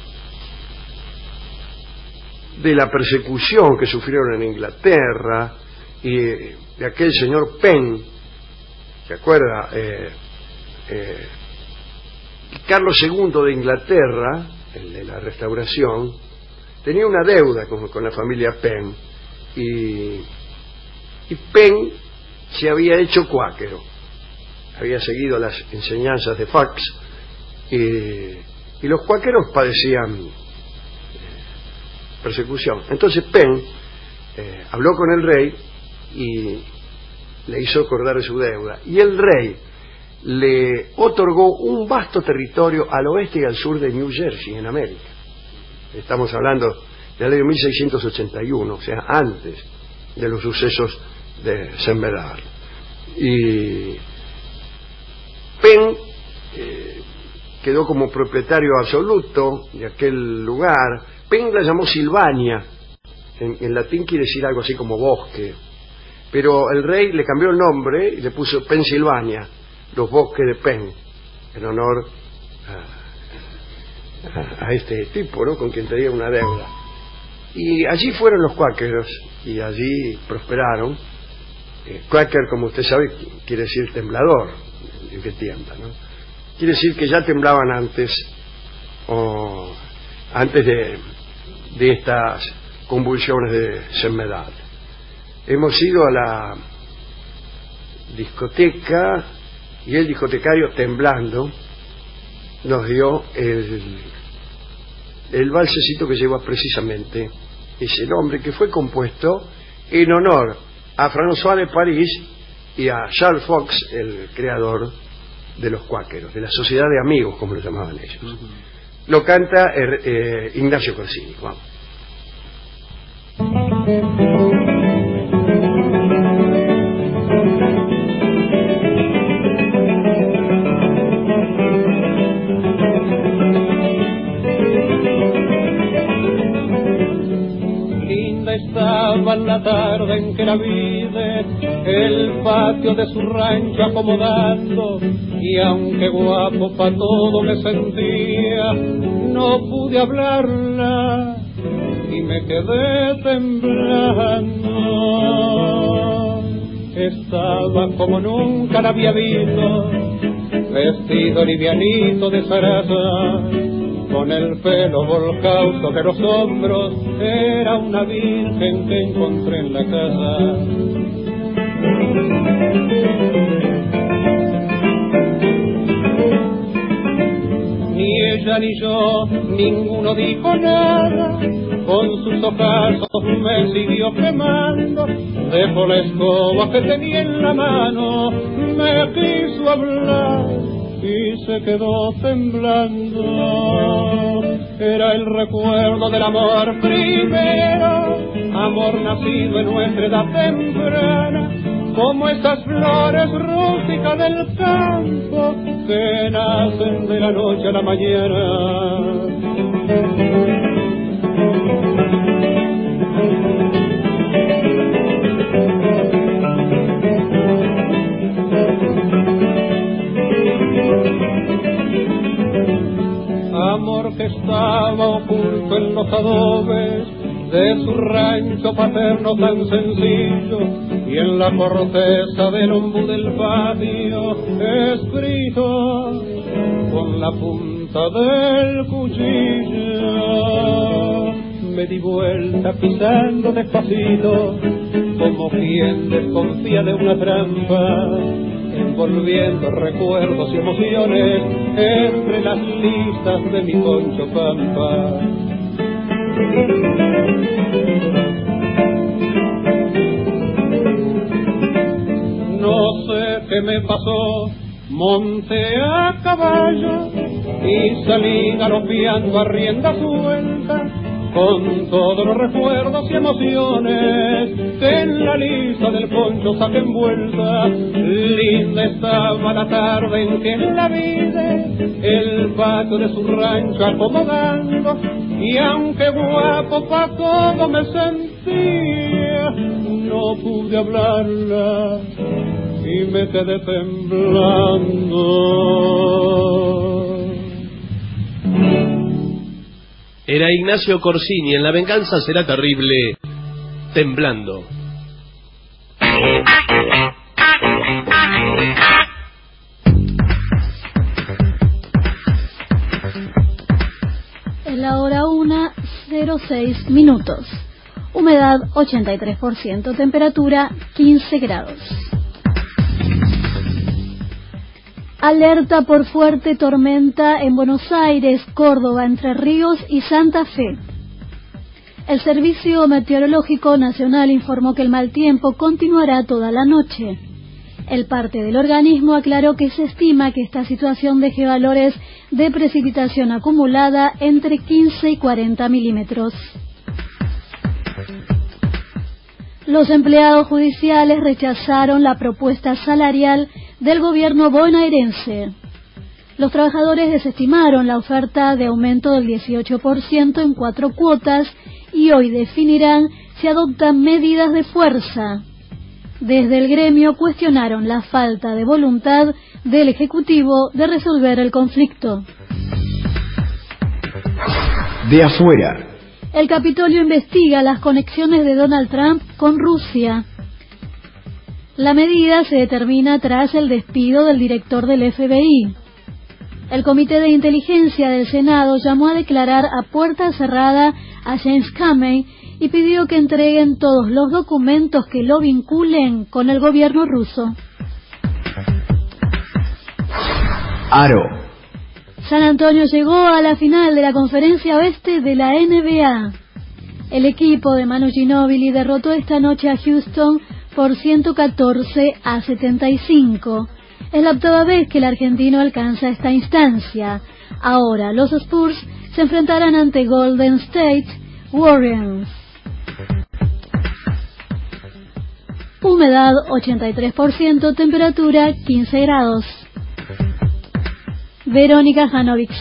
de la persecución que sufrieron en Inglaterra y de aquel señor Penn, ¿se acuerda? Eh, eh, Carlos segundo de Inglaterra, el de la Restauración, tenía una deuda con, con la familia Penn y, y Penn se había hecho cuáquero, había seguido las enseñanzas de Fox y, y los cuáqueros padecían eh, persecución. Entonces Penn eh, habló con el rey y le hizo acordar su deuda y el rey le otorgó un vasto territorio al oeste y al sur de New Jersey, en América. Estamos hablando del año mil seiscientos ochenta y uno, o sea, antes de los sucesos de Saint Médard. Y Penn eh, quedó como propietario absoluto de aquel lugar. Penn la llamó Silvania, en, en latín quiere decir algo así como bosque, pero el rey le cambió el nombre y le puso Pensilvania, los bosques de Penn, en honor a, a, a este tipo, ¿no?, con quien tenía una deuda. Y allí fueron los cuáqueros y allí prosperaron. Eh, Quaker, como usted sabe, quiere decir temblador, el que tiembla, ¿no? Quiere decir que ya temblaban antes, o antes de, de estas convulsiones de Saint Médard. Hemos ido a la discoteca y el discotecario, temblando, nos dio el, el valsecito que lleva precisamente ese nombre, que fue compuesto en honor a François de París y a Charles Fox, el creador de los cuáqueros, de la sociedad de amigos, como lo llamaban ellos. Uh-huh. Lo canta eh, eh, Ignacio Corsini. Vamos. Estaba en la tarde en que la vi el patio de su rancho acomodando, y aunque guapo pa' todo me sentía, no pude hablarla y me quedé temblando. Estaba como nunca la había visto, vestido livianito de zaraza, con el pelo volcado sobre los hombros, era una virgen que encontré en la casa. Ni ella ni yo, ninguno dijo nada, con sus ojazos me siguió quemando, dejó la escoba que tenía en la mano, me quiso hablar y se quedó temblando. Era el recuerdo del amor primero, amor nacido en nuestra edad temprana, como esas flores rústicas del campo que nacen de la noche a la mañana. Amor que estaba oculto en los adobes de su rancho paterno tan sencillo, y en la corteza del ombú del patio escrito con la punta del cuchillo. Me di vuelta pisando despacito, como quien desconfía de una trampa, envolviendo recuerdos y emociones entre las listas de mi Concho Pampa. No sé qué me pasó, monté a caballo y salí galopeando a rienda suelta, con todos los recuerdos y emociones que en la lista del poncho saqué envuelta. Linda estaba la tarde en que la vi el patio de su rancho acomodando, y aunque guapo pa' todo me sentía, no pude hablarla y me quedé temblando. Era Ignacio Corsini en La venganza será terrible, temblando. Es la hora una, cero seis minutos. Humedad ochenta y tres por ciento, temperatura quince grados. Alerta por fuerte tormenta en Buenos Aires, Córdoba, Entre Ríos y Santa Fe. El Servicio Meteorológico Nacional informó que el mal tiempo continuará toda la noche. El parte del organismo aclaró que se estima que esta situación deje valores de precipitación acumulada entre quince y cuarenta milímetros. Los empleados judiciales rechazaron la propuesta salarial del gobierno bonaerense. Los trabajadores desestimaron la oferta de aumento del dieciocho por ciento en cuatro cuotas y hoy definirán si adoptan medidas de fuerza. Desde el gremio cuestionaron la falta de voluntad del Ejecutivo de resolver el conflicto. De afuera. El Capitolio investiga las conexiones de Donald Trump con Rusia. La medida se determina tras el despido del director del F B I. El Comité de Inteligencia del Senado llamó a declarar a puerta cerrada a James Comey y pidió que entreguen todos los documentos que lo vinculen con el gobierno ruso. Aro. San Antonio llegó a la final de la Conferencia Oeste de la N B A. El equipo de Manu Ginóbili derrotó esta noche a Houston por ciento catorce a setenta y cinco. Es la octava vez que el argentino alcanza esta instancia. Ahora los Spurs se enfrentarán ante Golden State Warriors. Humedad ochenta y tres por ciento, temperatura quince grados. Verónica Janovic.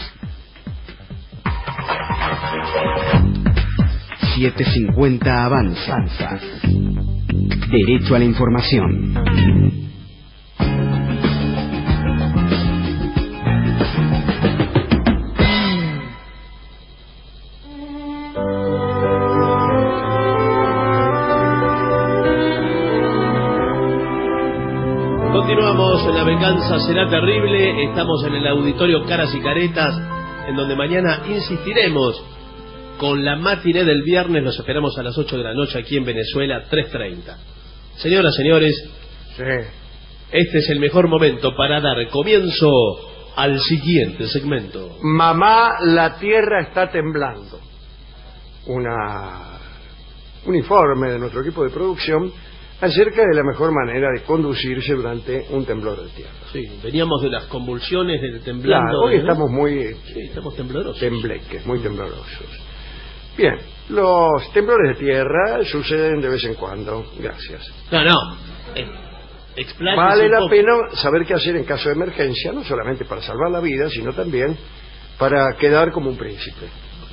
setecientos cincuenta Avanza. Derecho a la información. Continuamos en La Venganza Será Terrible. Estamos en el auditorio Caras y Caretas, en donde mañana insistiremos con la matiné del viernes. Los esperamos a las ocho de la noche aquí en Venezuela, tres treinta. Señoras, señores, sí. Este es el mejor momento para dar comienzo al siguiente segmento. Mamá, la tierra está temblando. Una, un informe de nuestro equipo de producción acerca de la mejor manera de conducirse durante un temblor de tierra. Sí, veníamos de las convulsiones del temblando. Claro, hoy ¿no? estamos muy... Sí, estamos temblorosos. Tembleques, muy temblorosos. Bien, los temblores de tierra suceden de vez en cuando. Gracias. No, no. Eh, vale la poco. pena saber qué hacer en caso de emergencia, no solamente para salvar la vida, sino también para quedar como un príncipe.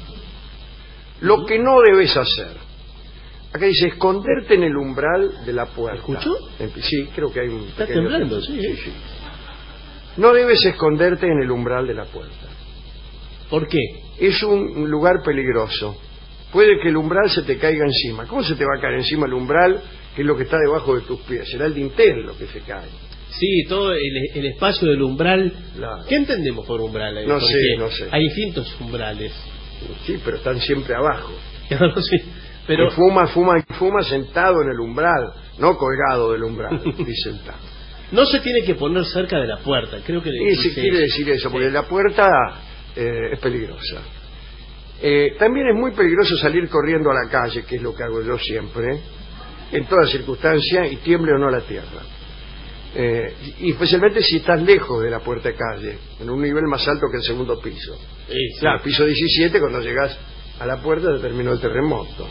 Lo que no debes hacer... Acá dice, esconderte en el umbral de la puerta. ¿Escuchó? Sí, creo que hay un Está pequeño... temblando, sí, sí, sí. No debes esconderte en el umbral de la puerta. ¿Por qué? Es un lugar peligroso. Puede que el umbral se te caiga encima. ¿Cómo se te va a caer encima el umbral, que es lo que está debajo de tus pies? Será el dintel lo que se cae. Sí, todo el, el espacio del umbral. Claro. ¿Qué entendemos por umbral? No Porque sé, no sé. Hay distintos umbrales. Sí, pero están siempre abajo. Claro, sí. Pero... Y fuma, fuma y fuma sentado en el umbral, no colgado del umbral, y sentado. No se tiene que poner cerca de la puerta, creo que... Y se quiere decir eso, porque la puerta eh, es peligrosa. Eh, también es muy peligroso salir corriendo a la calle, que es lo que hago yo siempre, en todas circunstancias, y tiemble o no la tierra. Eh, y especialmente si estás lejos de la puerta de calle, en un nivel más alto que el segundo piso. Sí, sí. Claro, piso diecisiete, cuando llegas a la puerta se terminó el terremoto.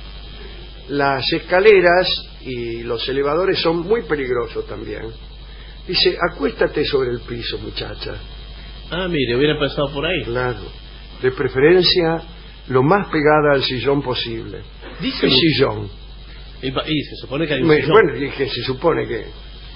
Las escaleras y los elevadores son muy peligrosos también. Dice, acuéstate sobre el piso, muchacha. Ah, mire, hubiera pasado por ahí. Claro. De preferencia, lo más pegada al sillón posible. Dice ¿Qué un... sillón? Y, y se supone que hay un Me, sillón. Bueno, dije, se supone que... Eh,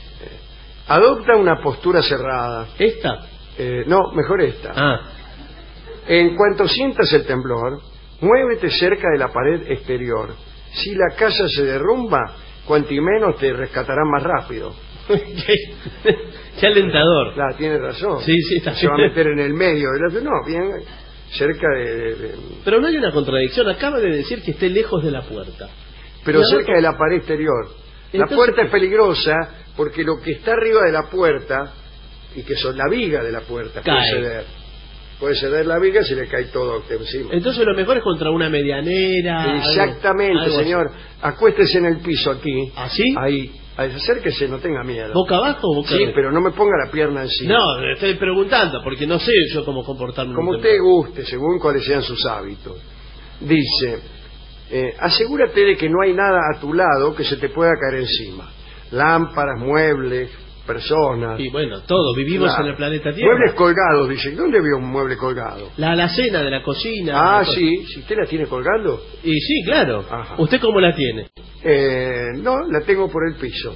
adopta una postura cerrada. ¿Esta? Eh, no, mejor esta. Ah. En cuanto sientas el temblor, muévete cerca de la pared exterior. Si la casa se derrumba, cuanti menos te rescatarán más rápido. qué, qué alentador. Claro, tiene razón. Sí, sí, está Se va a meter en el medio de la... No, bien cerca de, de, de... Pero no hay una contradicción. Acaba de decir que esté lejos de la puerta. Pero y cerca de la pared exterior. Entonces, la puerta es peligrosa porque lo que está arriba de la puerta, y que son la viga de la puerta, cae. puede ceder. Puede ceder la viga, se le cae todo encima. Entonces lo mejor es contra una medianera. Exactamente, algo, algo señor. Acuéstese en el piso aquí. ¿Así? Ahí. Acérquese, no tenga miedo. ¿Boca abajo o boca Sí, arriba? pero no me ponga la pierna encima. No, le estoy preguntando, porque no sé yo cómo comportarme. Como usted guste, según cuáles sean sus hábitos. Dice, eh, asegúrate de que no hay nada a tu lado que se te pueda caer encima. Lámparas, muebles, personas. Y bueno, todos vivimos Claro. en el planeta Tierra. Muebles colgados, dice. ¿Dónde veo un mueble colgado? La alacena de la cocina. Ah, la co- sí. ¿Si usted la tiene colgando? Y sí, claro. Ajá. ¿Usted cómo la tiene? Eh, no, la tengo por el piso.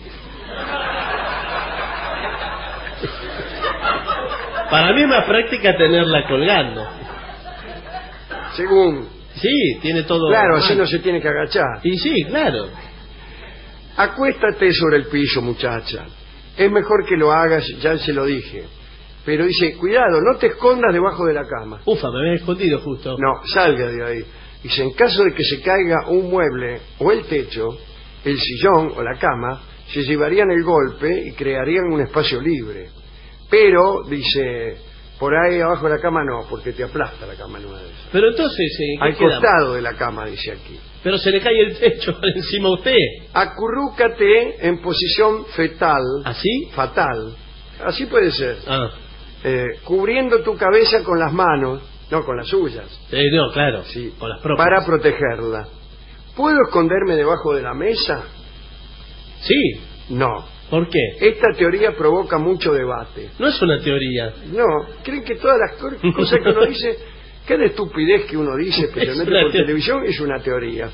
Para mí es más práctica tenerla colgando. Según. Sí, tiene todo. Claro, mal. así no se tiene que agachar. Y sí, claro. Acuéstate sobre el piso, muchacha. Es mejor que lo hagas, ya se lo dije. Pero dice, cuidado, no te escondas debajo de la cama. Ufa, me había escondido justo. No, salga de ahí. Dice, en caso de que se caiga un mueble o el techo, el sillón o la cama, se llevarían el golpe y crearían un espacio libre. Pero, dice, por ahí abajo de la cama no, porque te aplasta la cama nueva. Pero entonces, ¿en qué Al quedamos? costado de la cama, dice aquí. Pero se le cae el techo encima a usted. Acurrúcate en posición fetal. ¿Así? Fatal. Así puede ser. Ah. Eh, cubriendo tu cabeza con las manos, no con las suyas. Eh, no, claro. Sí. Con las propias. Para protegerla. ¿Puedo esconderme debajo de la mesa? Sí. No. ¿Por qué? Esta teoría provoca mucho debate. No es una teoría. No. ¿Creen que todas las co- cosas que uno dice, cada estupidez que uno dice, especialmente una por teo- televisión, es una teoría?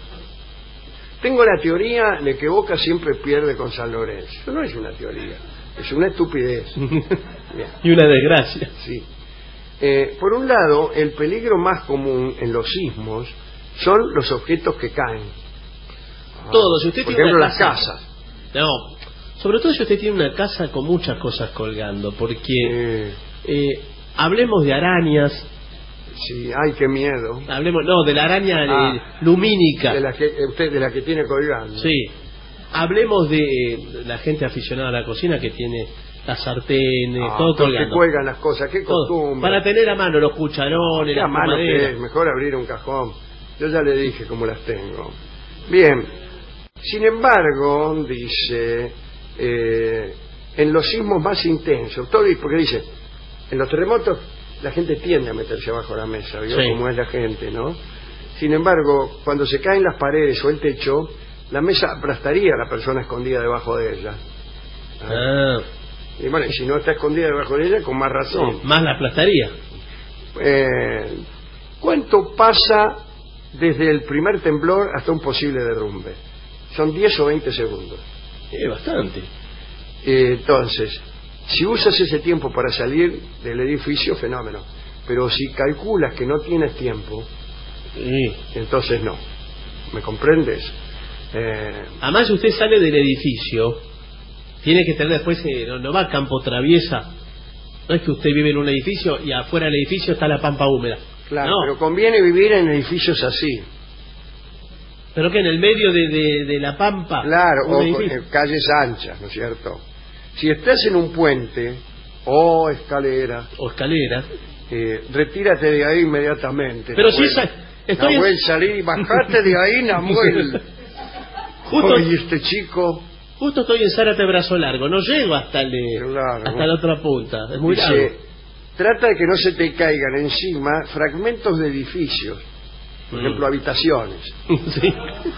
Tengo la teoría de que Boca siempre pierde con San Lorenzo. Eso no es una teoría, es una estupidez. Bien. Y una desgracia. Sí. Eh, por un lado, el peligro más común en los sismos son los objetos que caen. Todo. Si usted Por tiene ejemplo, una las casa- casas. No. Sobre todo si usted tiene una casa con muchas cosas colgando, porque eh, hablemos de arañas. Sí, ay, qué miedo. Hablemos, no, de la araña eh, Ah. lumínica. De la que, eh, usted de la que tiene colgando. Sí. Hablemos de eh, la gente aficionada a la cocina que tiene las sartenes, Ah, todo porque colgando. cuelgan las cosas, qué Todo. costumbre. Para tener a mano los cucharones, Qué a las mano que mamaderas. es, mejor abrir un cajón. Yo ya le dije cómo las tengo. Bien, sin embargo, dice, eh, en los sismos más intensos, todo, porque dice, en los terremotos la gente tiende a meterse abajo de la mesa, ¿vio? Sí. Como es la gente, ¿no? Sin embargo, cuando se caen las paredes o el techo, la mesa aplastaría a la persona escondida debajo de ella. Ah, Y bueno, y si no está escondida debajo de ella, con más razón. sí, más la aplastaría. Eh, ¿Cuánto pasa desde el primer temblor hasta un posible derrumbe? Son diez o veinte segundos. Es bastante. Eh, entonces, si usas ese tiempo para salir del edificio, fenómeno. Pero si calculas que no tienes tiempo, Sí. entonces no. ¿Me comprendes? Eh, Además, si usted sale del edificio, tiene que tener después, eh, no, no va a campo traviesa. No es que usted vive en un edificio y afuera del edificio está la pampa húmeda. claro, No. pero conviene vivir en edificios así. Pero que en el medio de, de, de la pampa. Claro, un o edificio. con- en calles anchas, ¿no es cierto? Si estás en un puente o escalera, o escalera, eh, retírate de ahí inmediatamente. Pero si Nahuel. esa- estoy en- Nahuel, salí, bajate de ahí, Nahuel. Justo- Oye, este chico, Justo estoy en Zárate Brazo Largo, no llego hasta, el, de- Claro. hasta la otra punta. Es muy dice, largo. trata de que no se te caigan encima fragmentos de edificios, por Mm. ejemplo, habitaciones, Sí.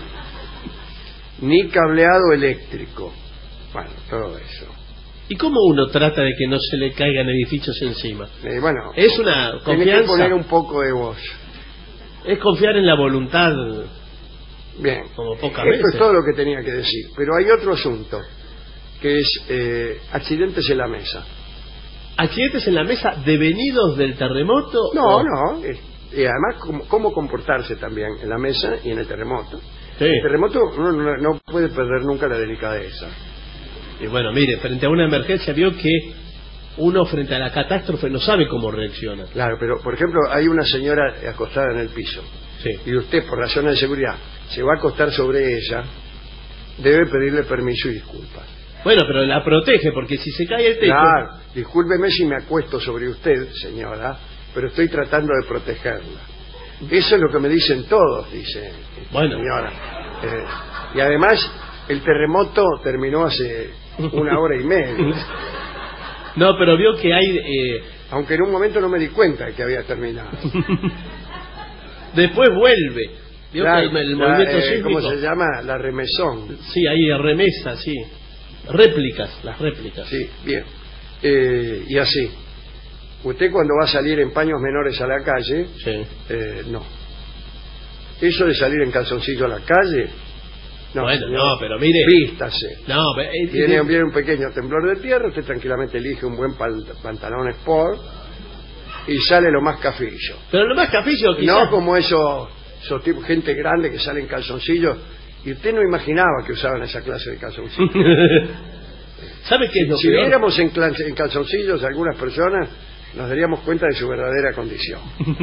ni cableado eléctrico. Bueno, todo eso. ¿Y cómo uno trata de que no se le caigan edificios encima? Eh, bueno, Es una tienes que confianza. poner un poco de voz. Es confiar en la voluntad. Bien, Como pocas esto veces. es todo lo que tenía que decir. Pero hay otro asunto, que es eh, accidentes en la mesa. ¿Accidentes en la mesa devenidos del terremoto? No, o- no. es- y además, cómo, cómo comportarse también en la mesa y en el terremoto. Sí. En el terremoto uno no, no puede perder nunca la delicadeza. Y bueno, mire, frente a una emergencia vio que uno frente a la catástrofe no sabe cómo reacciona. Claro, pero por ejemplo, hay una señora acostada en el piso. Sí. Y usted, por razones de seguridad, se va a acostar sobre ella, debe pedirle permiso y disculpas. Bueno, pero la protege, porque si se cae el techo... Claro, discúlpeme si me acuesto sobre usted, señora, pero estoy tratando de protegerla. Eso es lo que me dicen todos, dice Bueno. señora. Eh, y además, El terremoto terminó hace una hora y media. No, pero vio que hay... Eh... Aunque en un momento no me di cuenta de que había terminado. Después vuelve. Vio La, que el, el la, movimiento eh, sísmico... ¿Cómo se llama? La remesón. Sí, ahí remesa, sí. Réplicas, las réplicas. Sí, bien. Eh, y así. Usted cuando va a salir en paños menores a la calle, sí. eh, no. Eso de salir en calzoncillo a la calle... No, bueno, señor, no, pero mire... Vístase. No, pero, eh, viene, eh, viene un pequeño temblor de tierra, usted tranquilamente elige un buen pal, pantalón sport y sale lo más cafillo. Pero lo más cafillo quizás... No como esos, esos tipos, gente grande que sale en calzoncillos, y usted no imaginaba que usaban esa clase de calzoncillos. ¿Sabe qué es lo Si peor? viéramos en, en calzoncillos a algunas personas, nos daríamos cuenta de su verdadera condición.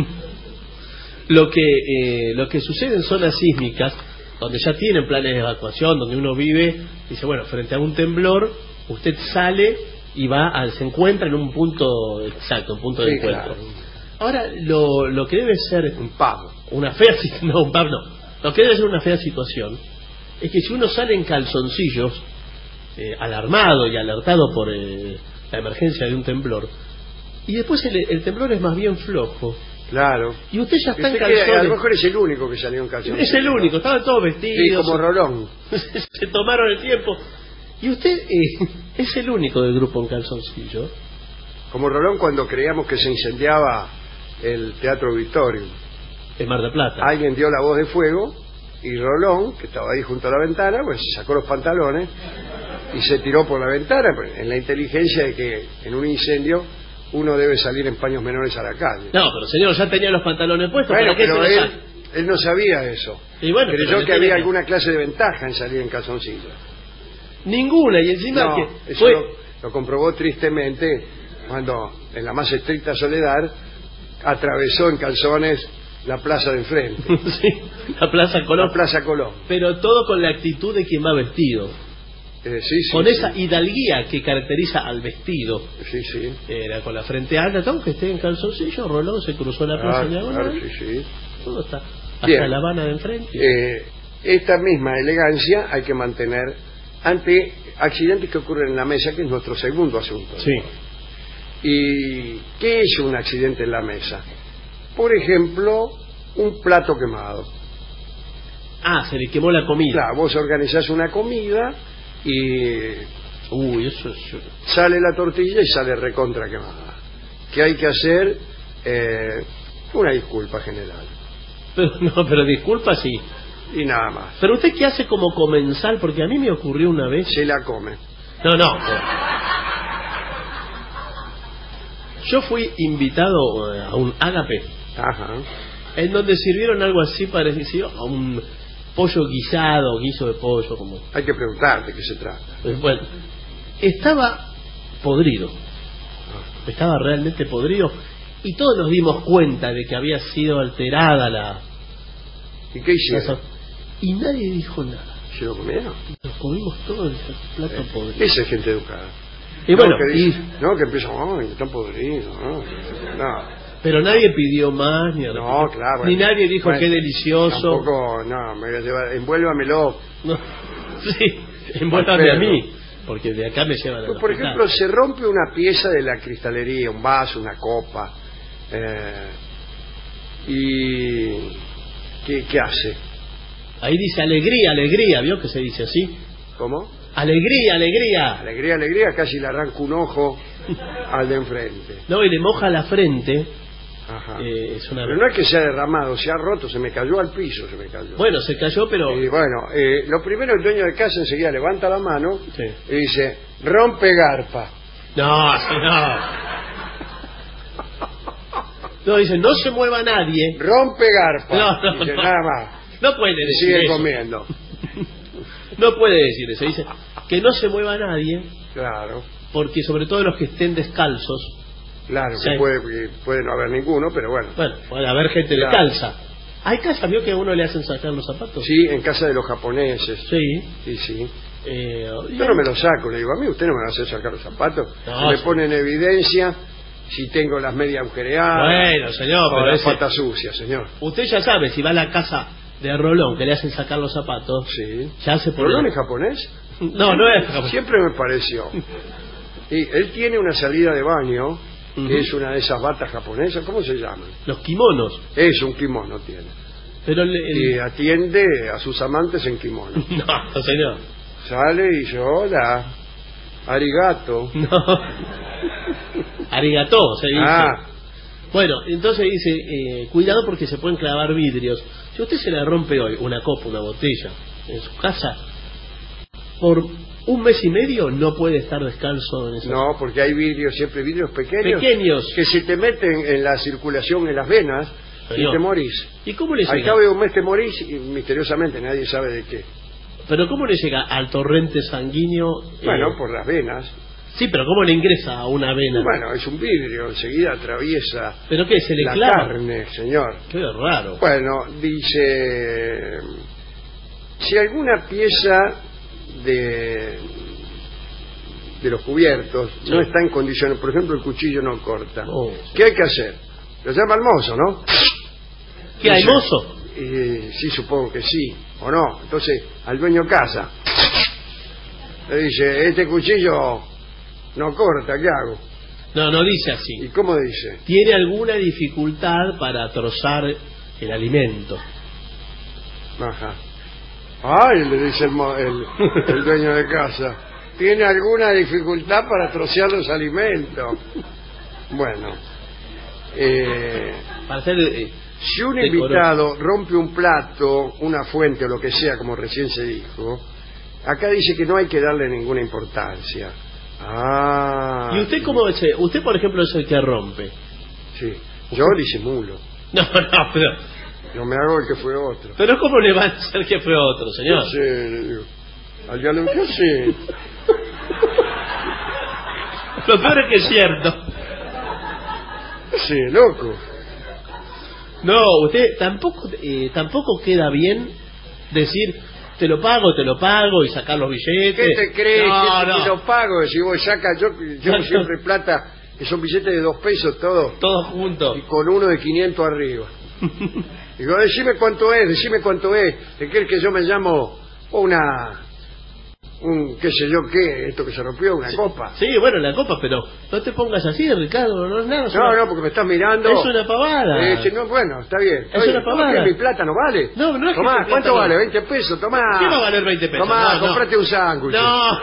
Lo que, eh, lo que sucede en zonas sísmicas, donde ya tienen planes de evacuación, donde uno vive, dice, bueno, frente a un temblor, usted sale y va a, se encuentra en un punto exacto, un punto de Sí, encuentro. claro. Ahora, lo, lo que debe ser... Un pub. Una fea situación, no, un pub no. Lo que debe ser una fea situación es que si uno sale en calzoncillos, eh, alarmado y alertado por eh, la emergencia de un temblor, y después el, el temblor es más bien flojo. Claro. Y usted ya está Usted en que calzones. a lo mejor es el único que salió en calzones. Es el único, estaban todos vestidos. Sí, como Rolón. Se tomaron el tiempo. Y usted eh, es el único del grupo en calzoncillo. Como Rolón cuando creíamos que se incendiaba el Teatro Auditorium. En Mar del Plata. Alguien dio la voz de fuego y Rolón, que estaba ahí junto a la ventana, pues sacó los pantalones y se tiró por la ventana, pues, en la inteligencia de que en un incendio uno debe salir en paños menores a la calle. No, pero señor, ya tenía los pantalones puestos. Bueno, ¿para qué pero se los él, saca? él no sabía eso. Y bueno, Creyó pero que le había tiene que- alguna clase de ventaja en salir en calzoncillos. Ninguna, y encima No, que eso fue... lo, lo comprobó tristemente cuando, en la más estricta soledad, atravesó en calzones la plaza de enfrente. Sí, la Plaza Colón. La Plaza Colón. Pero todo con la actitud de quien va vestido. Eh, sí, sí, Con sí. esa hidalguía que caracteriza al vestido. Sí, sí. Era con la frente alta, aunque esté en calzoncillo, Rolón se cruzó la plaza Claro, diagonal. claro, sí, sí. Todo está. Hasta Bien. La Habana de enfrente. Eh, esta misma elegancia hay que mantener ante accidentes que ocurren en la mesa, que es nuestro segundo asunto. Sí. ¿Y qué es un accidente en la mesa? Por ejemplo, un plato quemado. Ah, se le quemó la comida. Claro, vos organizás una comida y Uy, eso es... sale la tortilla y sale recontra quemada. ¿Qué hay que hacer? Eh, una disculpa general. Pero, no, pero disculpa, sí. Y nada más. Pero usted, ¿qué hace como comensal? Porque a mí me ocurrió una vez... Se la come. No, no. Yo fui invitado eh, a un ágape. Ajá. En donde sirvieron algo así parecido a un pollo guisado, guiso de pollo, como... Hay que preguntar de qué se trata. Pues, bueno, estaba podrido. Estaba realmente podrido. Y todos nos dimos cuenta de que había sido alterada la... ¿Y qué hicieron? Y nadie dijo nada. ¿Se lo comieron? Nos comimos todo el plato podrido. Esa es gente educada. Y bueno, no, que, y- dice- no, que empiezan, ay, están podridos. No, no. Pero nadie pidió más, ni, No, claro. ni bueno. nadie dijo Bueno, qué delicioso. Tampoco, no, me voy a llevar, envuélvamelo. No. Sí, envuélvame a mí, porque de acá me llevan a Pues, por ejemplo, se rompe una pieza de la cristalería, un vaso, una copa, eh, y ¿qué, qué hace? Ahí dice alegría, alegría, ¿vio que se dice así? ¿Cómo? Alegría, alegría. Alegría, alegría, casi le arranca un ojo al de enfrente. No, y le moja la frente. Ajá. Eh, es una... Pero no es que se ha derramado, se ha roto, se me cayó al piso, se me cayó. Bueno, se cayó, pero... Y bueno, eh, lo primero el dueño de casa enseguida levanta la mano Sí. y dice, rompe garpa. No, señor. No, dice, no se mueva nadie. Rompe garpa. No, no, dice, no. nada más. No puede Y decir sigue eso. comiendo. No puede decir eso. Dice que no se mueva nadie, Claro, porque sobre todo los que estén descalzos. claro, Sí. que puede, que puede no haber ninguno, pero bueno. Bueno, puede haber gente Claro. descalza. Hay casas, ¿vio que a uno le hacen sacar los zapatos? Sí, en casa de los japoneses. Sí. Sí, sí. Eh, Yo no me lo saco, le digo, a mí usted no me va a hacer sacar los zapatos. No, me sí. pone en evidencia si tengo las medias agujereadas Bueno, señor, o pero las ese- patas sucias, señor. Usted ya sabe, si va a la casa de Rolón, que le hacen sacar los zapatos, sí. ya se pone... ¿Rolón es japonés? No, no es japonés. Siempre me pareció. Y él tiene una salida de baño, uh-huh. que es una de esas batas japonesas, ¿cómo se llaman? Los kimonos. Es un kimono tiene. Pero el, el... Y atiende a sus amantes en kimono. No, señor. Sale y dice, hola, arigato. No. Arigato, se dice. Ah. Bueno, entonces dice, eh, cuidado porque se pueden clavar vidrios. Si usted se le rompe hoy una copa, una botella, en su casa, por un mes y medio no puede estar descalzo en esa... No, porque hay vidrios, siempre vidrios pequeños. Pequeños. Que se te meten en la circulación, en las venas, Señor. Y te morís. ¿Y cómo le llega? Al cabo de un mes te morís y misteriosamente nadie sabe de qué. ¿Pero cómo le llega al torrente sanguíneo? Bueno, eh... por las venas. Sí, pero ¿cómo le ingresa a una vena? Bueno, es un vidrio, enseguida atraviesa. ¿Pero qué? ¿Se le la clava? Carne, señor. Qué raro. Bueno, dice... Si alguna pieza de... de los cubiertos sí. no está en condiciones, por ejemplo, el cuchillo no corta. Oh, sí. ¿Qué hay que hacer? Lo llama al mozo, ¿no? ¿Qué hay mozo? Y, sí, supongo que sí, o no. Entonces, al dueño casa le dice, este cuchillo no corta, ¿qué hago? No, no dice así. ¿Y cómo dice? ¿Tiene alguna dificultad para trozar el alimento? Ajá. Ay, le dice el, el, el dueño de casa. ¿Tiene alguna dificultad para trocear los alimentos? Bueno. Eh, para hacer... Eh, si un invitado rompe un plato, una fuente o lo que sea, como recién se dijo, acá dice que no hay que darle ninguna importancia. Ah. ¿Y usted cómo dice? Usted, por ejemplo, es el que rompe. Sí. Yo disimulo. No, no, pero... Yo me hago el que fue otro. ¿Pero cómo le va a decir que fue otro, señor? Sí, le digo. Al ya lo que sí. Lo peor es que es cierto. Sí, loco. No, usted tampoco eh, tampoco queda bien decir te lo pago, te lo pago y sacar los billetes. ¿Qué te crees? No, que no. te lo pago? Si vos sacas, yo llevo siempre plata, que son billetes de dos pesos todos. Todos juntos. Y con uno de quinientos arriba. Digo, decime cuánto es, decime cuánto es. ¿Te crees que yo me llamo una... un qué sé yo qué, esto que se rompió, una sí, copa? Sí, bueno, la copa, pero no te pongas así, Ricardo, no es nada. No, una... no, porque me estás mirando. Es una pavada. Eh, si no, bueno, está bien. Está es bien. una pavada. ¿Por qué mi plata no vale? No, no es Tomá, que ¿cuánto no... vale? veinte pesos, tomá. ¿Qué va a valer veinte pesos? Tomá, no, comprate no. un sándwich. No.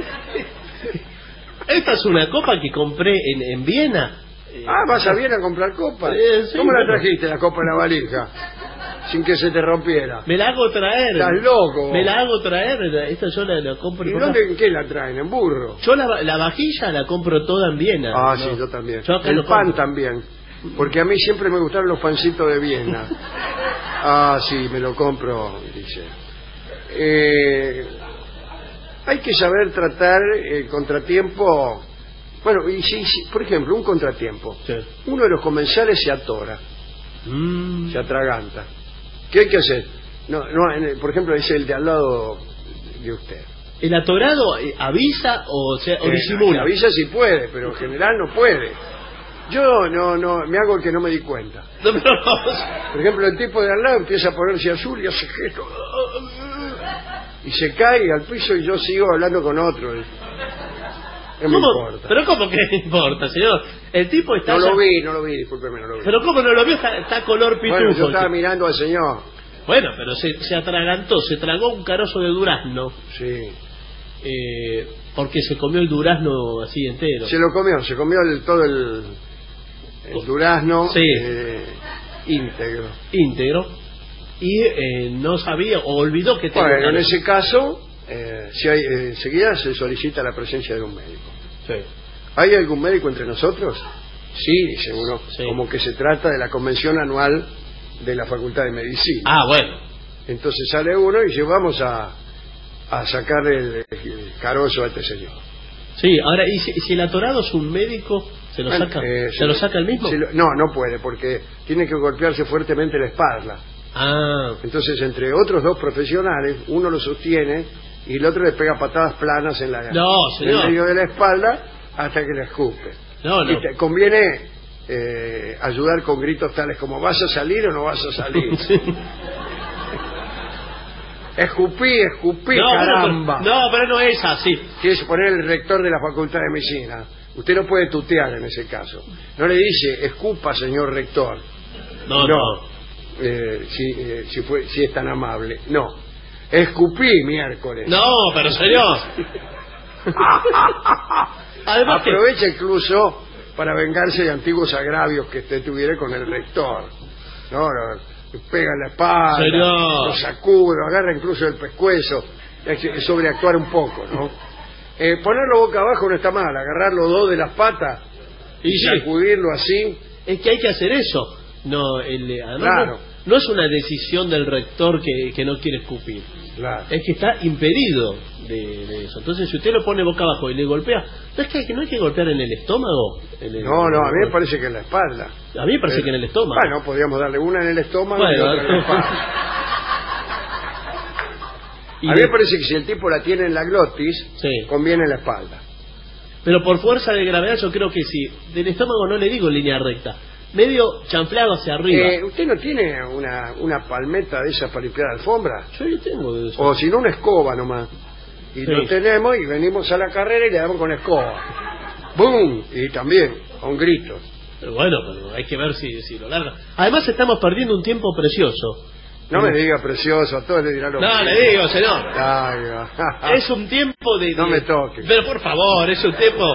Esta es una copa que compré en, en Viena. Ah, ¿vas a Viena a comprar copas? Eh, sí, ¿Cómo bueno. la trajiste, la copa en la valija? Sin que se te rompiera. Me la hago traer. Estás loco. Me la hago traer. Esta yo la, la compro. ¿Y dónde, en qué la traen? ¿En burro? Yo la, la vajilla la compro toda en Viena. Ah, ¿no? sí, yo también. Yo El pan compro. También. Porque a mí siempre me gustaron los pancitos de Viena. Ah, sí, me lo compro, dice. Eh, hay que saber tratar el contratiempo. Bueno, y si, si por ejemplo, un contratiempo. Sí. Uno de los comensales se atora. Mm. Se atraganta. ¿Qué hay que hacer? No, no, por ejemplo, es el de al lado de usted. ¿El atorado eh, avisa o, sea, o eh, disimula? Avisa si puede, pero en general no puede. Yo no, no, me hago el que no me di cuenta. No, no, no. Por ejemplo, el tipo de al lado empieza a ponerse azul y hace gesto. Y se cae al piso y yo sigo hablando con otro. No me importa. ¿Pero cómo que no importa, señor? El tipo está... No ya... lo vi, no lo vi, discúlpeme, no lo vi. ¿Pero cómo no lo vio? Está, está color pitufo. Bueno, yo estaba mirando al señor. Bueno, pero se, se atragantó, se tragó un carozo de durazno. Sí. Eh, porque se comió el durazno así entero. Se lo comió, se comió el, todo el, el durazno sí. eh, íntegro. Íntegro. Y eh, no sabía o olvidó que tenía... Bueno, en ese caso... Eh, si hay, eh, enseguida se solicita la presencia de un médico. Sí. ¿Hay algún médico entre nosotros? Sí, dice uno, sí. Como que se trata de la convención anual de la Facultad de Medicina. Ah, bueno. Entonces sale uno y dice, vamos a, a sacar el, el carozo a este señor. Sí, ahora, ¿y si, si el atorado es un médico, se lo saca, eh, ¿se lo saca el mismo? Lo, no, no puede, porque tiene que golpearse fuertemente la espalda. Ah. Entonces, entre otros dos profesionales, uno lo sostiene y el otro le pega patadas planas en la no, señor. en medio de la espalda hasta que le escupe. No, no. Y te conviene eh, ayudar con gritos tales como ¿vas a salir o no vas a salir? Sí. Escupí, escupí, no, caramba. Pero, no, pero no es así. Quiere poner el rector de la Facultad de Medicina. Usted no puede tutear en ese caso. No le dice, escupa, señor rector. No, no. no. Eh, si, eh, si, fue, si es tan amable. No. Escupí miércoles. No, pero señor. Además aprovecha que... incluso para vengarse de antiguos agravios que usted tuviera con el rector. No, lo, pega en la espalda, señor. Lo sacude, lo agarra incluso el pescuezo. Es sobreactuar un poco, ¿no? Eh, ponerlo boca abajo no está mal, agarrar los dos de las patas y, y sacudirlo así. Es que hay que hacer eso. No, el, además claro. no, no es una decisión del rector que, que no quiere escupir. Claro. Es que está impedido de, de eso. Entonces, si usted lo pone boca abajo y le golpea, ¿no es que no hay que golpear en el estómago? En el, no, no, a mí me parece que en la espalda. A mí me parece eh, que en el estómago. Bueno, podríamos darle una en el estómago bueno, y otra en la espalda. A mí me parece que si el tipo la tiene en la glotis, sí. conviene en la espalda. Pero por fuerza de gravedad yo creo que sí. Del estómago no le digo en línea recta. Medio chanflado hacia arriba. Eh, ¿Usted no tiene una, una palmeta de esas para limpiar alfombra? Yo tengo de eso. O si no, una escoba nomás. Y sí. lo tenemos y venimos a la carrera y le damos con escoba. ¡Bum! Y también, con gritos. Pero bueno, pero hay que ver si, si lo larga. Además estamos perdiendo un tiempo precioso. No me diga precioso, a todos le dirán lo No, mismo. le digo, señor. Ay, es un tiempo de, de... No me toque. Pero por favor, es un tiempo...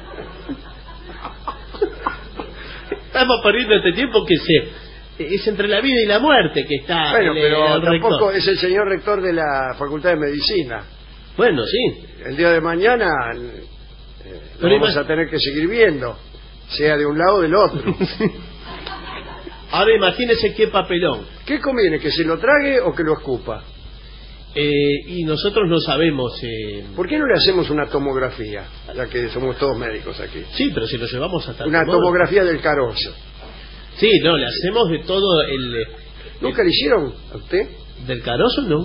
Estamos perdiendo este tiempo que se es entre la vida y la muerte que está. Bueno, el, pero el tampoco rector. Es el señor rector de la Facultad de Medicina. Bueno, sí. El día de mañana eh, lo vamos a tener que seguir viendo, sea de un lado o del otro. Ahora imagínese qué papelón. ¿Qué conviene, que se lo trague o que lo escupa? Eh, y nosotros no sabemos... Eh... ¿Por qué no le hacemos una tomografía? Ya que somos todos médicos aquí. Sí, pero si lo llevamos hasta... Una tomografía del carozo. Sí, no, le hacemos de todo el... ¿Nunca el... le hicieron a usted? ¿Del carozo? No.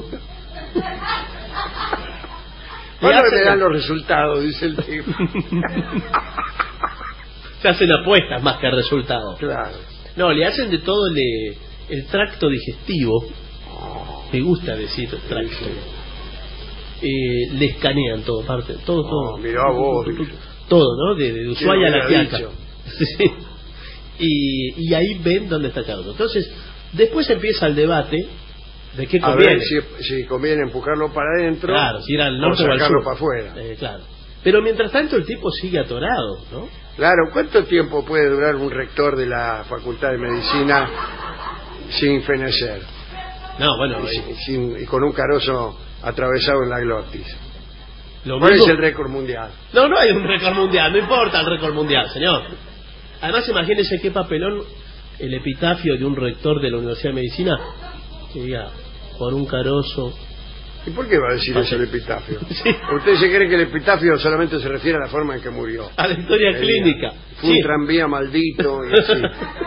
¿Cuándo me dan los resultados? Dice el tipo. Se hacen apuestas más que resultados. Claro. No, le hacen de todo el, el tracto digestivo. Me gusta decir tracto. Sí, sí. Eh, le escanean todo, parte, todo, oh, todo. Mirá vos. Todo, ¿no? De, de Ushuaia a La Quiaca. Sí. Y, y ahí ven dónde está cada uno. Entonces, después empieza el debate de qué conviene. A ver si, si conviene empujarlo para adentro. Claro, si era al norte o, o al sur. sacarlo para afuera. Eh, claro. Pero mientras tanto el tipo sigue atorado, ¿no? Claro, ¿cuánto tiempo puede durar un rector de la Facultad de Medicina sin fenecer? No, bueno... Y, sin, sin, y con un carozo atravesado en la glotis. Lo ¿Cuál mismo... es el récord mundial? No, no hay un récord mundial, no importa el récord mundial, señor. Además, imagínese qué papelón el epitafio de un rector de la Universidad de Medicina que diga, por un carozo... ¿Y por qué va a decir eso el epitafio? Sí. ¿Usted se cree que el epitafio solamente se refiere a la forma en que murió? A la historia el, clínica. Fue sí. un tranvía maldito y así.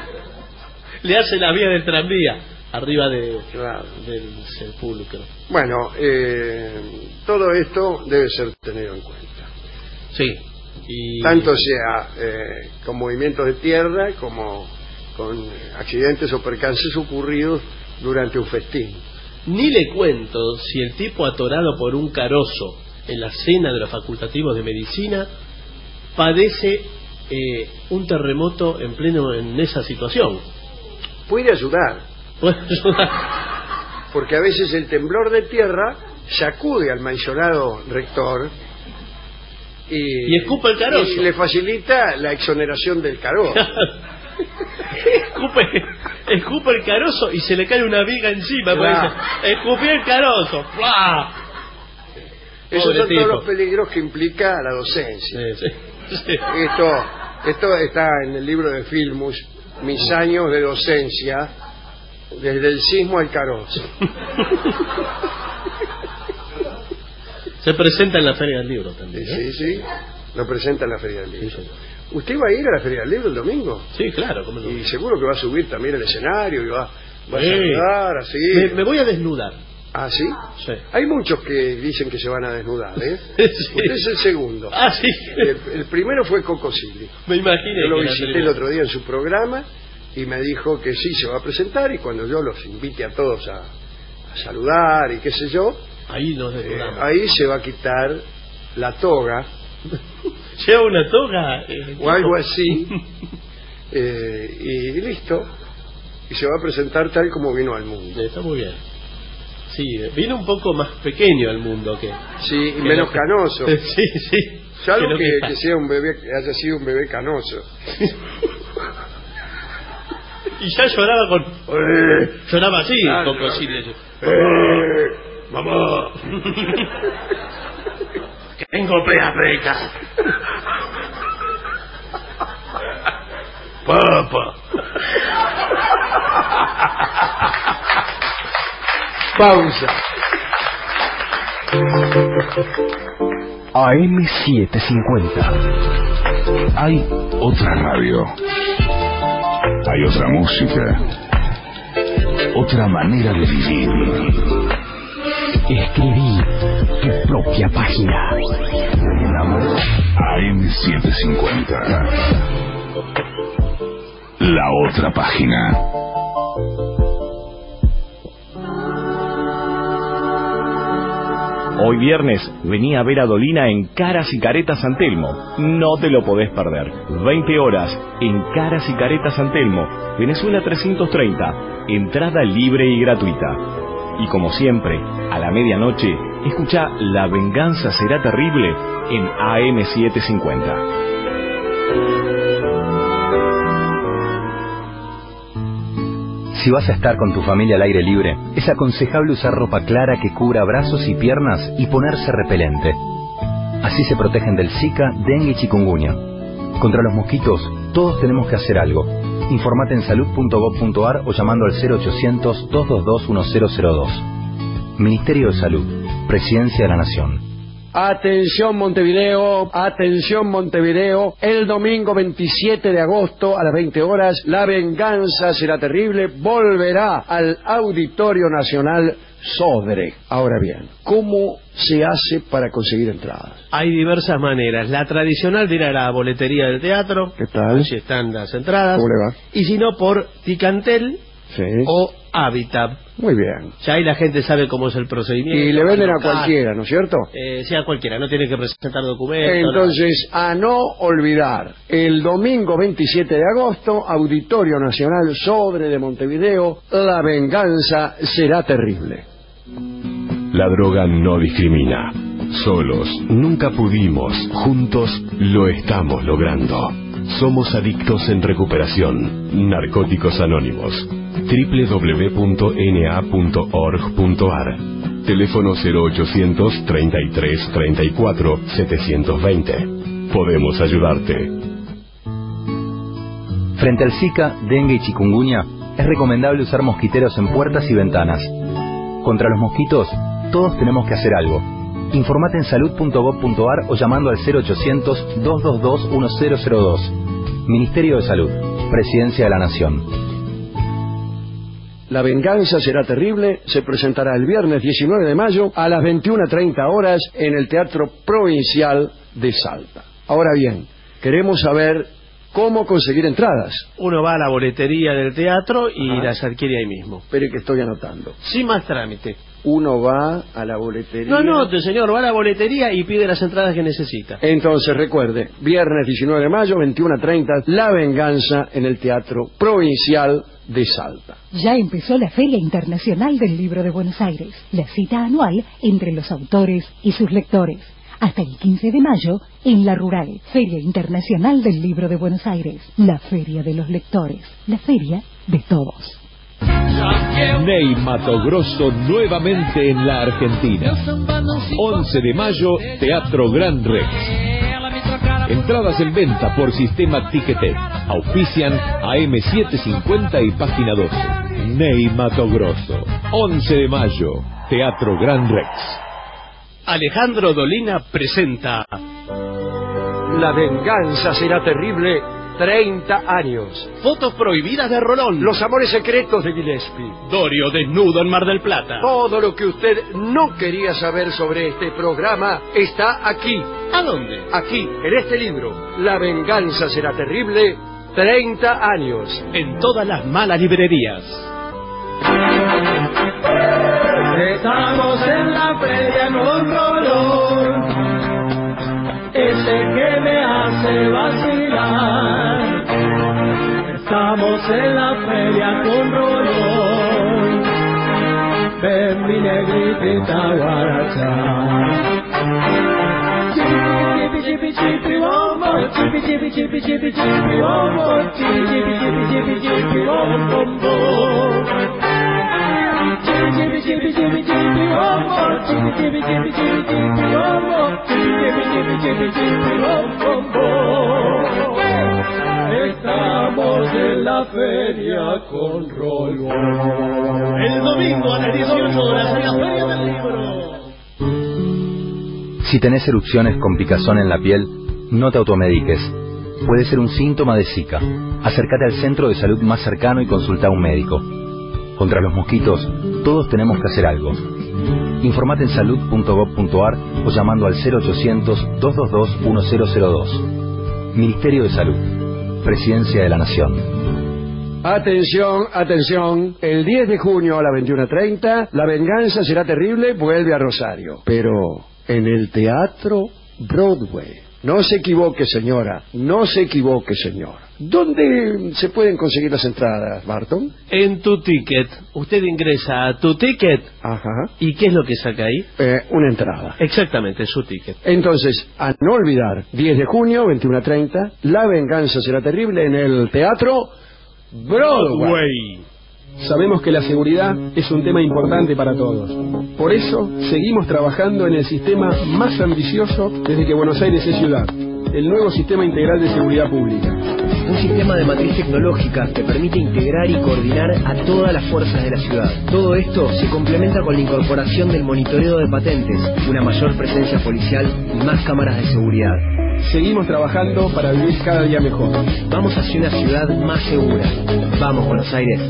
Le hace la vía del tranvía arriba de, claro. del sepulcro. Bueno, eh, todo esto debe ser tenido en cuenta. Sí. Y... Tanto sea eh, con movimientos de tierra como con accidentes o percances ocurridos durante un festín. Ni le cuento si el tipo atorado por un carozo en la cena de los facultativos de medicina padece eh, un terremoto en pleno en esa situación. Puede ayudar. Puede ayudar. Porque a veces el temblor de tierra sacude al mencionado rector y, y escupa el carozo. Y le facilita la exoneración del carozo. escupe, escupe el carozo y se le cae una viga encima. Claro. Escupí el carozo. ¡Pua! Esos son tipo. todos los peligros que implica la docencia. Sí, sí, sí. Esto, esto está en el libro de Filmus, Mis años de docencia, desde el sismo al carozo. Se presenta en la Feria del Libro también, ¿eh? Sí, sí, lo presenta en la Feria del Libro. Sí, sí. ¿Usted va a ir a la Feria del Libro el domingo? Sí, claro. ¿Cómo no? Y seguro que va a subir también el escenario y va, va sí. a saludar, así. Me, me voy a desnudar. ¿Ah, sí? Sí. Hay muchos que dicen que se van a desnudar, ¿eh? Sí. Usted es el segundo. Ah, sí. El, el primero fue Coco Silly. Me imagino. Yo lo visité el otro día en su programa y me dijo que sí se va a presentar y cuando yo los invite a todos a, a saludar y qué sé yo, ahí, nos eh, ahí se va a quitar la toga. Lleva una toga. Eh, o algo así. eh, y listo. Y se va a presentar tal como vino al mundo. Está muy bien. Sí, vino un poco más pequeño al mundo que... Sí, y que menos lo... canoso. Sí, sí. Salvo que, que, que sea un bebé, que haya sido un bebé canoso. Y ya lloraba con... Eh, lloraba así, ah, con no. cosillas. Eh, mamá. Que tengo pea freca. Papá. Pausa. A M setecientos cincuenta. Hay otra radio. Hay otra música. Otra manera de vivir. Escribí tu propia página. A M setecientos cincuenta. La otra página. Hoy viernes, vení a ver a Dolina en Caras y Caretas San Telmo. No te lo podés perder. veinte horas en Caras y Caretas San Telmo, Venezuela trescientos treinta. Entrada libre y gratuita. Y como siempre, a la medianoche, escucha La Venganza Será Terrible en A M setecientos cincuenta. Si vas a estar con tu familia al aire libre, es aconsejable usar ropa clara que cubra brazos y piernas y ponerse repelente. Así se protegen del Zika, dengue y chikungunya. Contra los mosquitos, todos tenemos que hacer algo. Informate en salud punto gob punto ar o llamando al cero ochocientos, dos dos dos, uno cero cero dos. Ministerio de Salud, Presidencia de la Nación. Atención Montevideo, atención Montevideo, el domingo veintisiete de agosto a las veinte horas, La Venganza Será Terrible volverá al Auditorio Nacional Sodre. Ahora bien, ¿cómo se hace para conseguir entradas? Hay diversas maneras. La tradicional de ir a la boletería del teatro. ¿Qué tal? Si están las entradas. ¿Cómo le va? Y si no, por Ticantel sí. o Habitat. Muy bien. Ya ahí la gente sabe cómo es el procedimiento. Y le venden a cualquiera, ¿no es cierto? Eh, sí, a cualquiera, no tiene que presentar documentos. Entonces, nada. A no olvidar, el domingo veintisiete de agosto, Auditorio Nacional Sodre de Montevideo, La Venganza Será Terrible. La droga no discrimina. Solos nunca pudimos, juntos lo estamos logrando. Somos adictos en recuperación. Narcóticos Anónimos. doble u doble u doble u punto n a punto org punto a r. Teléfono cero ochocientos, treinta y tres, treinta y cuatro, setecientos veinte. Podemos ayudarte. Frente al Zika, dengue y chikungunya, es recomendable usar mosquiteros en puertas y ventanas. Contra los mosquitos, todos tenemos que hacer algo. Informate en salud punto gob punto ar o llamando al cero ochocientos, dos dos dos, uno cero cero dos. Ministerio de Salud, Presidencia de la Nación. La Venganza Será Terrible se presentará el viernes diecinueve de mayo a las veintiuna treinta horas en el Teatro Provincial de Salta. Ahora bien, queremos saber cómo conseguir entradas. Uno va a la boletería del teatro y Ajá. las adquiere ahí mismo. Espere que estoy anotando. Sin más trámite. Uno va a la boletería... No, no, señor, va a la boletería y pide las entradas que necesita. Entonces, recuerde, viernes diecinueve de mayo, veintiuna treinta, La Venganza en el Teatro Provincial de Salta. Ya empezó la Feria Internacional del Libro de Buenos Aires, la cita anual entre los autores y sus lectores. Hasta el quince de mayo, en La Rural, Feria Internacional del Libro de Buenos Aires, la Feria de los Lectores, la feria de todos. Ney Matogrosso nuevamente en la Argentina. once de mayo, Teatro Gran Rex. Entradas en venta por sistema Ticketek. Auspician A M setecientos cincuenta y Página doce. Ney Matogrosso. once de mayo, Teatro Gran Rex. Alejandro Dolina presenta La Venganza Será Terrible, treinta años. Fotos prohibidas de Rolón. Los amores secretos de Gillespie. Dorio desnudo en Mar del Plata. Todo lo que usted no quería saber sobre este programa está aquí. ¿A dónde? Aquí, en este libro. La Venganza Será Terrible, treinta años. En todas las malas librerías. feria con Rolón, ese que me hace vacilar. Estamos en la feria con Rolón, ven mi negrita guaracha. Chipi chipi chipi bombo, chipi chipi chipi chipi chipi bombo, chipi chipi chipi chipi chipi bombo. Chipi chipi chipi chipi chipi bombo, chipi chipi chipi chipi chipi bombo, chipi chipi chipi chipi bombo. Estamos en la feria con Rolón. El domingo a las dieciocho horas en la Feria del Libro. Si tenés erupciones con picazón en la piel, no te automediques. Puede ser un síntoma de Zika. Acércate al centro de salud más cercano y consulta a un médico. Contra los mosquitos, todos tenemos que hacer algo. Informate en salud punto gob punto ar o llamando al cero ochocientos, dos dos dos, uno cero cero dos. Ministerio de Salud. Presidencia de la Nación. Atención, atención. El diez de junio a las veintiuna treinta, La venganza será terrible, vuelve a Rosario. Pero en el Teatro Broadway. No se equivoque, señora. No se equivoque, señor. ¿Dónde se pueden conseguir las entradas, Barton? En Tu Ticket. Usted ingresa a Tu Ticket. Ajá. ¿Y qué es lo que saca ahí? Eh, una entrada. Exactamente, su ticket. Entonces, a no olvidar, diez de junio, veintiuna treinta, La venganza será terrible en el Teatro Broadway. Broadway. Sabemos que la seguridad es un tema importante para todos. Por eso, seguimos trabajando en el sistema más ambicioso desde que Buenos Aires es ciudad, el nuevo Sistema Integral de Seguridad Pública. Un sistema de matriz tecnológica que permite integrar y coordinar a todas las fuerzas de la ciudad. Todo esto se complementa con la incorporación del monitoreo de patentes, una mayor presencia policial y más cámaras de seguridad. Seguimos trabajando para vivir cada día mejor. Vamos hacia una ciudad más segura. Vamos, Buenos Aires.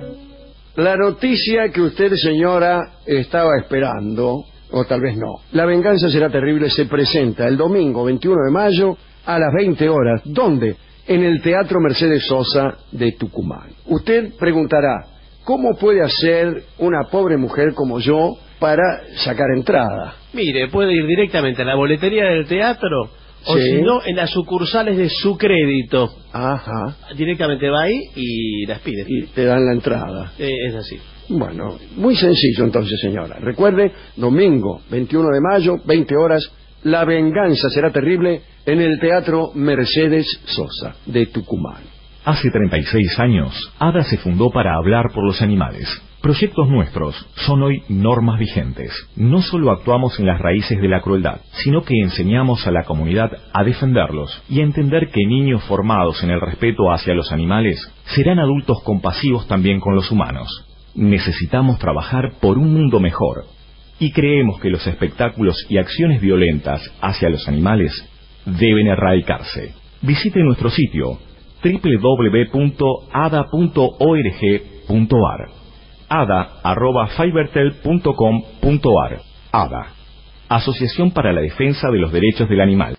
La noticia que usted, señora, estaba esperando, o tal vez no. La venganza será terrible se presenta el domingo veintiuno de mayo a las veinte horas. ¿Dónde? En el Teatro Mercedes Sosa de Tucumán. Usted preguntará, ¿cómo puede hacer una pobre mujer como yo para sacar entrada? Mire, puede ir directamente a la boletería del teatro, o Sí. si no, en las sucursales de Su Crédito. Ajá. Directamente va ahí y las pide. Y te dan la entrada. Eh, es así. Bueno, muy sencillo entonces, señora. Recuerde, domingo veintiuno de mayo, veinte horas, La venganza será terrible en el Teatro Mercedes Sosa de Tucumán. Hace treinta y seis años, ADA se fundó para hablar por los animales. Proyectos nuestros son hoy normas vigentes. No solo actuamos en las raíces de la crueldad, sino que enseñamos a la comunidad a defenderlos y a entender que niños formados en el respeto hacia los animales serán adultos compasivos también con los humanos. Necesitamos trabajar por un mundo mejor y creemos que los espectáculos y acciones violentas hacia los animales deben erradicarse. Visite nuestro sitio doble u doble u doble u punto a d a punto org punto a r ada arroba fibertel punto com punto a r. ADA, Asociación para la Defensa de los Derechos del Animal.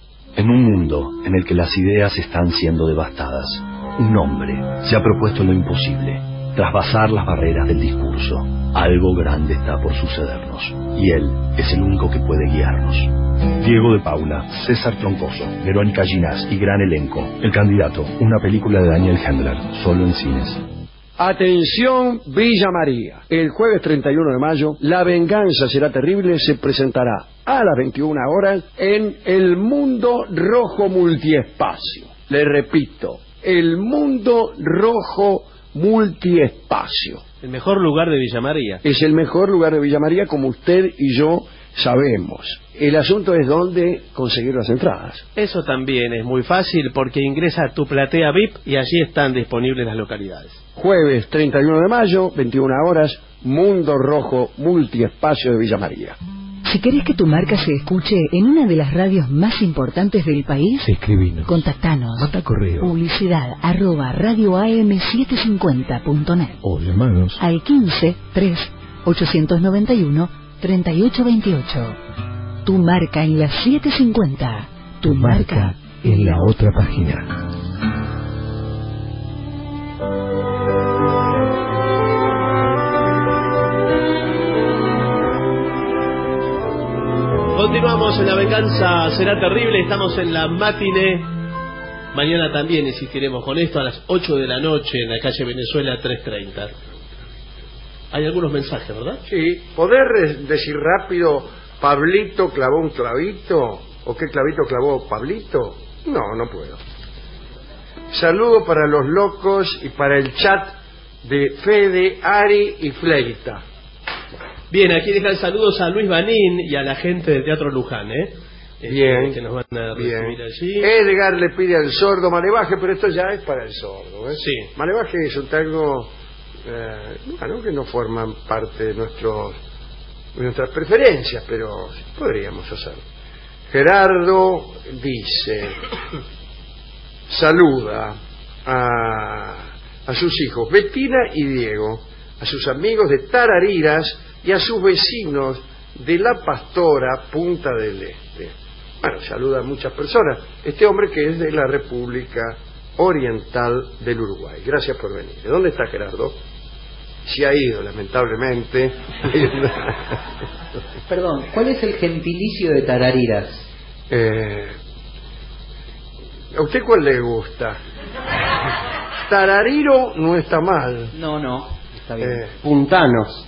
En un mundo en el que las ideas están siendo devastadas, un hombre se ha propuesto lo imposible, trasvasar las barreras del discurso. Algo grande está por sucedernos, y él es el único que puede guiarnos. Diego de Paula, César Troncoso, Verónica Ginás y gran elenco. El candidato, una película de Daniel Hendler, solo en cines. Atención, Villa María. El jueves treinta y uno de mayo, La venganza será terrible se presentará a las veintiuna horas en El Mundo Rojo Multiespacio. Le repito, El Mundo Rojo Multiespacio. El mejor lugar de Villa María. Es el mejor lugar de Villa María, como usted y yo sabemos. El asunto es dónde conseguir las entradas. Eso también es muy fácil porque ingresa a tu platea V I P y allí están disponibles las localidades. Jueves treinta y uno de mayo, veintiuna horas, Mundo Rojo Multiespacio de Villa María. Si querés que tu marca se escuche en una de las radios más importantes del país, escribinos. Contactanos. Manda correo. Publicidad arroba radio a m setecientos cincuenta punto net. O llamanos al quince, tres, ochocientos noventa y uno, treinta y ocho veintiocho. Tu marca en la setecientos cincuenta. Tu, tu marca, marca en la otra página. Continuamos en La Venganza Será Terrible. Estamos en la matiné. Mañana también insistiremos con esto a las ocho de la noche en la calle Venezuela trescientos treinta. Hay algunos mensajes, ¿verdad? Sí. ¿Poder decir rápido Pablito clavó un clavito? ¿O qué clavito clavó Pablito? No, no puedo. Saludo para los locos y para el chat de Fede, Ari y Fleita. Bien, aquí dejan saludos a Luis Banín y a la gente del Teatro Luján, ¿eh? Bien, este, que nos van a recibir bien. allí. Edgar le pide al sordo malevaje, pero esto ya es para el sordo, ¿eh? Sí. Malevaje es un tango eh, bueno, que no forman parte de, nuestros, de nuestras preferencias, pero podríamos hacerlo. Gerardo dice, saluda a, a sus hijos Bettina y Diego, a sus amigos de Tarariras y a sus vecinos de La Pastora, Punta del Este. Bueno, saluda a muchas personas. Este hombre que es de la República Oriental del Uruguay. Gracias por venir. ¿De dónde está Gerardo? Se ha ido, lamentablemente. Perdón, ¿cuál es el gentilicio de Tarariras? Eh, ¿A usted cuál le gusta? Tarariro no está mal. No, no, está bien. Eh, Puntanos.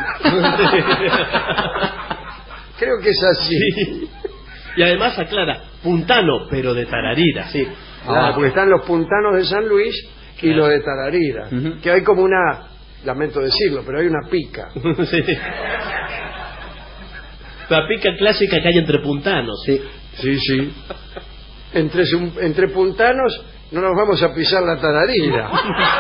Creo que es así. Sí. Y además aclara, puntano, pero de Tararira. Sí. Ah, porque están los puntanos de San Luis y claro. los de Tararira. Uh-huh. Que hay como una, lamento decirlo, pero hay una pica. Sí. La pica clásica que hay entre puntanos. Sí, sí, sí. Entre, entre puntanos no nos vamos a pisar la Tararira.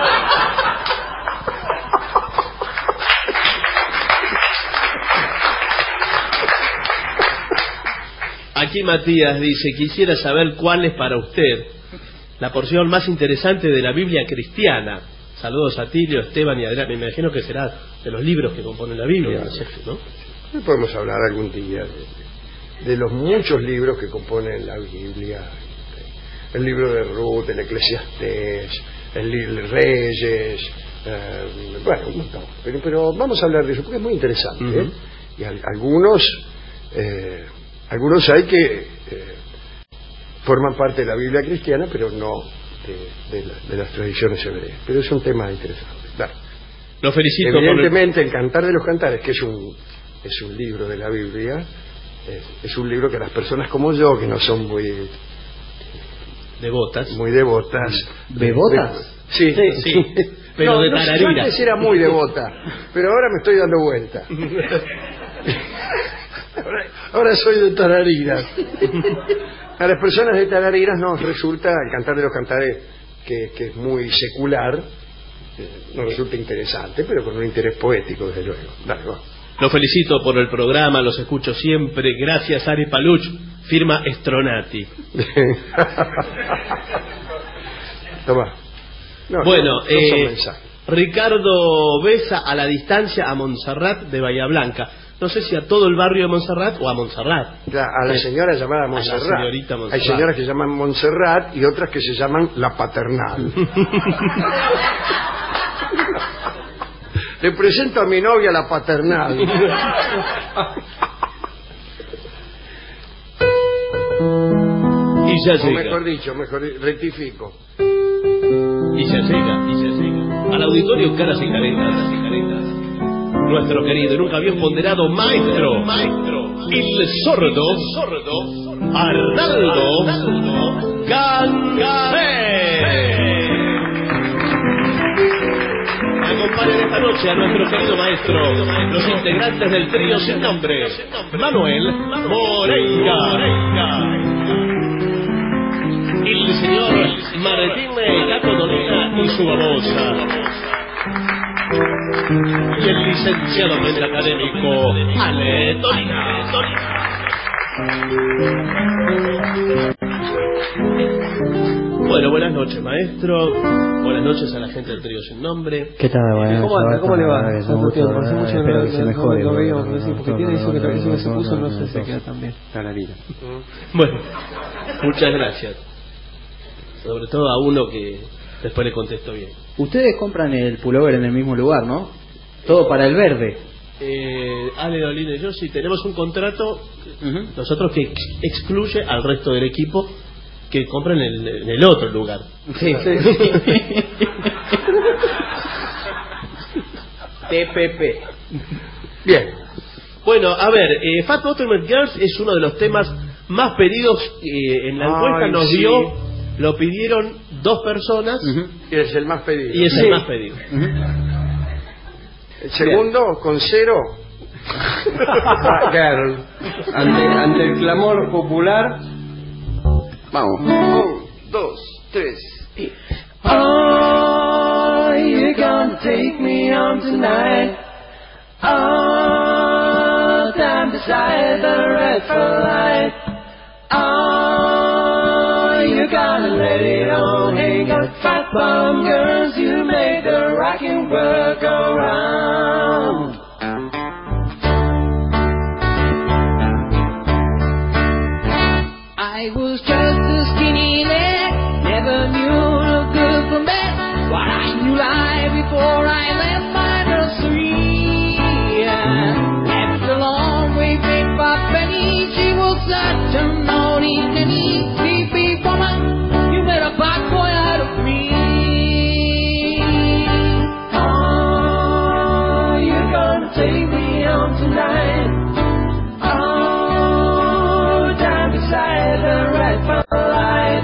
Aquí Matías dice, quisiera saber cuál es para usted la porción más interesante de la Biblia cristiana. Saludos a Tilio, Esteban y Adrián. Me imagino que será de los libros que componen la Biblia, ¿no? ¿no? Podemos hablar algún día de, de los muchos libros que componen la Biblia. El libro de Ruth, el Eclesiastés, el libro de Reyes, eh, bueno, un montón. Pero, pero vamos a hablar de eso porque es muy interesante. Uh-huh. ¿eh? Y al, algunos... Eh, Algunos hay que eh, forman parte de la Biblia cristiana, pero no de, de, la, de las tradiciones hebreas. Pero es un tema interesante. Claro. Lo felicito. Evidentemente, el... el Cantar de los Cantares, que es un es un libro de la Biblia, es, es un libro que las personas como yo, que no son muy devotas, muy devotas, ¿devotas? De, sí, sí, sí. Pero no, de no, Tararira. yo antes era muy devota, pero ahora me estoy dando vuelta. Ahora, ahora soy de Tarariras. A las personas de Tarariras nos resulta el Cantar de los Cantares, que, que es muy secular, eh, nos resulta interesante, pero con un interés poético, desde luego. Dale, va. Los felicito por el programa, los escucho siempre. Gracias, Ari Paluch. Firma Estronati. Toma. No, bueno, no, no eh, Ricardo besa a la distancia a Montserrat de Bahía Blanca. No sé si a todo el barrio de Montserrat o a Montserrat. Ya, a la señora llamada Montserrat. A la señorita Montserrat. Hay señoras que se llaman Montserrat y otras que se llaman La Paternal. Le presento a mi novia La Paternal. Y ya llega. O mejor dicho, mejor rectifico. Y ya llega, y ya llega. Al auditorio Caras y Caretas, y Caretas. Nuestro querido y nunca bien ponderado maestro, maestro, el sordo, sordo, Arnaldo, Arnaldo Gansé. Acompañan esta noche a nuestro querido maestro, los integrantes del trío sin nombre, Manuel Moreira, el señor Martín Gato Dolina y su babosa, y el licenciado académico Ale Dolina. Bueno, buenas noches, maestro. Buenas noches a la gente del trío sin nombre. ¿Qué tal? Bueno, ¿Cómo anda? ¿Cómo le va? Tanto tiempo, hace mucho que no, se mejore, no, no veíamos, no, no, porque tiene eso que parece que se puso, no sé si se queda tan bien. Bueno, muchas gracias. Sobre todo a uno que después le contesto bien. Ustedes compran el pullover en el mismo lugar, ¿no? Todo para el verde. Eh, Ale Dolina y yo sí tenemos un contrato Uh-huh. Nosotros que ex- excluye al resto del equipo que compra en el, en el otro lugar. Sí, sí. T P P. Bien. Bueno, a ver, eh, Fat Bottom Girls es uno de los temas más pedidos eh, en la encuesta. Ay, nos sí. dio, lo pidieron dos personas. Uh-huh. Y es el más pedido. Y es sí. el más pedido. Uh-huh. El segundo, bien. Con cero. Girl. Ante, ante el clamor popular. Vamos. Un, dos, tres y... Oh, you're gonna take me home tonight. Oh, down beside the red light. Oh, you gotta let it all hang up. Fat bum girls, you make the rockin' world go round. I was just a skinny lad, never knew the good from bad. What I knew life before I left my nursery. Left a long way, paid by penny. She was such a naughty nanny. Sleepy woman, you made a bad boy out of me. Oh, you're gonna take me home tonight. Oh, down beside the red light.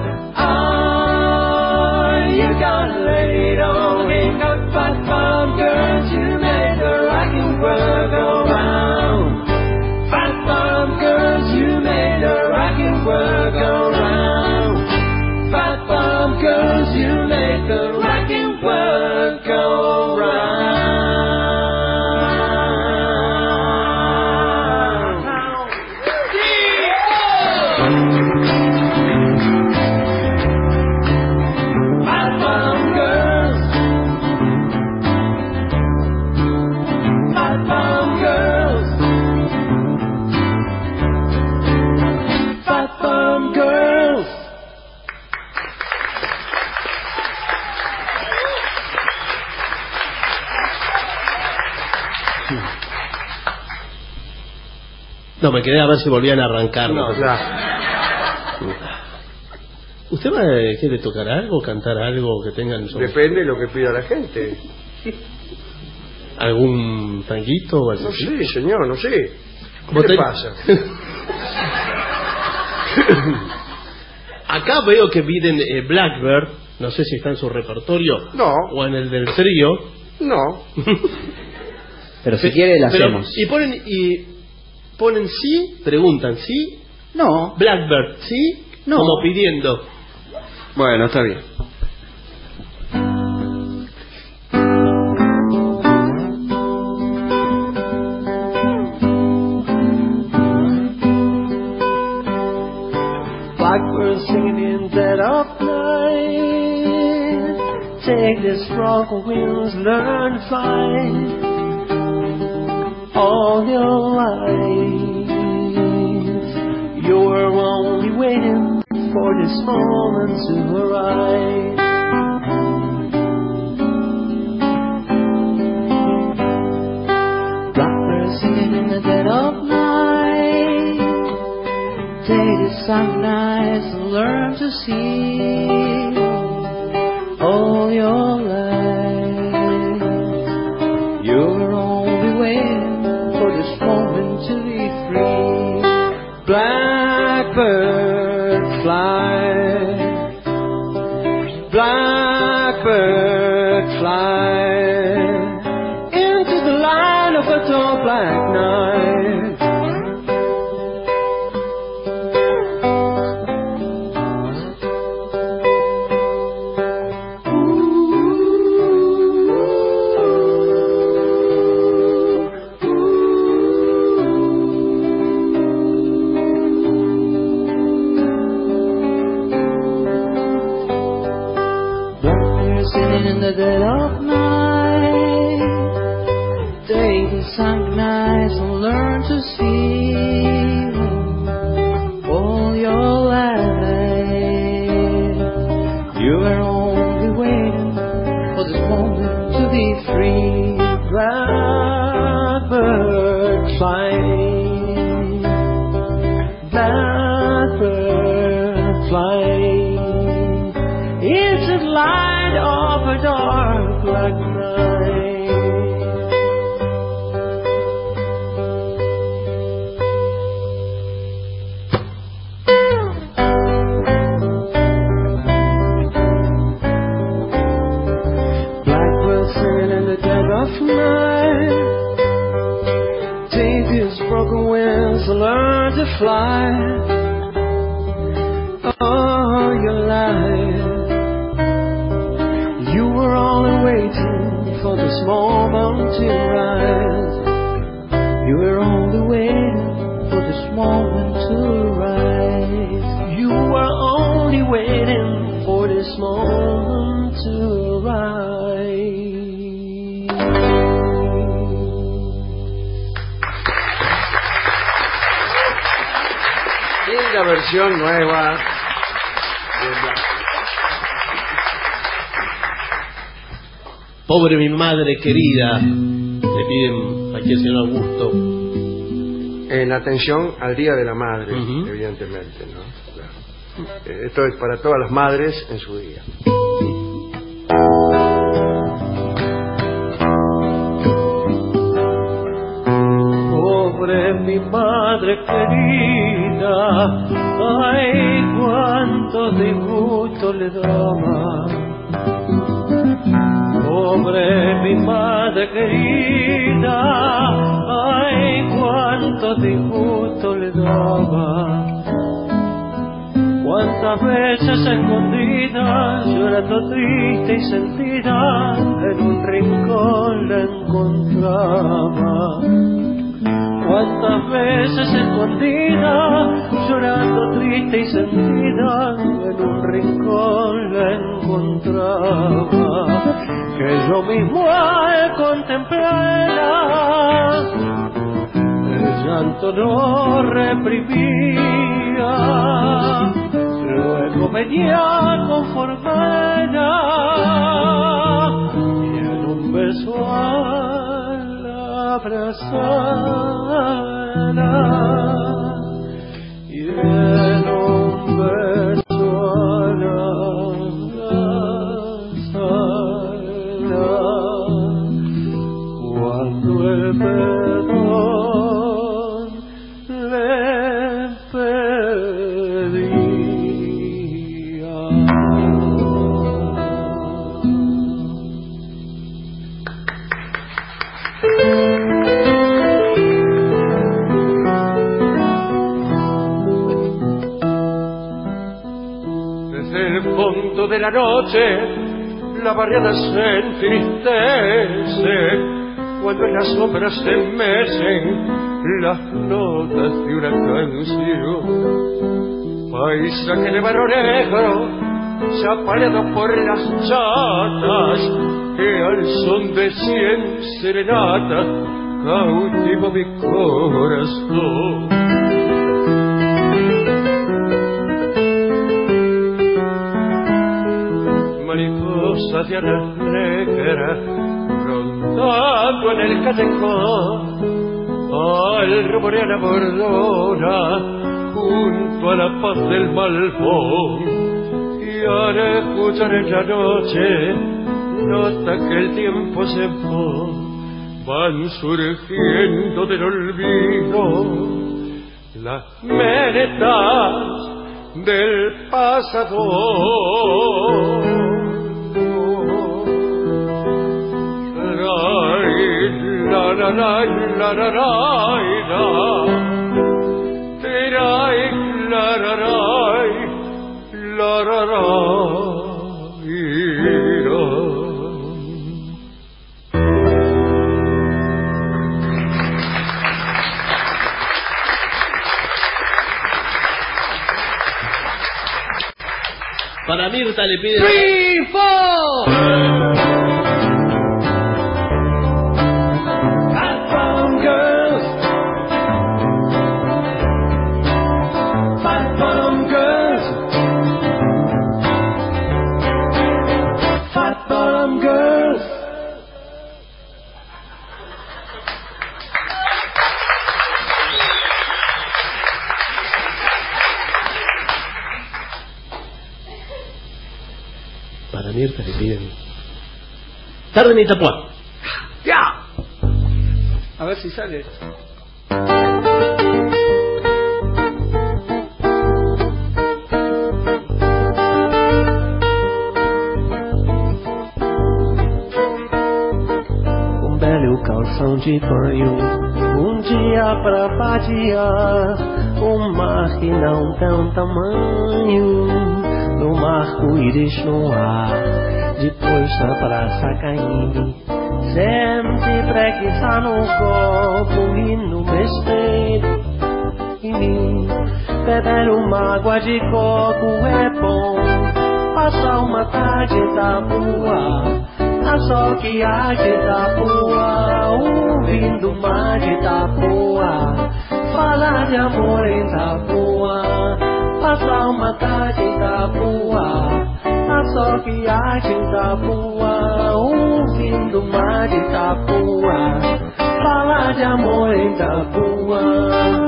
Oh, you're gonna let it all hang up. Fat bum girls, you made the rockin' world go round. Fat bum girls, you made the rockin' world go round. Fat bum girls, you made the rockin' world go round. Fat bum girls. Fat bum girls. Fat bum girls. No, me quedé a ver si volvían a arrancar. No, claro. ¿Usted va, eh, quiere tocar algo, cantar algo que tengan sobre- Depende de lo que pida la gente. algún tanguito o algo No así? sé, señor, no sé. ¿Qué ¿Vos le ten- pasa? Acá veo que piden eh, Blackbird, no sé si está en su repertorio. No. O en el del trío. No. Pero si quiere la Pero- hacemos. Y ponen, y ponen sí, preguntan sí. No. Blackbird, sí. No. Como pidiendo. Bueno, está bien. Blackbird singing in dead of night. Take the strong winds, learn to fly. All your life, you were only waiting for this moment to arrive. Blackbird singing in the dead of night. Take the sunrise and learn to see all your life. You're only waiting for this moment to be free. Blackbird fly, blackbird fly into the light of a tall black night. Sitting in the dead of night, take the sunrise and learn to see all your life. You are only waiting for this moment to be free. Blackbird flying, black night. Blackbird singing in the dead of night. Take his broken wings to learn to fly. All your life you were only waiting for this moment to rise. You were only waiting for this moment to rise. You were only waiting for this moment to rise. Linda versión nueva. Pobre mi madre querida, le piden aquí el señor Augusto. En atención al Día de la Madre, uh-huh. evidentemente, ¿no? Claro. Eh, esto es para todas las madres en su día. Pobre mi madre querida, ay, cuánto disgusto le daba. Pobre mi madre querida, ay, cuánto disgusto le daba. Cuántas veces escondida, llorando triste y sentida, en un rincón la encontraba. Cuántas veces escondida, llorando triste y sentida, en un rincón la encontraba. Que yo mismo al contemplarla, el llanto no reprimía. Luego venía a conformarla y en un beso al abrazarla, y en un beso al abrazarla, cuando el perdón le pedía. Desde el fondo de la noche la barriada se entristece, cuando en las sombras se mecen las notas de una canción. Paisaje de barro negro, chapaleado por las chatas, que al son de cien serenatas cautivo mi corazón. Mariposas de alas negras rondando en el callejón, al rumorear la bordona junto a la paz del malvón, y al escuchar en la noche nota que el tiempo se fue, van surgiendo del olvido las menetas del pasado. La la la la la la la, tirai la la la la la la. Para Mirta le pide Three, four. Para Mirta le piden Tarde en Itapuá. ¡Ya! A ver si sale. Um belo calção de banho, um dia pra vadiar, um mar que não tem um tamanho, no arco-íris no ar, depois na praça caindo, sente preguiça no corpo e no besteiro. Em mim, beber uma água de coco é bom, passar uma tarde em Itapuá, a sol que há de Itapuá, ouvindo o mar de Itapuá, falar de amor em Itapuá, passar uma tarde em Itapuá, a sol que há de Itapuá, ouvindo o mar de Itapuá, falar de amor em Itapuá.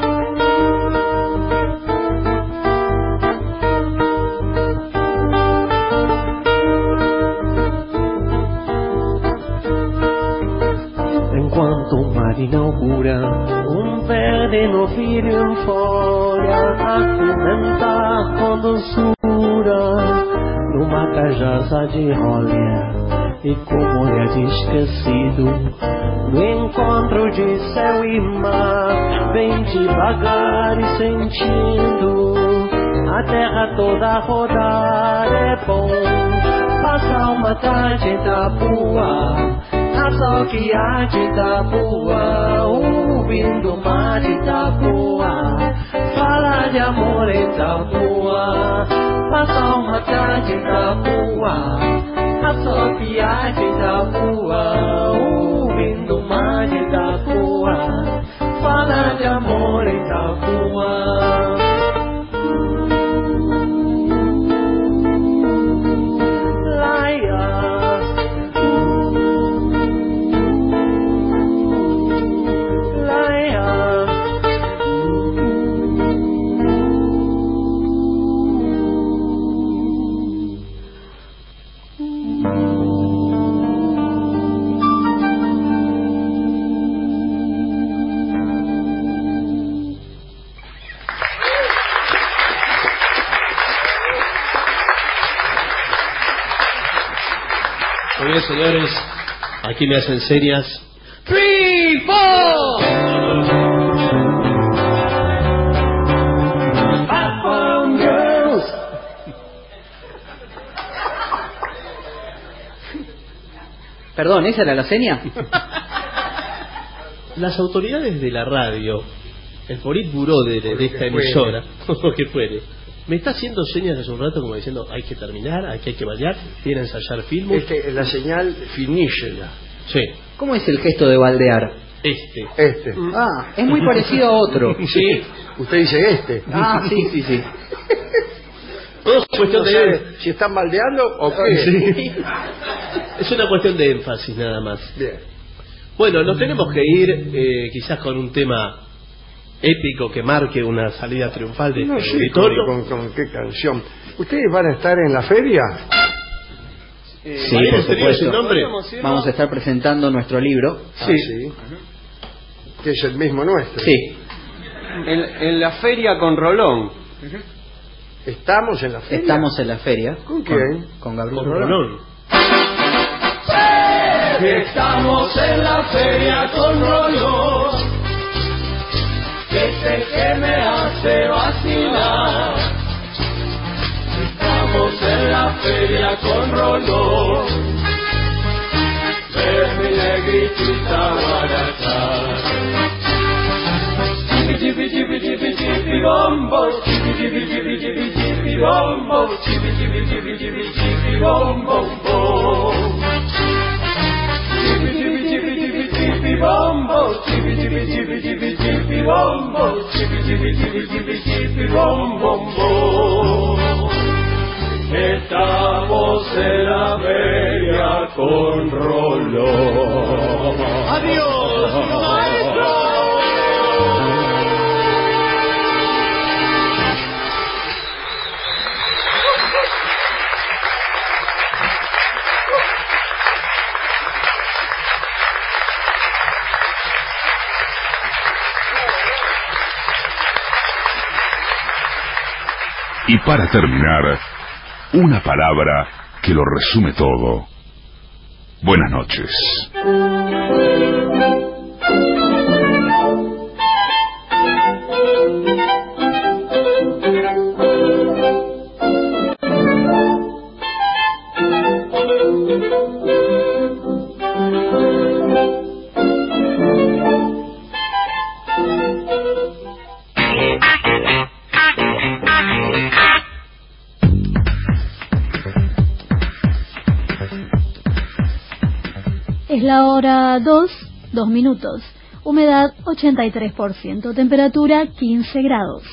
Enquanto o mar inaugura um verde novilho em folha, a comentar com doçura, numa cajaça de rolha e com olhar de esquecido, no encontro de céu e mar, bem devagar e sentindo a terra toda rodar. É bom passar uma tarde em Itapuá, a sol que há de Itapuá, ouvindo o mar de Itapuá, falar de amor em Itapuá, passar uma tarde em Itapuá, a sol que há de Itapuá, ouvindo o mar de Itapuá, falar de amor em Itapuá. Muy bien, señores, aquí me hacen señas. Three, four. Uptown Girls. Perdón, ¿esa era la seña? Las autoridades de la radio, el Politburó de, de, de esta emisora, o que fuere, me está haciendo señas hace un rato como diciendo hay que terminar, aquí hay que bailar, tiene que ensayar filmos. Este, la señal finícela. Sí. ¿Cómo es el gesto de baldear? Este. Este. Ah, es muy parecido a otro. Sí. Usted dice este. Ah, sí, sí, sí. Todo es cuestión no de sabe si están baldeando o qué. Sí. Es una cuestión de énfasis nada más. Bien. Bueno, nos tenemos que ir eh, quizás con un tema épico que marque una salida triunfal de No este sé auditorio. con, con, con qué canción. ¿Ustedes van a estar en la feria? Sí, ¿María por Estrella supuesto. sin nombre? Vamos a estar presentando nuestro libro. Ah, sí. Que es el mismo nuestro. Sí. En, en la feria con Rolón. ¿Estamos en la feria? Estamos en la feria. ¿Con quién? Con Gabriel Con Rolón. Rolón. Estamos en la feria con Rolón, que es el que me hace vacilar. Estamos en la feria con Rolón, ver mi negrita guarachar. Chipi chipi chipi chipi chipi bombo, chipi chipi chipi chipi chipi bombo, chipi chipi chipi chipi chipi bombo bom. Chipi chipi chipi chipi chipi bombo, chipi chipi chipi chipi chipi bombo, chipi chipi chipi chipi chipi bombo bom. Estamos en la feria con Rolón. ¡Adiós, maestro! Y para terminar, una palabra que lo resume todo. Buenas noches. Es la hora dos, dos minutos. Humedad ochenta y tres por ciento. Temperatura quince grados.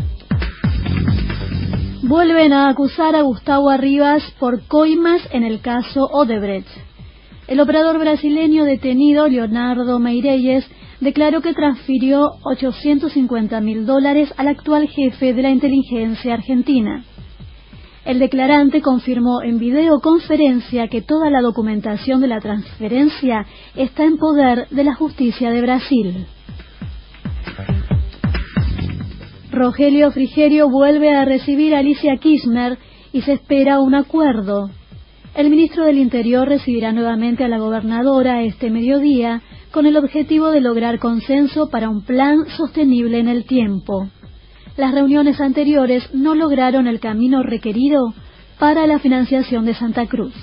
Vuelven a acusar a Gustavo Arribas por coimas en el caso Odebrecht. El operador brasileño detenido, Leonardo Meirelles, declaró que transfirió ochocientos cincuenta mil dólares al actual jefe de la inteligencia argentina. El declarante confirmó en videoconferencia que toda la documentación de la transferencia está en poder de la justicia de Brasil. Rogelio Frigerio vuelve a recibir a Alicia Kirchner y se espera un acuerdo. El ministro del Interior recibirá nuevamente a la gobernadora este mediodía con el objetivo de lograr consenso para un plan sostenible en el tiempo. Las reuniones anteriores no lograron el camino requerido para la financiación de Santa Cruz.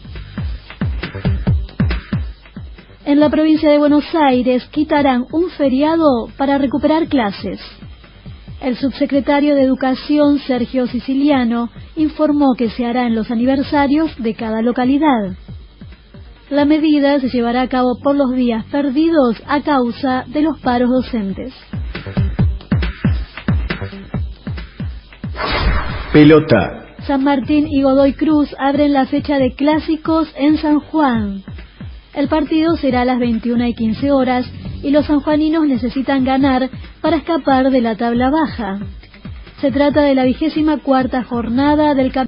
En la provincia de Buenos Aires quitarán un feriado para recuperar clases. El subsecretario de Educación, Sergio Siciliano, informó que se hará en los aniversarios de cada localidad. La medida se llevará a cabo por los días perdidos a causa de los paros docentes. Pelota. San Martín y Godoy Cruz abren la fecha de clásicos en San Juan. El partido será a las veintiuna y quince horas y los sanjuaninos necesitan ganar para escapar de la tabla baja. Se trata de la vigésima cuarta jornada del campeonato.